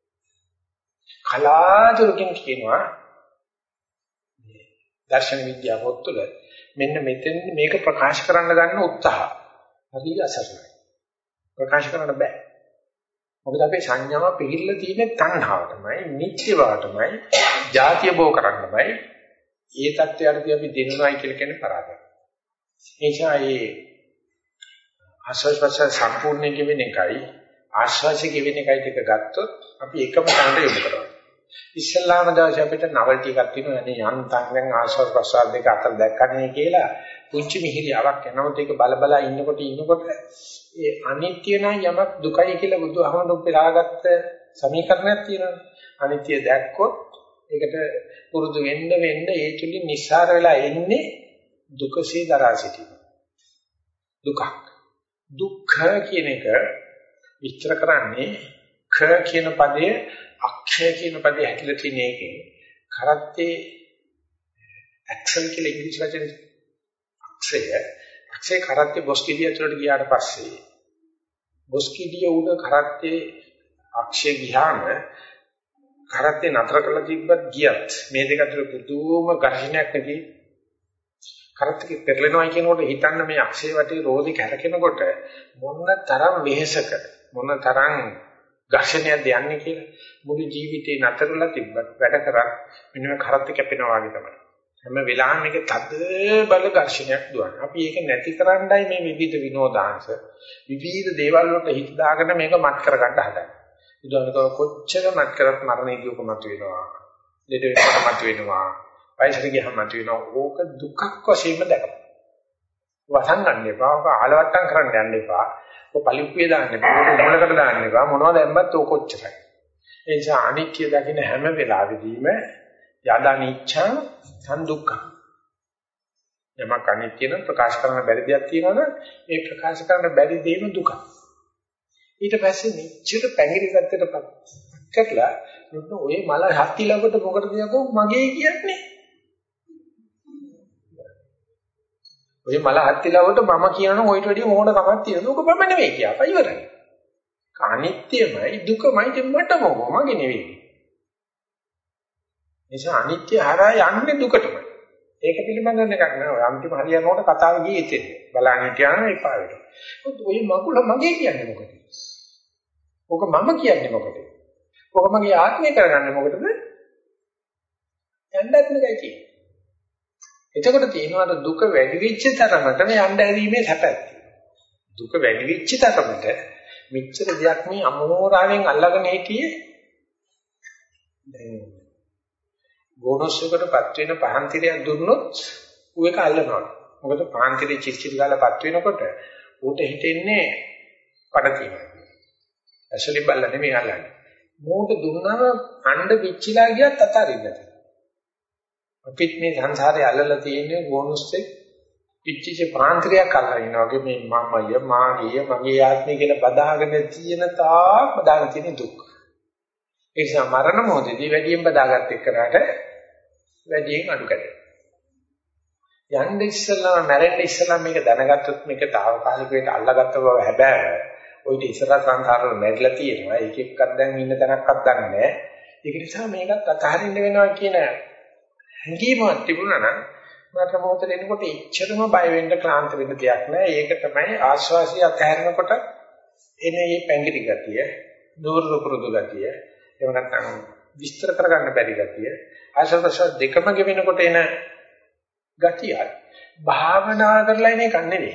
කලාතුරකින් කියනවා මේ දර්ශන විද්‍යාව පොත්වල මෙන්න මෙතෙන් මේක ප්‍රකාශ කරන්න ගන්න උත්සාහ හරි අසරණයි. ප්‍රකාශ කරන්න බෑ. මොකද අපේ සංඥාව පිළිල්ල තියෙන තණ්හාවටමයි, නිත්‍ය බවටමයි, ಜಾතිය බෝ කරන්නමයි. ඒ தත්ත්වයටදී අපි දිනුනායි කියලා කියන්නේ පරාදයි. ඒ නිසා මේ ආශ්වාස සම්පූර්ණ ගෙවෙන එකයි ආශ්වාසය ගෙවෙන එකයි දෙක ගත්තොත් අපි එකම තැනට යොමු කරනවා. ඉස්ලාම දාශ අපිට නවල්ටි එකක් තියෙනවා නේ යන්තම් දැන් ආශ්වාස ප්‍රශ්වාස දෙක අතර දැක්කනේ කියලා පුංචි මිහිරියාවක් එනකොට ඒක බල ඉන්නකොට ඒ අනිත්‍ය නම් යමක් දුකයි කියලා බුදුහමඳු පෙරාගත්ත සමීකරණයක් තියෙනවා. අනිත්‍ය දැක්කොත් ඒකට පුරුදු වෙන්න ඒ තුලින් නිස්සාර වෙලා එන්නේ දුකසේ දරා සිටීම. දුකක්. දුක්ඛ කියන එක විස්තර කරන්නේ ඛ කියන පදයේ අක්ෂය කියන පදේ හැදලා තියෙන එකේ කරත්තේ ඇක්සල් කියලා ඉංග්‍රීසි වචනේ අක්ෂය කරත්තේ බොස්කිඩිය ඇතුළට ගියාට පස්සේ බොස්කිඩිය උඩ කරත්තේ අක්ෂය ගියාම කරත්තේ නතර කරලා තිබ්බත් ගියත් මේ දෙක අතර පුදුම ඝර්ෂණයක් නැති කරත්තේ පෙරලෙනවා කියනකොට හිතන්න මේ අක්ෂය වටේ රෝදි කැරකෙනකොට මොන තරම් වෙහෙසක මොන තරම් ඝර්ෂණයක් දෙන්නේ කියලා මුළු ජීවිතේ නතරලා තිබ්බත් වැඩ කරා මෙන්න මේ කරත්තේ කැපෙනවා වගේ තමයි. හැම වෙලාවෙම මේක තද බල ඝර්ෂණයක් දුවන්නේ. අපි ඒක නැති කරන්නයි මේ විවිධ විනෝදාංශ විවිධ දේවල් වලට හිත දාගෙන මේක මත් කරගන්න හදන්නේ. උදාහරණයක් කොච්චර මත් කරත් මරණයේදී කොමත් වෙනවා. දෙඩ වෙනකොට මත් වෙනවා. වයසට ගියහම මත් වෙනවා. ඕක දුකක් වශයෙන්ම දැකපන්. වසන් ගන්න එපා. ඔක ආලවට්ටම් කරන්න යන්න එපා. ඔක පලිප්පිය දාන්න එපා. ඔක උඹලකට දාන්න එපා. මොනවද දැම්මත් ඕක ඔච්චරයි. ඒ නිසා අනිත්‍ය දකින්න හැම වෙලාවෙදීම යදානිච්ඡං සම්දුක්ඛං. යමක් අනිත්‍ය නම් ප්‍රකාශ කරන්න බැරි දෙයක් තියෙනවනේ ඒ ප්‍රකාශ කරන්න බැරි දෙයම දුකයි. ඊට පස්සේ නිච්චට පැංගිරි පැත්තටපත් කරලා ඔය මල හත්ති ළඟට මොකටද යකෝ මගේ කියන්නේ. ඔය මල හත්ති ළඟට මම කියනවා ඔයිට වැඩිය මොකට කමක් තියෙනවද? ඔක මම නෙවෙයි කියපා ඉවරයි. අනිත්‍යමයි දුකමයි මට මොකෝ මගේ නෙවෙයි. නිසා අනිත්‍ය හරහා යන්නේ දුකටමයි. ඒක පිළිබඳව එකක් නෑ. ඔය අන්තිම හරියනකොට කතාව ගියේ එතෙන්. බලන්න කියනවා එපා වෙයි. ඔය මගුල මගේ කියන්නේ මොකද? ඔක මම කියන්නේ මොකද? ඔක මගේ ආත්මය කරගන්නේ මොකටද? යන්නත් නෙකයි කියන්නේ. එතකොට තියෙනවා දුක වැඩි වෙච්ච තරමට යන්න ඇරීමේ සැපයි. දුක වැඩි වෙච්ච තරමට මෙච්චර දෙයක් මේ අමෝරාවෙන් අල්ලගෙන හිටියේ දැන් ගෝනොස්සකටපත් වෙන පහන්තිරයක් දුන්නොත් ඌ එක අල්ලනවා. මොකද පහන්තිරේ චිච්චිල් ගාලාපත් වෙනකොට ඌට හිතෙන්නේ පඩ තියෙනවා. ඇසලි බල්ල නෙමෙයි අල්ලන්නේ. මෝට දුන්නම අඬ පිච්චිලා ගියත් අතාරින්න නැහැ. අපිත් මේ සංසාරේ අල්ලලා තියෙන්නේ ගෝනොස්සේ පිච්චිච්ච පහන්තිරයක් අල්ලලා ඉන්නවා වගේ මේ මමය මාගිය මගේ ආත්මය කියලා බදාගෙන තියෙන තාක් බදාගෙන තියෙන දුක්. ඒ නිසා මරණ මොහොතේදී වැඩියෙන් බදාගත් එක්කනට වැඩියෙන් අඩු කරගන්න. යන්න ඉස්සෙල්ලා මැරෙන්න ඉස්සෙල්ලා මේක දැනගත්තොත් මේක తాවකාලික වෙට අල්ලගත්ත බව හැබැයි ඔයිට ඉස්සරහ සංඛාරවල මැරිලා තියෙනවා. ඒක එක්කක් දැන් ඉන්න තැනක්වත් දන්නේ නැහැ. ඒක නිසා මේකත් අතහරින්න වෙනවා කියන හැඟීමක් තිබුණා නම් මට මොහොතේ එනකොට ඉච්ඡරම බය වෙන්න ක්ලාන්ත වෙන්න දෙයක් නැහැ. ඒක තමයි ආශ්වාසය අතහැරනකොට එන මේ පැංගිරි ගතිය, දුර්ල පුරුදු ගතිය, එහෙම නැත්නම් විස්තර කරගන්න බැරි ගතිය, ආශ්වාස දෙකම ගෙවෙනකොට එන ගතිය භාවනා කරලා ඉන්නේ කන්නේ නෙවෙයි.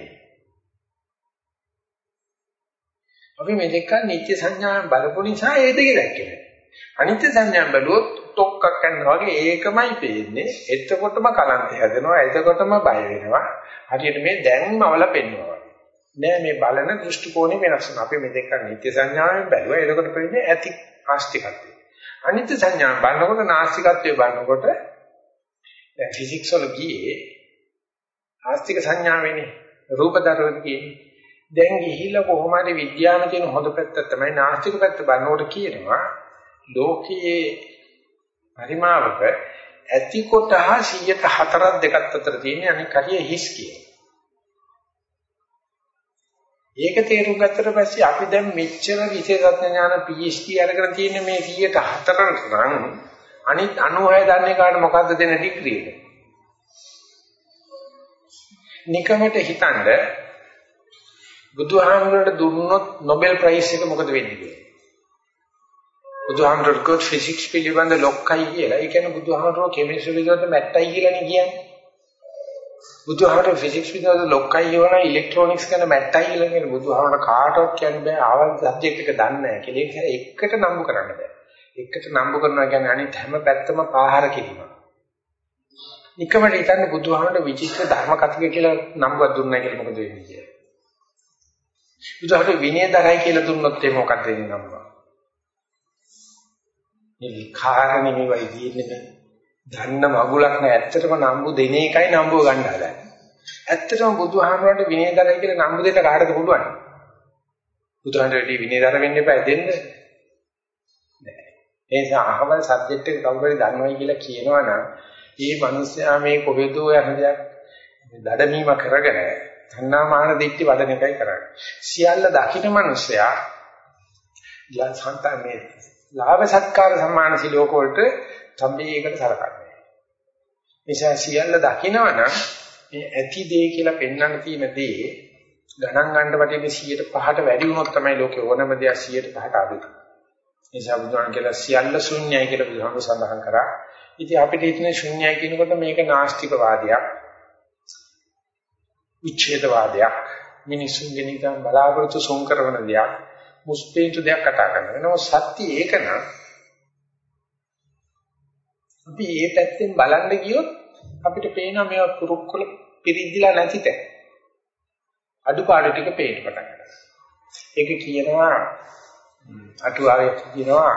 අපි මේ දෙක නිත්‍ය සංඥාවෙන් බලපු නිසා ඒ දෙක දැක්කේ. අනිත්‍ය සංඥාවෙන් බැලුවොත් තොක්කක් කරනවා වගේ ඒකමයි පේන්නේ. එතකොටම කලන්ත හැදෙනවා. එතකොටම බය වෙනවා. හරියට මේ දැන්මවල පෙන්නවා. නෑ මේ බලන දෘෂ්ටි කෝණය වෙනස් වෙනවා. අපි මේ දෙක නිත්‍ය සංඥාවෙන් බැලුවා. එතකොට පෙන්නේ ඇති ආස්තිකත්වය. අනිත්‍ය සංඥාවෙන් බලනකොට නාස්තිකත්වය බලනකොට දැන් ෆිසික්ස් වල ගියේ ආස්තික සංඥාවෙනේ රූප ධර්ම කියන්නේ. දැන් ගිහිල්ලා කොහොම හරි විද්‍යාවේ තියෙන හොඳ පැත්ත තමයි නාස්තික පැත්ත බලනකොට කියනවා ලෝකයේ පරිමාවක ඇති කොට 104ක් දෙකක් අතර තියෙන අනික හරිය හිස් කියන. ඒක තේරුම් ගත්තට පස්සේ අපි දැන් මෙච්චර විශේෂඥ ඥාන PhD අරගෙන තියෙන මේ 104 නම් අනිත් 96 දන්නේ කාට මොකද්ද දෙන ඩිග්‍රී එක? නිකමට හිතනද බුදුහාමුදුරට දුන්නොත් Nobel Prize එක මොකද වෙන්නේ කියලා. බුදුහාමුදුරට කෝ ෆිසික්ස් පිළිබඳ ලොක්කයි කියලා. ඒ කියන්නේ බුදුහාමුදුරෝ කෙමිස්ට්‍රි පිළිබඳ මැට්ටයි කියලානේ කියන්නේ. බුදුහාමුදුරෝ ෆිසික්ස් පිළිබඳ ලොක්කයි කියනවා ඉලෙක්ට්‍රොනික්ස් ගැන මැට්ටයි කියලා කියන බුදුහාමුදුරට කාටවත් කියන්න බෑ ආවල් සබ්ජෙක්ට් එක දන්නේ නැහැ කියලා. ඒක එකට නම්බු කරන්න බෑ. එකට නම්බු කරනවා කියන්නේ අනිත් හැම පැත්තම පාහර කිරීම. නිකමට හිතන්න බුදුහාමුදුරට විචිත්‍ර ධර්ම කතික කියලා නම්බුවක් දුන්නා කියලා මොකද වෙන්නේ කියලා. බුදුහාමුදුරට විනයදරයි කියලා දුන්නොත් ඒ මොකක්ද වෙන්නේ නම්බුව? මේ විකාරණෙ මේවයි දින්නේ ධන්න මගුලක් නෑ. ඇත්තටම නම්බු දෙන එකයි නම්බුව ගන්න හදන්නේ. ඇත්තටම බුදුහාමුදුරන්ට විනයදරයි කියලා නම්බු දෙන්න කාටද පුළුවන්? බුදුහාමුදුරට විනයදර වෙන්න එපා දෙන්න. නෑ. ඒ නිසා අහවල් සබ්ජෙක්ට් එක කවුරු හරි දන්නවයි කියලා කියනවනම් මේ මිනිස්යා මේ කොහෙදෝ යන දෙයක් දඩමීම කරගෙන තණ්හාමාන දිට්ඨි වඩන එකයි කරන්නේ. සියල්ල දකින්න මිනිස්යා යාසන්තන්නේ ලාභ සත්කාර සම්මාන සිලෝක වලට සම්බේයකට සලකන්නේ. නිසා සියල්ල දකින්නවනම් මේ ඇති දේ කියලා පෙන්වන්න තියෙන දේ ගණන් ගන්න වටින 105ට වැඩි වුණොත් තමයි ලෝකේ ඕනම දෙයක් 105ට අඩු වෙන්නේ. නිසා බුදුහාම කියලා සියල්ල ශුන්‍යයි කියලා බුදුහාම සඳහන් කරා. ඉතින් අපිට හිතන්නේ ශුන්‍යයි කියනකොට මේක නාස්තික වාදයක්. විච්ඡේද වාදයක්. මිනිසුන්ගේ නිකන් බලාපොරොත්තු සොන් කරන දෙයක්. මුස්පේන්තු දෙයක් කතා කරනවා. නෝ සත්‍ය ඒක නම් අපි මේ පැත්තෙන් බලන්න ගියොත් අපිට පේනවා මේවා පුරුක්කල පිරිද්දිලා නැති තැන. අඩුපාඩු ටික පේන්න පටන් ගන්නවා. ඒක කියනවා අටුවාවේ කියනවා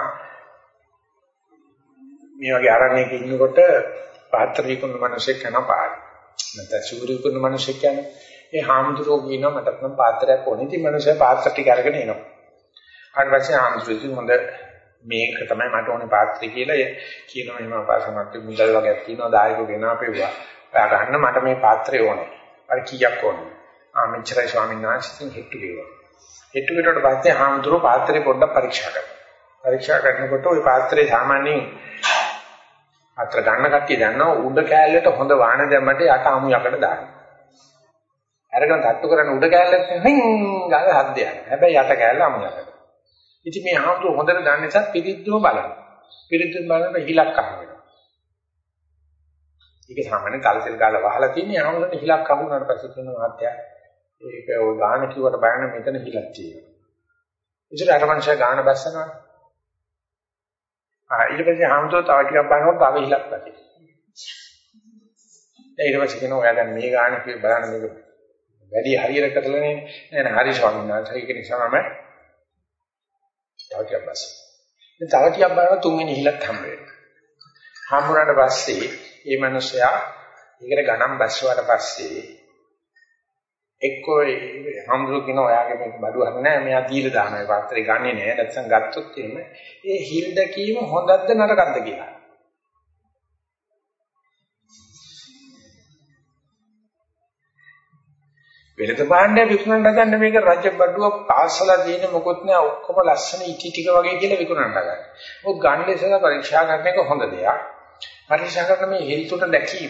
මේ වගේ ආරණ්‍යයක ඉන්නකොට පාත්‍ර විකුණන මිනිස්සෙක් යනවා පාරේ. නැත්නම් සූර්ය විකුණන මිනිස්සෙක් යනවා. ඒ හාමුදුරුවෝ කියනවා මට නම් පාත්‍රයක් ඕනේ. ඉතින් මිනිස්සයා පාත්‍ර ටික අරගෙන එනවා. ඊට පස්සේ හාමුදුරුවෝ හොඳ මේක තමයි මට ඕනේ පාත්‍රය කියලා කියනවා. එහෙම පාසමක් මුදල් වගේක් තියෙනවා දායකව ගෙනාපෙව්වා. ඔයා ගන්න මට මේ පාත්‍රය ඕනේ. අර කීයක් ඕනේ? මෙච්චරයි ස්වාමීන් වහන්සේ හිටු ගෙවුවා. හිටු ගෙවුවට පස්සේ හාමුදුරුවෝ පාත්‍රය පොඩ්ඩක් පරීක්ෂා කරනවා. පරීක්ෂා කරනකොට ওই පාත්‍රේ සාමාන්‍යයෙන් අතර ගන්න කට්ටිය දන්නවා උඩ කෑල්ලට හොඳ වාහන දැම්මට යට අමු යකට දානවා. අරගෙන තට්ටු කරන උඩ කෑල්ලට හින් ගාලා හද්ද යනවා. හැබැයි යට කෑල්ල අමු යකට. ඉතින් මේ හාමුදුරුවෝ හොඳට දන්න නිසා පිරිද්දම බලනවා. පිරිද්දම බලනකොට හිලක් අහු වෙනවා. ඒක සාමාන්‍ය කලසෙල් ගාලා වහලා තියෙන හාමුදුරුවන්ට හිලක් අහු වුණාට පස්සේ කියනවා මහත්තයා ඒක ඔය ගාන කිව්වට බයන්න මෙතන හිලක් තියෙනවා. ඉතින් අර මංශය ගාන බස්සනවා. ඊට පස්සේ හාමුදුරුවෝ තව ටිකක් බලනකොට තව හිලක් නැති. ඊට පස්සේ කියනවා ඔයා දැන් මේ ගාන කිව්ව බලන්න මේක වැඩි හරියට කරලා නෑ හරි ස්වාමීන් වහන්සේ ඒක නිසා මම තව ටිකක් බස්ස. ඉතින් තව ටිකක් බලනවා තුන්වෙනි හිලක් හම්බ වෙනවා. හම්බුනාට පස්සේ මේ මිනිස්සයා ඒකට ගණන් බැස්සුවාට පස්සේ එක්කෝ හම්බුරු කියන ඔයාගේ මේක බඩු හරිනේ නැහැ මෙයා දීලා දානවා ඒ පාත්‍රේ ගන්නෙ නෑ නැත්නම් ගත්තොත් එහෙම ඒ හිල් දැකීම හොඳක්ද නරකක්ද කියලා. වෙලද බාන්නේ විකුණන්න ගන්න මේක රජ බඩුව පාසලා තියෙන මොකොත් නෑ ඔක්කොම ලස්සන ඉටි ටික වගේ කියලා විකුණන්න ගන්න. මොකද ගන්න ඉස්සලා පරීක්ෂා කරන එක හොඳ දෙයක්. පරීක්ෂා කරන මේ හිල්තුට දැකීම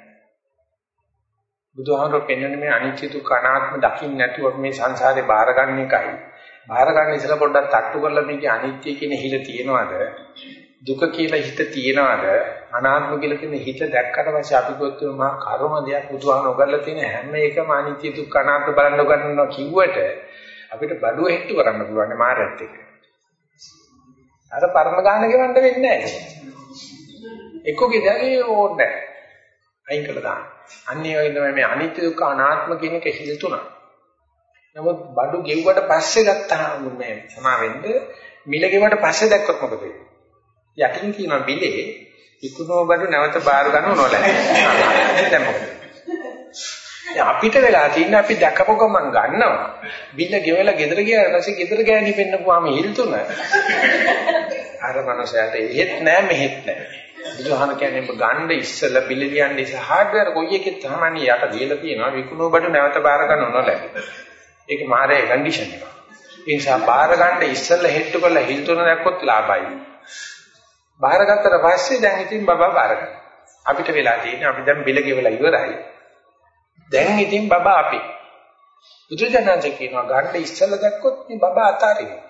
බුදුහාමර පෙන්වන්නේ මේ අනිත්‍ය දුක්ඛ අනාත්ම දකින්න නැතුව මේ සංසාරේ බාර ගන්න එකයි. බාර ගන්න ඉස්සලා පොඩ්ඩක් තට්ටු කරලා මේකේ අනිත්‍ය කියන හිල තියනවාද? දුක කියලා හිත තියනවාද? අනාත්ම කියලා කියන හිත දැක්කට පස්සේ අපි කොහොමද මා කර්ම දෙයක් බුදුහාමර ඔයගොල්ලෝ තියෙන හැම එකම අනිත්‍ය දුක්ඛ අනාත්ම බලන්න ගන්නවා කිව්වට අපිට බඩුව හෙට්ටු කරන්න පුළුවන් මායත් එක්ක. අර පරණ ගාන ගෙවන්න වෙන්නේ නැහැ. එක්කෝගේ දැලේ ඕනේ නැහැ. අයින් කළා දාන්න. අන්නේ වගේ තමයි මේ අනිත්‍ය දුක්ඛ අනාත්ම කියන එක හිල තුනක්. නමුත් බඩු ගෙව්වට පස්සේ ගත්තාම මේ සමා වෙන්න මිල ගෙවුවට පස්සේ දැක්කොත් මොකද වෙන්නේ? යකින් කියනවා බිලේ ඉක්ුණෝ බඩු නැවත බාර ගන්නව නොලැයි. දැන් මොකද? අපිට වෙලා තියෙන අපි දැකපු ගමන් ගන්නවා. බිල ගෙවලා ගෙදර ගියාට පස්සේ ගෙදර ගෑණි පෙන්නපුවාම හිල් තුන. අර මනසට එහෙත් නෑ මෙහෙත් නෑ. බුදුහාම කියන්නේ ගන්න ඉස්සලා බිල ලියන්නේ ඉස්ස හાર્ඩ්වෙයාර් කොයි එකෙත් තමයි යට දීලා තියෙනවා විකුණු බඩු නැවත බාර ගන්න නොලැබි. ඒක මාරේ කන්ඩිෂන් එක. ඒ නිසා බාර ගන්න ඉස්සලා හෙට්ටු කරලා හිල් තුන දැක්කොත් ලාභයි. බාර ගත්තට පස්සේ දැන් ඉතින් බබා බාර ගන්න. අපිට වෙලා තියෙන්නේ අපි දැන් බිල ගෙවලා ඉවරයි. දැන් ඉතින් බබා අපි. බුදුජානක කියනවා ගන්න ඉස්සලා දැක්කොත් මේ බබා අතාරිනවා.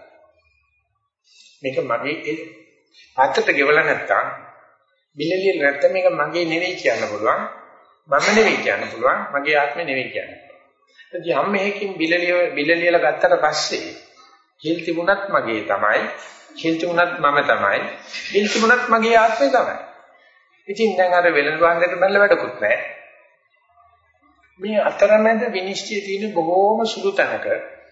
මේක මගේ අතට ගෙවලා නැත්තම් බිලලිය නැත්නම් මේක මගේ නෙවෙයි කියන්න පුළුවන් මම නෙවෙයි කියන්න පුළුවන් මගේ ආත්මෙ නෙවෙයි කියන්න පුළුවන්. ඉතින් හැමෙකින් බිලලියලා ගත්තට පස්සේ හිල් තිබුණත් මගේ තමයි හිල් තිබුණත් මම තමයි හිල් තිබුණත් මගේ ආත්මෙ තමයි. ඉතින් දැන් අර වෙලඳ වන්දට බැලලා වැඩකුත් නැහැ. මේ අතරමැද විනිශ්චය තියෙන බොහෝම සුළු තැනක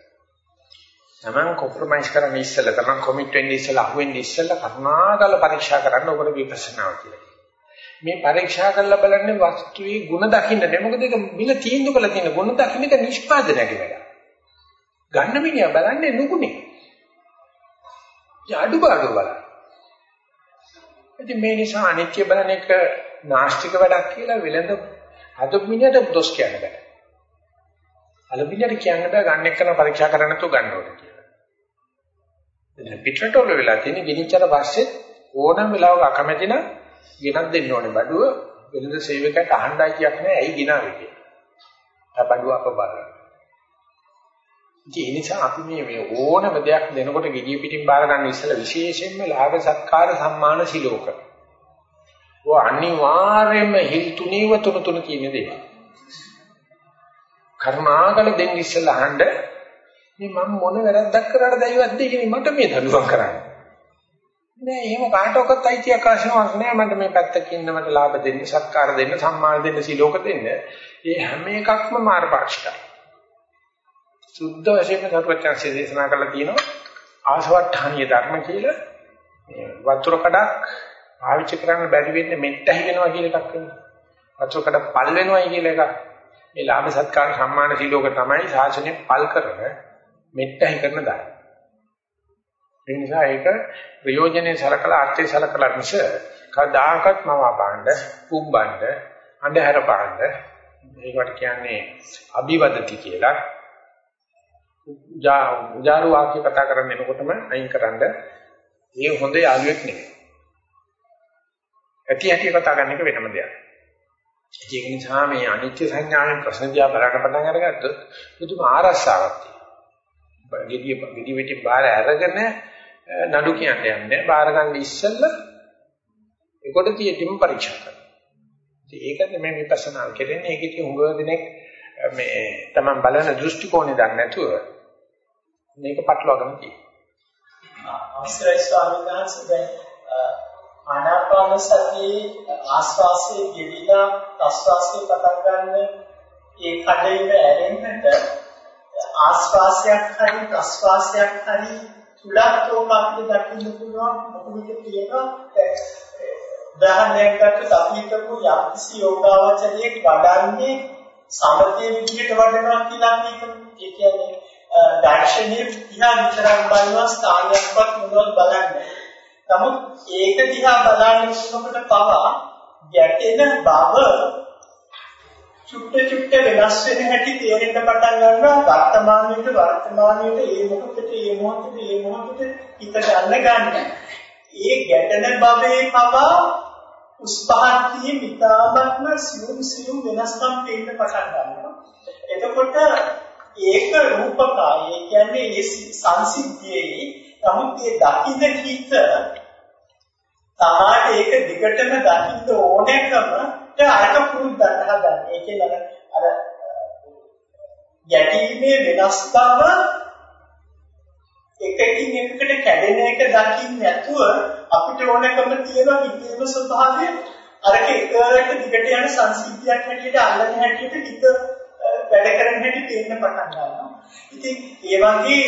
තමන් කොම්ප්‍රොමයිස් කරන්න ඉස්සෙල්ලා තමන් කොමිට් වෙන්න ඉස්සෙල්ලා අහුවෙන්න ඉස්සෙල්ලා කරුණාකර පරීක්ෂා කරන්න ඕකට විපස්සනාව කියලා. මේ පරීක්ෂා කරලා බලන්නේ වස්තුවේ ಗುಣ දකින්න නෙමෙයි. මොකද ඒක බිල තීන්දුව කරලා තියෙන ಗುಣ දකින්න එක නිෂ්පාදනයක් වෙලා. ගන්න මිනිහා බලන්නේ නුගුනේ. අඩුපාඩු බලන්න. ඉතින් මේ නිසා අනිත්‍ය බලන එක නාස්තික වැඩක් කියලා වෙලඳ අදු මිනිහට දොස් කියන්න බෑ. අලබින්නට කියන්න බෑ ගන්න එක්කන පරීක්ෂා කරන්න තු ගන්න ඕනේ කියලා. දැන් පිටරටවල වෙලා තියෙන ගිනිච්චට පස්සේ ඕනම වෙලාවක අකමැති නම් ගෙනත් දෙන්න ඕනේ බඩුව වෙලඳ සේවකයට අහන්නයි කියක් නෑ ඇයි ගිනාවේ කියලා. ආ බඩුව අපබාරන. ඒ නිසා අපි මේ ඕනම දෙයක් දෙනකොට gediy පිටින් බාර ගන්න ඉස්සෙල්ලා විශේෂයෙන්ම ලාභ සත්කාර සම්මාන සිලෝක. ඔය අනිවාර්යයෙන්ම හිල් තුනීව තුන කියන දේ. කර්මාකල දෙන්න ඉස්සෙල්ලා අහන්න මේ මම මොන වැරද්දක් කරාද දයිවත් දෙන්නේ මට මේ දඬුවම් කරන්නේ. නෑ එහෙම කාටවත් අයිතියක් ආශාවක් නෑ මට මේ පැත්තක ඉන්න මට ලාභ දෙන්න, සත්කාර දෙන්න, සම්මාන දෙන්න, සිලෝක දෙන්න. මේ හැම එකක්ම මාර්ගපාක්ෂිකයි. සුද්ධ වශයෙන්ම සරුවචනසේ දේශනා කරලා තියෙනවා ආසවට්ටානීය ධර්ම කියලා. වතුර කඩක් පාවිච්චි කරන්න බැරි වෙන්නේ මෙට්ට හිගෙනවා කියන එකක් වෙනවා. වතුර කඩ පල් වෙනවයි කියන එක. මේ ලාභ සත්කාර සම්මාන සිලෝක තමයි ශාසනය පල් කරන මෙට්ට හිකරන දාන. ඒ නිසා ඒක ප්‍රයෝජනේ සලකලා අර්ථය සලකලා මිස කවදාකවත් මවාපාණ්ඩ, කුඹණ්ඩ, අන්ධහැර පාණ්ඩ මේකට කියන්නේ අභිවදති කියලා. උජාරු වාක්‍ය කතා කරන්න එනකොටම අයින් කරන්න ඒ හොඳ යාළුවෙක් නෙමෙයි. ඇති ඇති කතා කරන එක වෙනම දෙයක්. ඒක නිසා මේ අනිත්‍ය සංඥාවෙන් ප්‍රශ්න දිහා බලන්න පටන් අරගත්තොත් මුතුම ආරස්සාවක් තියෙනවා. ගෙඩි වෙටි බාර අරගෙන නඩු කියන්නේ යන්නේ බාර ගන්න ඉස්සෙල්ලා ඒකට තියෙටිම පරීක්ෂා කරනවා. ඒකත් මේ විපස්සනා කරන්නේ ඒකේ හුඟ දෙනෙක් මේ තමන් බලන දෘෂ්ටි කෝණය දන්නේ නැතුව මේක පටලවාගෙන තියෙනවා. අවසරයි ස්වාමීන් වහන්සේ දැන් ආනාපාන සතියේ ආස්වාසේ ගෙවිලා ප්‍රස්වාසයේ පටන් ගන්න ඒ කඩේම ඇරෙන්නට ආස්වාසයක් හරි ප්‍රස්වාසයක් හරි තුලක්ෝක අපිට දකින්න පුළුවන් මොකද කියනවා උදාහරණයක් ගත්තොත් අපි හිතමු යම්කිසි යෝගාවචරයේ වඩන්නේ සමතේ විදියට වඩනවා කියලා අපි හිතමු. ඒ කියන්නේ දර්ශනයේ දිහා විතරක් බලනවා ස්ථානයක්වත් මොනවද බලන්නේ. නමුත් ඒක දිහා බලන කෙනෙකුට පවා ගැටෙන බව චුට්ට වෙනස් වෙන හැටි තේරෙන්න පටන් ගන්නවා. වර්තමානයේ මේ මොහොතේ හිත ගන්න. ඒ ගැටෙන බවේ පවා උස්පහත්තිය මිතාමත්ම සියුම් වෙනස්කම් පේන්න පටන් ගන්නවා. එතකොට ඒක රූපකාය කියන්නේ ඒ සංසිද්ධියේ නමුත් ඒ දකින්න හිත තමයි ඒක දිගටම දකින්න ඕනෑකම අරක පුරුද්දන්න හදන්නේ. ඒ කියන්නේ අර ගැටීමේ වෙනස් බව එකකින් එකකට කැඩෙන එක දකින්න නැතුව අපිට ඕනකම තියෙන හිතේම ස්වභාවය අරක එකකට දිගට යන සංසිද්ධියක් හැටියට අල්ලන හැටියට හිත වැඩ කරන හැටි තේරෙන්න පටන් ගන්නවා. ඉතින් ඒ වගේ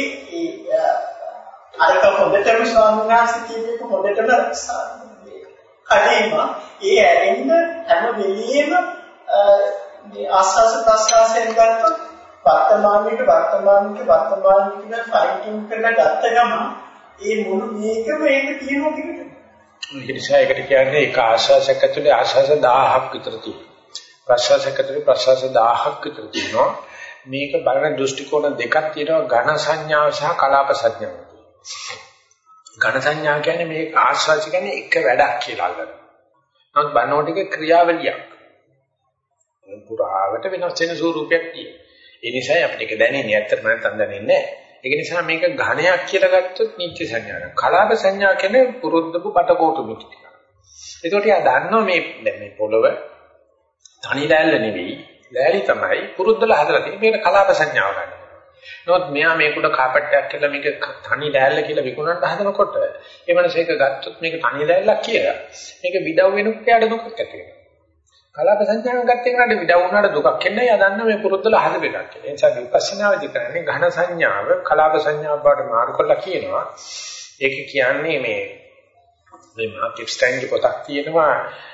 අරක හොඳටම ස්වාමීන් වහන්සේ කියපේක හොඳටම කඩේම ඒ ඇරෙන්න හැම වෙලෙම මේ ආස්වාස ප්‍රස්වාසයෙන් ගත්තොත් වර්තමානයේ කියන ෆයින් කරලා ගත්ත ගමන් ඒ මුළු මේකම ඒක තියෙනවා කිව්වද? ඒ නිසා ඒකට කියන්නේ එක ආස්වාසයක් ඇතුලේ ආස්වාස 1000ක් විතර තියෙනවා. ප්‍රස්වාසයක් ඇතුලේ ප්‍රස්වාස 1000ක් විතර තියෙනවා. මේක බලන දෘෂ්ටි කෝණ දෙකක් තියෙනවා ඝන සංඥාව සහ කලාප සංඥාව. ඝන සංඥා කියන්නේ මේක ආස්වාස කියන්නේ එක වැඩක් කියලා අල්ලනවා. නමුත් බලනකොට ඒක ක්‍රියාවලියක්. පුරාවට වෙනස් වෙන ස්වරූපයක් තියෙනවා. ඒ නිසා අපිට ඒක දැනෙන්නේ ඇත්තටම නැත්නම් දැනෙන්නේ නැහැ. ඒක නිසා මේක ඝණයක් කියලා ගත්තොත් නිත්‍ය සංඥාවක්. කලාප සංඥා කියන්නේ පුරුද්දපු පටකොටු මිටි ටික. ඒකට යා දන්නවා මේ පොළව තනි ලෑල්ල නෙවෙයි. ලෑලි තමයි පුරුද්දලා හදලා තියෙන්නේ. මේකට කලාප සංඥාව ගන්න. නමුත් මෙයා මේකට කාපට් එකක් කියලා මේක තනි ලෑල්ල කියලා විකුණන්න හදනකොට ඒ මනස ඒක ගත්තොත් මේක තනි ලෑල්ලක් කියලා. මේක විදව් වෙනුත් යාට දුකක් ඇති වෙනවා. කලාප සංඥාවක් ගත්ත එකට විදව් වුණාට දුකක් එන්නේ යා දන්න මේ පුරුද්දලා හදපු එකක් කියලා. ඒ නිසා විපස්සනාවේදී කරන්නේ ඝන සංඥාව කලාප සංඥාව බවට මාරු කරලා කියනවා. ඒක කියන්නේ මේ මාර්ටින් ස්ටයින්ගේ පොතක් තියෙනවා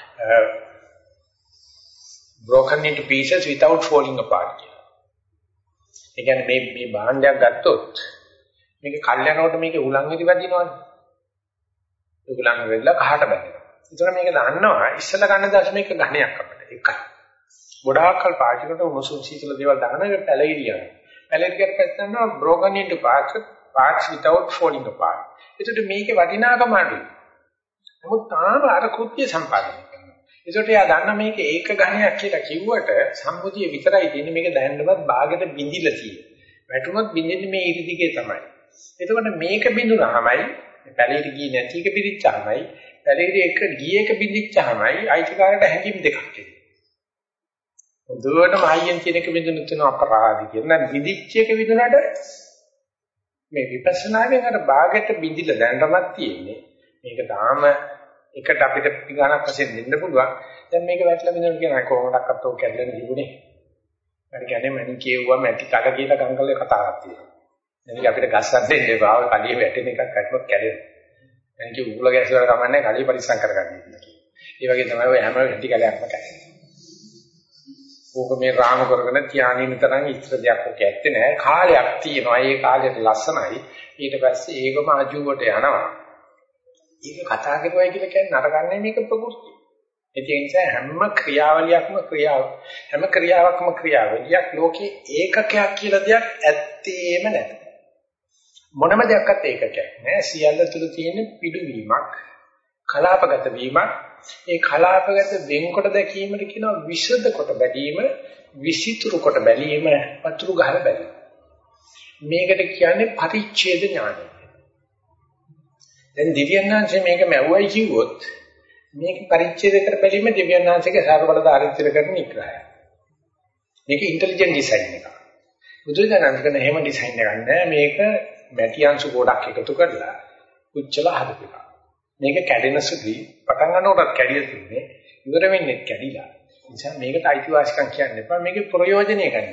broken into pieces without falling apart කියලා. ඒ කියන්නේ මේ භාණ්ඩයක් ගත්තොත් මේක කල්යනකොට මේකේ උලන් විදි වදිනවනේ. ඒ උලන් වෙලා කහට බැඳෙනවා. ඒතර මේක දන්නවා ඉස්සලා ගන්න දශමික ඝණයක් අපිට එකයි. ගොඩාක් කල් පාටිකට උණුසුම් සීතල දේවල් දාන එක පැලිරියන. පැලිරියක් පැත්තනවා broken into parts without falling apart. ඒකට මේකේ වටිනාකම අඩුයි. නමුත් තාම අර කෘත්‍ය සම්පාදනය කරනවා. ඒකට යා දන්න මේක ඒක ඝණයක් කියලා කිව්වට සම්මුතිය විතරයි තියෙන්නේ මේක දැනන්නවත් භාගයට බිඳිලා තියෙන්නේ. වැටුනොත් බිඳින්නේ මේ ඉරිදිගේ තමයි. එතකොට මේක බිඳුනහමයි පැලිරි ගියේ නැති එක පිළිච්චාමයි පැලිරි එක ගියේ එක බිඳිච්චාමයි අයිතිකාරයට හැංගීම් දෙකක් තියෙනවා. හොඳටම හයියෙන් කියන එක බිඳුනොත් වෙන අපරාධි කියන නම් බිඳිච්ච එක බිඳුනට මේ විපස්සනාවෙන් අර භාගයට බිඳිලා දැනටමත් තියෙන්නේ. මේක තාම එකට අපිට පිටගණක් වශයෙන් දෙන්න පුළුවන්. දැන් මේක වැටලා බිඳුන කියන කොහොමඩක්වත් ඕක කැඩෙන්න තිබුණේ. ඒ කියන්නේ මම කියුවා මැටි කල කියලා ගංගල කතාවක් තියෙනවා. මේක අපිට ගස්සන්න දෙන්නේ බාව කඩිය වැටෙන එකක් අයිමත් කැඩෙනවා. මම කිය උගුල ගැසවල කමන්නේ කඩිය පරිස්සම් කරගන්න කියලා කියනවා. ඒ වගේ තමයි ඔය හැම වැටි කලයක්ම කැඩෙන්නේ. ඕක මේ රාම කරගෙන තියානින් තරම් ඉස්තර දෙයක් ඔක ඇත්තේ නෑ. කාලයක් තියෙනවා. ඒ කාලෙට ලස්සනයි. ඊට පස්සේ ඒකම අජුවට යනවා. ඒක කතා කරුවයි කියලා කියන්නේ නරකන්නේ මේක ප්‍රകൃති. ඒ නිසා හැම ක්‍රියාවක්ම ක්‍රියාවලියක් ලෝකේ ඒකකයක් කියලා දෙයක් ඇත්තේම නැහැ. මොනම දෙයක්වත් ඒකකයක් නෑ. සියල්ල තුල තියෙන පිටුවීමක්, කලාපගත වීමක්. ඒ කලාපගත වෙන්කොට දැකීමට කියනවා විෂද කොට බැලීම, විසිතුරු කොට බැලීම, පතුරු ගහලා බැලීම. මේකට කියන්නේ පරිච්ඡේද ඥානය. දැන් දිව්‍යඥාන්සේ මේක මැව්වයි කිව්වොත් මේක පරිච්ඡේදයකට බැලීම දිව්‍යඥාන්සේගේ සාරබලධාරීත්වය කරන නිග්‍රහය. මේක ඉන්ටෙලිජන්ට් ඩිසයින් එක. බුදුරජාණන් කියන හැම ඩිසයින් එකක් නෑ. මේක මැටි අංශු ගොඩක් එකතු කරලා උච්චල හදපු එක. මේක කැඩෙන සුළුයි. පටන් ගන්නකොටත් කැඩිලා තින්නේ. ඉවර වෙන්නේ කැඩිලා. ඒ නිසා මේකට අයිතිවාසිකම් කියන්න එපා. මේකේ ප්‍රයෝජනය ගන්න.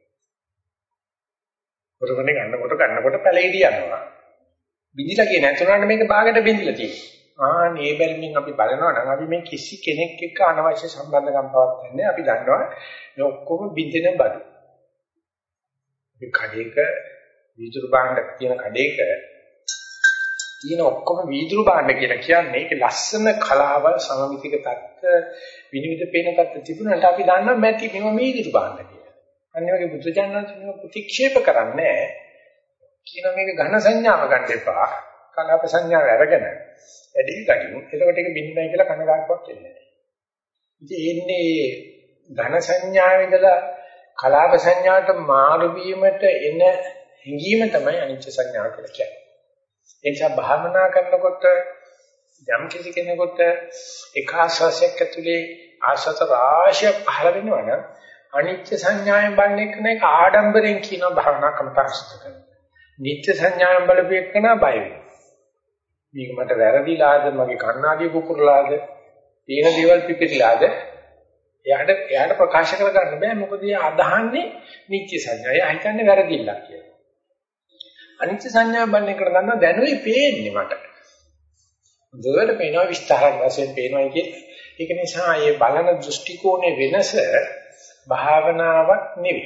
ප්‍රයෝජනේ ගන්නකොට පැලෙඩි යනවා. බින්දිලා කියන ඇතුළට මේක භාගයට බින්දිලා තියෙනවා. මේ බැලමින් අපි බලනවා නම් අපි මේ කිසි කෙනෙක් එක්ක අනවශ්‍ය සම්බන්ධකම් පවත්න්නේ. අපි දන්නවා මේ ඔක්කොම බින්දෙන බඩු. මේ කඩේක වීදුරු භාණ්ඩ තියෙන කඩේක තියෙන ඔක්කොම වීදුරු භාණ්ඩ කියලා කියන්නේ ඒක ලස්සන කලාවල් සමමිතික තත්ත්ව විනිවිද පේන තත්ත්ව තිබුණාට අපි දන්නවා මැටි මේව වීදුරු භාණ්ඩ කියලා. අනිත් වගේ බුදුජානක මේව ප්‍රතික්ෂේප කරන්නේ කියන මේක ඝන සංඥාව ගන්න එපා. කලාප සංඥාව අරගෙන වැඩි ගනිමු. එතකොට ඒක බින්දුනයි කියලා කනගාටුවක් වෙන්නේ නැහැ. ඉතින් එන්නේ ඝන සංඥාවේ ඉඳලා කලාප සංඥාවට මාරු වීමට එන හැඟීම තමයි අනිච්ච සංඥාව කියලා කියන්නේ. ඒ නිසා භාවනා කරනකොට යම් කිසි කෙනෙකුට එක ආස්වාසයක් ඇතුලේ ආස්වාස රාශියක් පහළ වෙනවා නම් අනිච්ච සංඥාවෙන් බලන්නේ කෙනෙක් ආඩම්බරෙන් කියන භාවනා කමටහසුත කරනවා. නිත්‍ය සංඥාවෙන් බලපෙන්න බය වෙනවා. මේක මට වැරදිලාද මගේ කණ්ණාඩිය කුකුරලාද තියෙන දේවල් පිපිරිලාද එයාට ප්‍රකාශ කර ගන්න බෑ මොකද එයා අදහන්නේ නිත්‍ය සංඥා. එයා හිතන්නේ වැරදිල්ලක් කියලා. අනිත්‍ය සංඥා බලන්නේ කර ගන්න දැනුයි පේන්නේ මට. දෙවල පේනවා විස්තරක් වශයෙන් පේනවා කියන්නේ. ඒක නිසා මේ බලන දෘෂ්ටි කෝණේ වෙනස භාවනාවක් නෙවෙයි.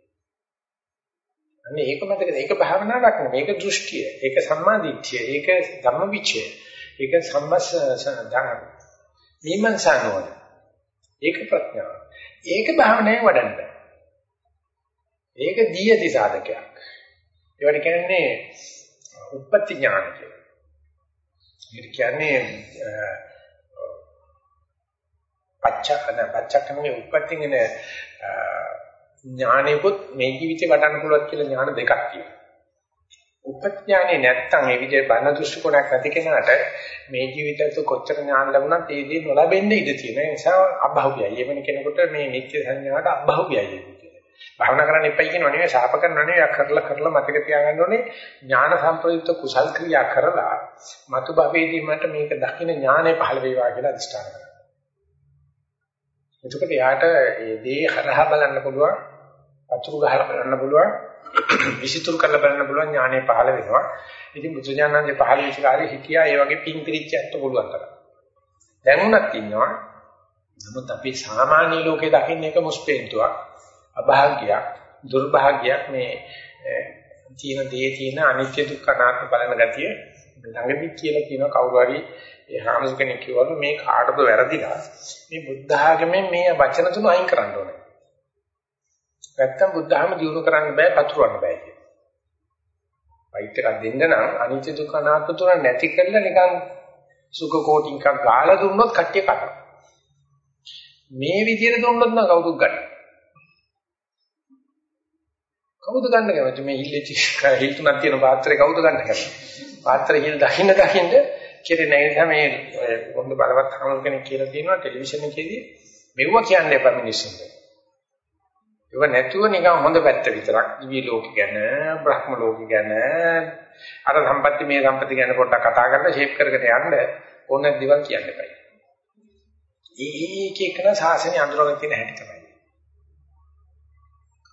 අනේ ඒක මතකද? ඒක භාවනාවක් නෙවෙයි. මේක දෘෂ්ටිය. ඒක සම්මාදිට්ඨිය. ඒක ධම්මවිචය. ඒක සම්මස්සන විමර්ශනෝන. ඒක ප්‍රඥාව. ඒක භාවනාවේ වඩන්න බෑ. ඒක දීයති සාධකයක්. ඒවට කියන්නේ උපපති ඥාන කියලා. ඒක කියන්නේ පච්චක්කමනේ උපපතිගෙන ඥානෙකුත් මේ ජීවිතේ වඩන්න පුළුවන් කියලා ඥාන දෙකක් තියෙනවා. උපපති ඥානෙ නැත්තම් ඒ විදිහට බණ දෘෂ්ටි කොටක් නැති කෙනාට මේ ජීවිතයත් කොච්චර ඥාන ලැබුණත් ඒ දේ නොලැබෙන්න ඉඩ තියෙන නිසා අභෞවියයි. ඒ වෙන කෙනෙකුට මේ නිත්‍ය සංඥාවට අභෞවියයි. භාවනා කරන්න එපයි කියනවා නෙවෙයි ශාප කරනවා නෙවෙයි කරලා මතක තියාගන්න ඕනේ ඥාන සම්ප්‍රයුක්ත කුසල් ක්‍රියා කරලා මතු භවයේදී මට මේක දකින්න ඥානෙ පහළ වේවා කියලා අදිෂ්ඨාන කරනවා. එතකොට යාට මේ දේ හරහා බලන්න පුළුවන්, අතුරු ගහලා බලන්න පුළුවන්, විසිතුරු කරලා බලන්න පුළුවන් ඥානෙ පහළ වෙනවා. ඉතින් බුදුජානන්සේ පහළ වෙච්ච කාලේ හිටියා ඒ වගේ පිං පිරිච්ච ඇත්ත පුළුවන් තරම්. දැන් උනත් ඉන්නවා. නමුත් අපි සාමාන්‍ය ලෝකේ දකින්න එක මුස්පේන්තුවක්. අභාග්‍යයක් දුර්භාග්‍යයක් මේ තියෙන අනිත්‍ය දුක්ඛ අනාත්ම බලන ගතිය ළඟදී කියලා කියන කවුරු හරි ඒ හාමුදුර කෙනෙක් කිව්වලු මේ කාටද වැරදිලා මේ බුද්ධ ආගමෙන් මේ වචන තුන අයින් කරන්න ඕනේ. නැත්තම් බුද්ධ ආගම දියුණු කරන්න බෑ පතුරවන්න බෑ කියලා. වෛද්‍යකක් දෙන්න නම් අනිත්‍ය දුක්ඛ අනාත්ම තුන නැති කරලා නිකන් සුඛ කෝටින්කක් ගාලා දුන්නොත් කට්ටිය කනවා. මේ විදිහට දුන්නොත් නම් කවුරුත් ගන්නවා. කවුද ගන්න කැමති මේ හිල්ලෙච්ච හිල් තුනක් තියෙන පාත්‍රේ කවුද ගන්න කැමති පාත්‍රය හිල් දකින්න කෙරේ නැහැ මේ හොඳ බලවත් හමුරු කෙනෙක් කියලා තියෙනවා ටෙලිවිෂන් එකේදී මෙවුව කියන්නේ අප මිනිස්සුන්ට ඒව නැතුව නිකන් හොඳ පැත්ත විතරක් දිව්‍ය ලෝක ගැන බ්‍රහ්ම ලෝක ගැන අර සම්පත්‍ති මේ සම්පත්‍ති ගැන පොඩ්ඩක් කතා කරලා ෂේප් කරගෙන යන්න ඕන දේවල් කියන්න එපා. ඒක එකන සාසනය අඳුරගෙන තියෙන හැටි තමයි.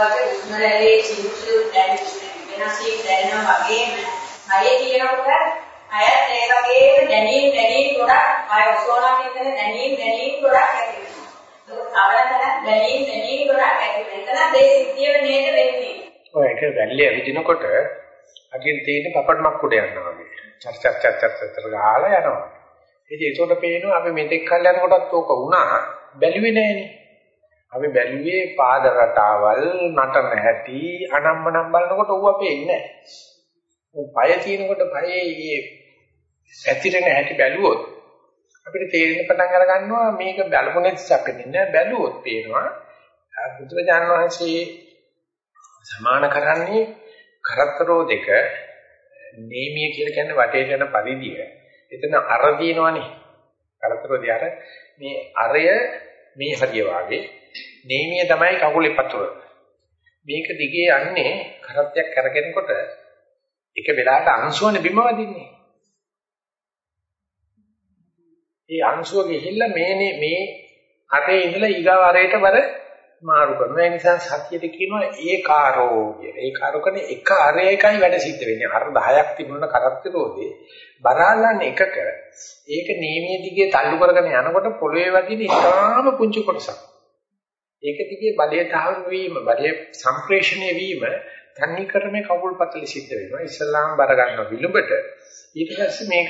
වගේ උස්ම රැලේ සිරුසිරු වෙනස්වීම් දැනෙනවා වගේම හයේ කියනකොට අයත් ඒ වගේම දැනීම් ගොඩක් ආය ඔසෝනා කියන දැනීම් ගොඩක් ඇති වෙනවා. අවලතන දැනීම් ගොඩක් ඇති වෙනවා. එතන මේ සිද්ධිය නේද වෙන්නේ. ඔය ඒක වැල්ලේ ඇවිදිනකොට අකින් තියෙන පපඩමක් උඩ යනවා වගේ. චර්චර් ගාලා යනවා. ඉතින් ඒකට පේනවා අපි මෙතෙක් කල් යනකොටත් ඕක වුණා බැලුවේ නෑනේ. අපි බැලුවේ පාද රටාවල් නටන හැටි අනම්මනම් බලනකොට ඌව පේන්නේ නෑ. පය තියෙනකොට පයේ මේ පැතිරෙන හැටි බැලුවොත් අපිට තේරෙන්න පටන් අර ගන්නවා මේක බලපොනේ සැපෙන්නේ නෑ බැලුවොත් පේනවා. බුදුරජාණන් වහන්සේ සමාන කරන්නේ කරතරෝ දෙක නේමිය කියලා කියන්නේ වටේට යන පරිදිය. එතන අර දිනවනේ. කරතරෝදී අර මේ අරය මේ හරිය වාගේ නේමිය තමයි කකුලේ පතුර. මේක දිගේ යන්නේ කරත්තයක් කරගෙනකොට එක වෙලාවක අංශුවනේ බිම වදින්නේ. ඒ අංශුව ගිහිල්ලා මේ අරේ ඉඳලා ඊගාව අරේට වර මාරු කරනවා. ඒ නිසා සතියට කියනවා ඒකාරෝ කියලා. ඒකාරෝ කියන්නේ එක අරයකයි වැඩ සිද්ධ වෙන්නේ. අර 10ක් තිබුණ කරත්තරෝදී බරාලන්නේ එකක. ඒක නීමිය දිගේ තල්ලු කරගෙන යනකොට පොළවේ වදින ඉතාම පුංචි කොටසක්. ඒක දිගේ බලය තහවුරු වීම, බලය සම්ප්‍රේෂණය වීම තන්නේ කරමේ කකුල් පතල සිද්ධ වෙනවා. ඉස්ලාම් බර ගන්න විලුඹට. ඊට පස්සේ මේක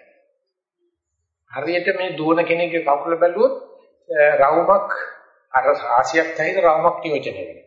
හරියට මේ දුවන කෙනෙක්ගේ කකුල බැලුවොත් රවුමක් අර ආසියක් තැයිද රවුමක් නියෝජනය වෙනවා.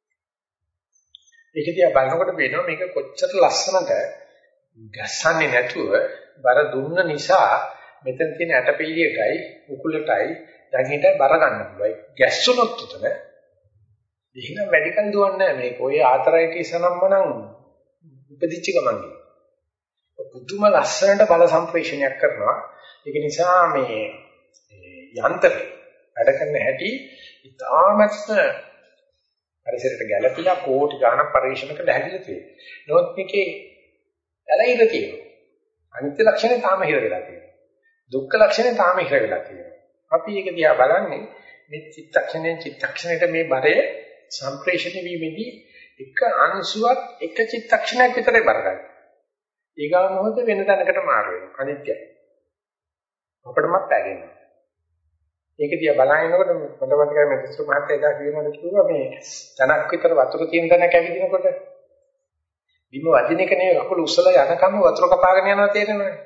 ඒක දිහා බලනකොට පේනවා මේක කොච්චර ලස්සනට ගැස්සන්නේ නැතුව බර දුන්න නිසා මෙතන තියෙන ඇටපිළියටයි උකුලටයි දැන් බර ගන්න පුළුවන්. ගැස්සුනොත් උතන එහෙනම් මෙඩිකල් දුවන්නේ නැහැ මේක. ඔය ආතරයිටිස් නම්මනම් උපදිච්ච ගමන්. පුදුම ලස්සනට බල සම්ප්‍රේෂණයක් කරනවා. ඒක නිසා මේ යන්ත්‍රය වැඩ කරන හැටි ඉතාමත්ම පරිසරයට ගැළපීලා කෝටි ගාණක් පරිශන කළ හැකියි තියෙනවා. නමුත් මේකේ ඇලයිද තියෙනවා. අනිත්‍ය ලක්ෂණය තාම හිර වෙලා තියෙනවා. දුක්ඛ ලක්ෂණය තාම හිර වෙලා තියෙනවා. අපි ඒක දිහා බලන්නේ මේ චිත්තක්ෂණයට මේ බරය සම්ප්‍රේෂණය වීමේදී එක අංශුවක් එක චිත්තක්ෂණයක් විතරයි බර ගන්න. ඊගා මොහොත වෙන තැනකට මාරු වෙනවා. අනිත්‍යයි. අපිටමත් පැගෙනවා. ඒක දිහා බලනකොට මට මතකයි මේ දස්තු මහත්තයා එදා කියනකොට කිව්වා මේ ධනක් විතර වතුර තියෙන තැනක ඇවිදිනකොට බිම වදින එක නෙවෙයි අකුල උස්සලා යනකම් වතුර කපාගෙන යනවා තේරෙනවනේ.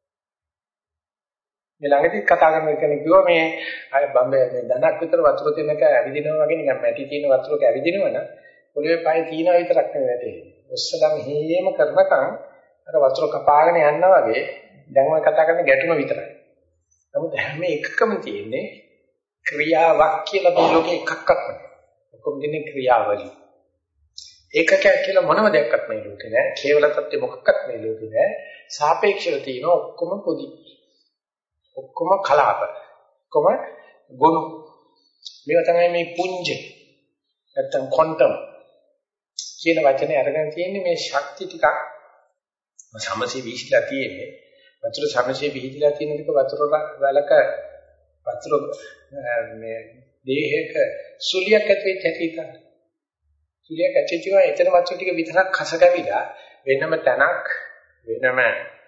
මේ ළඟදී කතා කරන කෙනෙක් කිව්වා මේ අය බම්බේ මේ ධනක් විතර වතුර තියෙනක ඇවිදිනවා වගේ නිකන් මැටි තියෙන වතුරක ඇවිදිනවනම් පොළවේ පය තියනවා විතරක් නෙවෙයි තියෙන්නේ. උස්සලා මෙහෙම කරනකම් අර වතුර කපාගෙන යනවා වගේ දැන් ඔය කතා කරන්නේ ගැටුම විතරයි. නමුත් හැම එකකම තියෙන්නේ ක්‍රියාවක් කියලා මේ ලෝකේ එකක්වත් නැහැ. ඔක්කොම දෙන්නේ ක්‍රියාවලි. ඒකක කියලා මොනම දෙයක්වත් මේ ලෝකේ නැහැ. කේවල තත්ත්වෙ මොකක්වත් මේ ලෝකේ නැහැ. සාපේක්ෂව තියෙන ඔක්කොම පොදි. ඔක්කොම කලාප. ඔක්කොම ගුණ. මේවා තමයි මේ පුංජ. නැත්තම් ක්වොන්ටම් කියන වචනේ අරගෙන තියෙන්නේ මේ ශක්ති ටිකක් සමසේ විශ්ලා තියෙන්නේ. වතුර සමසේ විහිදලා තියෙන ටික වතුර වලක වතුර මේ දේහයක සුලියක් ඇතුලේ තැතිතන සුලියක් ඇතුලේ එතන වතුර ටික විතරක් කස කැවිලා වෙනම තැනක් වෙනම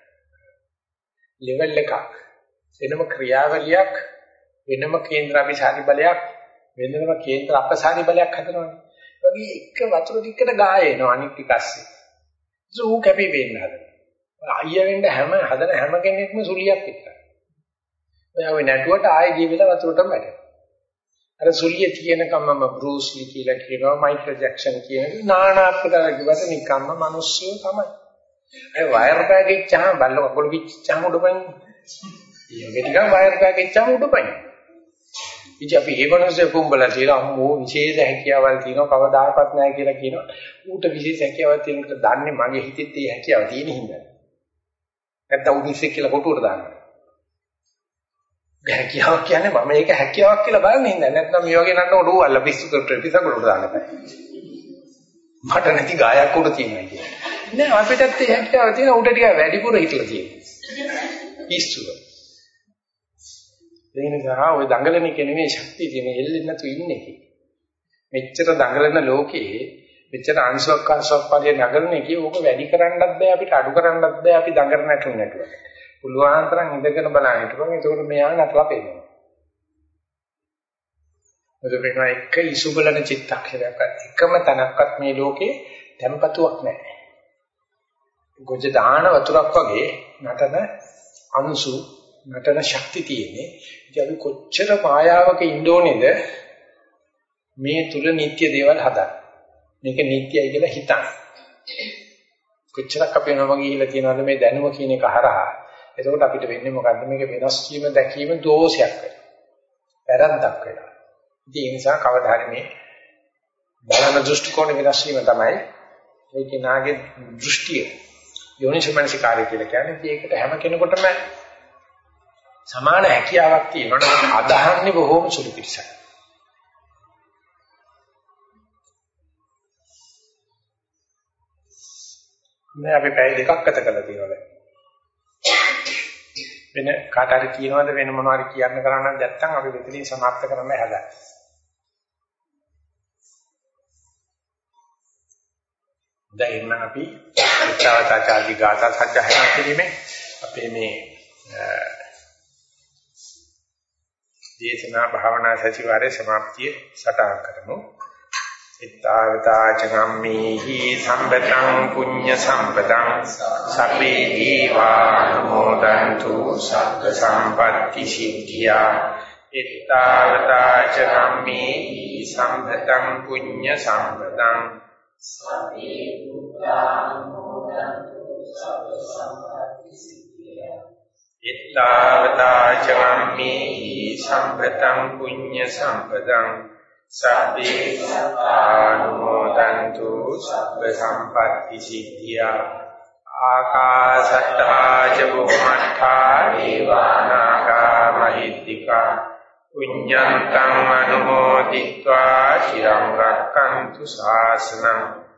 ලෙවල් එකක් වෙනම ක්‍රියාවලියක් වෙනම කේන්ද්‍ර අபிසාරි බලයක් වෙනම කේන්ද්‍ර අපසාරි බලයක් හදනවානේ. ඒ වගේ එක වතුර ටිකකට ගාය එනවා අනිත් ටික ඇස්සේ. ඒක කැපි වෙන්න හදනවා. අයියා වෙන්න හදන හැම කෙනෙක්ම සුලියක් විතරයි. ඔය නැටුවට ආයෙ ජීවිලා වතුරටම වැටෙනවා. අර සුලිය තියෙනකම් මම බෲස් ලී කියලා කියනවා මයිකල් ජැක්සන් කියන නානා ප්‍රකාර කිව්වට නිකම්ම මිනිස්සු තමයි. ඒ වයර් බෑග් එච්චාම බල්ල කකුල පිච්චාම උඩපයින්. ඊයේ ටිකක් වයර් බෑග් එච්චාම උඩපයින්. ඉතින් අපි ඒ වගේ කුඹලා කියලා අම්මෝ විශේෂ හැකියාවල් තියෙනවා කවදාකවත් නැහැ කියලා කියනවා. ඌට විශේෂ හැකියාවල් තියෙනකට දන්නේ මගේ හිතෙත් ඒ හැකියාව තියෙන හින්දා. නැත්නම් උදිස්සේ කියලා කොටුවට දානවා. හැකියාවක් කියන්නේ මම මේක හැකියාවක් කියලා බලන්නේ නැහැ. නැත්නම් මේ වගේ නන්නකොට ඌ අල්ල පිස්සු කරට පිසකොලට දාන්න බෑ. මට නැති ගායක් උඩ තියෙනවා කියන්නේ. නෑ අපිටත් ඒ හැකියාව තියෙන උඩ ටික වැඩිපුර හිටලා තියෙනවා. පිස්සුව. ඒ නිසා ඔය දඟලන එක නෙමෙයි ශක්තිය තියෙන එල්ලෙන්නේ නැතු ඉන්නේ. මෙච්චර දඟලන ලෝකේ මෙච්චර අංශයක් ආශාප්පාලිය නගරන එකේ ඕක වැඩි කරන්නත් බෑ අපිට අඩු කරන්නත් බෑ අපි දඟර නැටුම් නැටුවා. පුළුවන් තරම් ඉඳගෙන බලන්න හිටපන් එතකොට මෙයා නටලා පේනවා. මොකද වෙනවා එක ඉසුබලන චිත්තක්ෂරයක් එකම තනක්වත් මේ ලෝකේ tempatuක් නැහැ. ගොජ දාන වතුරක් වගේ නටන අංශු නටන ශක්තිය තියෙන්නේ. ඉතින් අපි කොච්චර මායාවක ඉන්නෝනේද මේ තුල නිත්‍ය දේවල් හදන්න. මේක නිත්‍යයි කියලා හිතන්න. කොච්චරක් අපි වෙනවා ගිහිල්ලා තියනවාද මේ දැනුම කියන එක හරහා. එතකොට අපිට වෙන්නේ මොකද්ද මේක වෙනස් වීම දැකීම දෝෂයක් වෙනවා. වැරද්දක් වෙනවා. ඉතින් ඒ නිසා කවදා හරි මේ බලන දෘෂ්ටි කෝණ වෙනස් වීම තමයි මේ කෙනාගේ දෘෂ්ටිය යෝනිසමනසිකාරය කියලා කියන්නේ. ඒකට හැම කෙනෙකුටම සමාන හැකියාවක් තියෙනවා. අදහන්නේ බොහෝම සුළු පිටසක්. මේ අපි පැය දෙකක් ගත කරලා තියෙනවා. වෙන කාට හරි කියනවාද වෙන මොනවා හරි කියන්න කරන්න නැත්නම් අපි මෙතනින් සමාප්ත කරන්න හදා. දැන් නම් අපි උච්චාවතාචාදී ගාථා සජ්ජායනා කිරීමේ අපේ මේ දේශනා භාවනා සතිವಾರයේ සමාප්තිය සටහන් කරමු. ittavataචගම්මේහි සම්පතං පුඤ්ඤ සම්පතං සබ්බේ දීවානුමෝදන්තු සග්ග සම්පatti සිද්ධියා. ittavataචගම්මේහි සම්පතං පුඤ්ඤ සම්පතං සබ්බේ බුද්ධානුමෝදන්තු සග්ග සම්පatti සිද්ධියා. ittavataචගම්මේහි සම්පතං පුඤ්ඤ සම්පතං සබ්බේ සත්තානුමෝදන්තු සබ්බ සම්පatti සිද්ධියා. ආකාශත්තා ච බුම්මත්තා දේවානාගා මහිද්దికා පුඤ්ඤන්තං අනුමෝදිत्वा චිරං රක්ඛන්තු ශාසනං.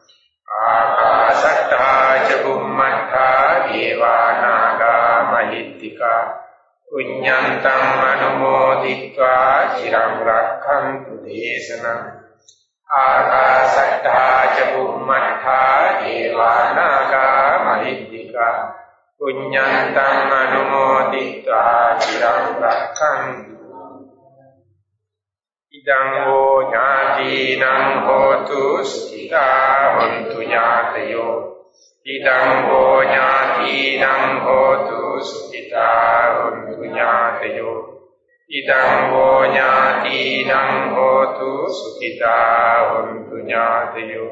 ආකාශත්තා ච බුම්මත්තා දේවානාගා මහිද්దికා පුඤ්ඤන්තං අනුමෝදිत्वा චිරං රක්ඛන්තු දේශනං. ආකාශට්ටා ච බුම්මත්තා දේවානාගා මහිද්దికා පුඤ්ඤන්තං අනුමෝදිत्वा චිරං රක්ඛන්තු. ඉදං හෝ ඥාතිනං හෝතු සුඛිතා හොන්තු ඥාතයෝ. ඉදං හෝ ඥාතිනං හෝතු සුඛිතා හොන්තු ඥාතයෝ. ඉදං හෝ ඥාතිනං හෝතු සුඛිතා හොන්තු ඥාතයෝ.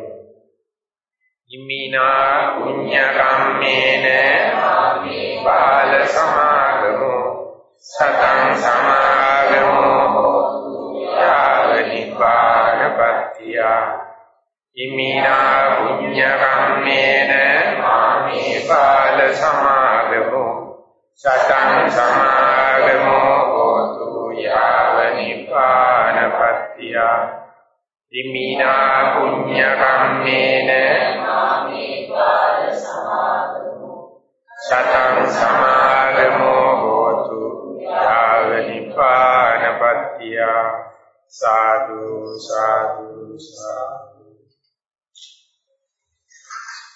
ඉමිනා පුඤ්ඤ කම්මේන බාල සමාගමෝ සතං සමාගමෝ හෝතු යාව නිපානපත්තියා. ඉමිනා පුඤ්ඤ කම්මේන මාමේ බාල සමාගමෝ සතං සමාගමෝ හෝතු යාව නිපානපත්තියා. ඉමිනා පුඤ්ඤ කම්මේන මාමේ බාල සමාගමෝ සතං සමාගමෝ හෝතු යාව නිපානපත්තියා. සාදු සාදු සාදු.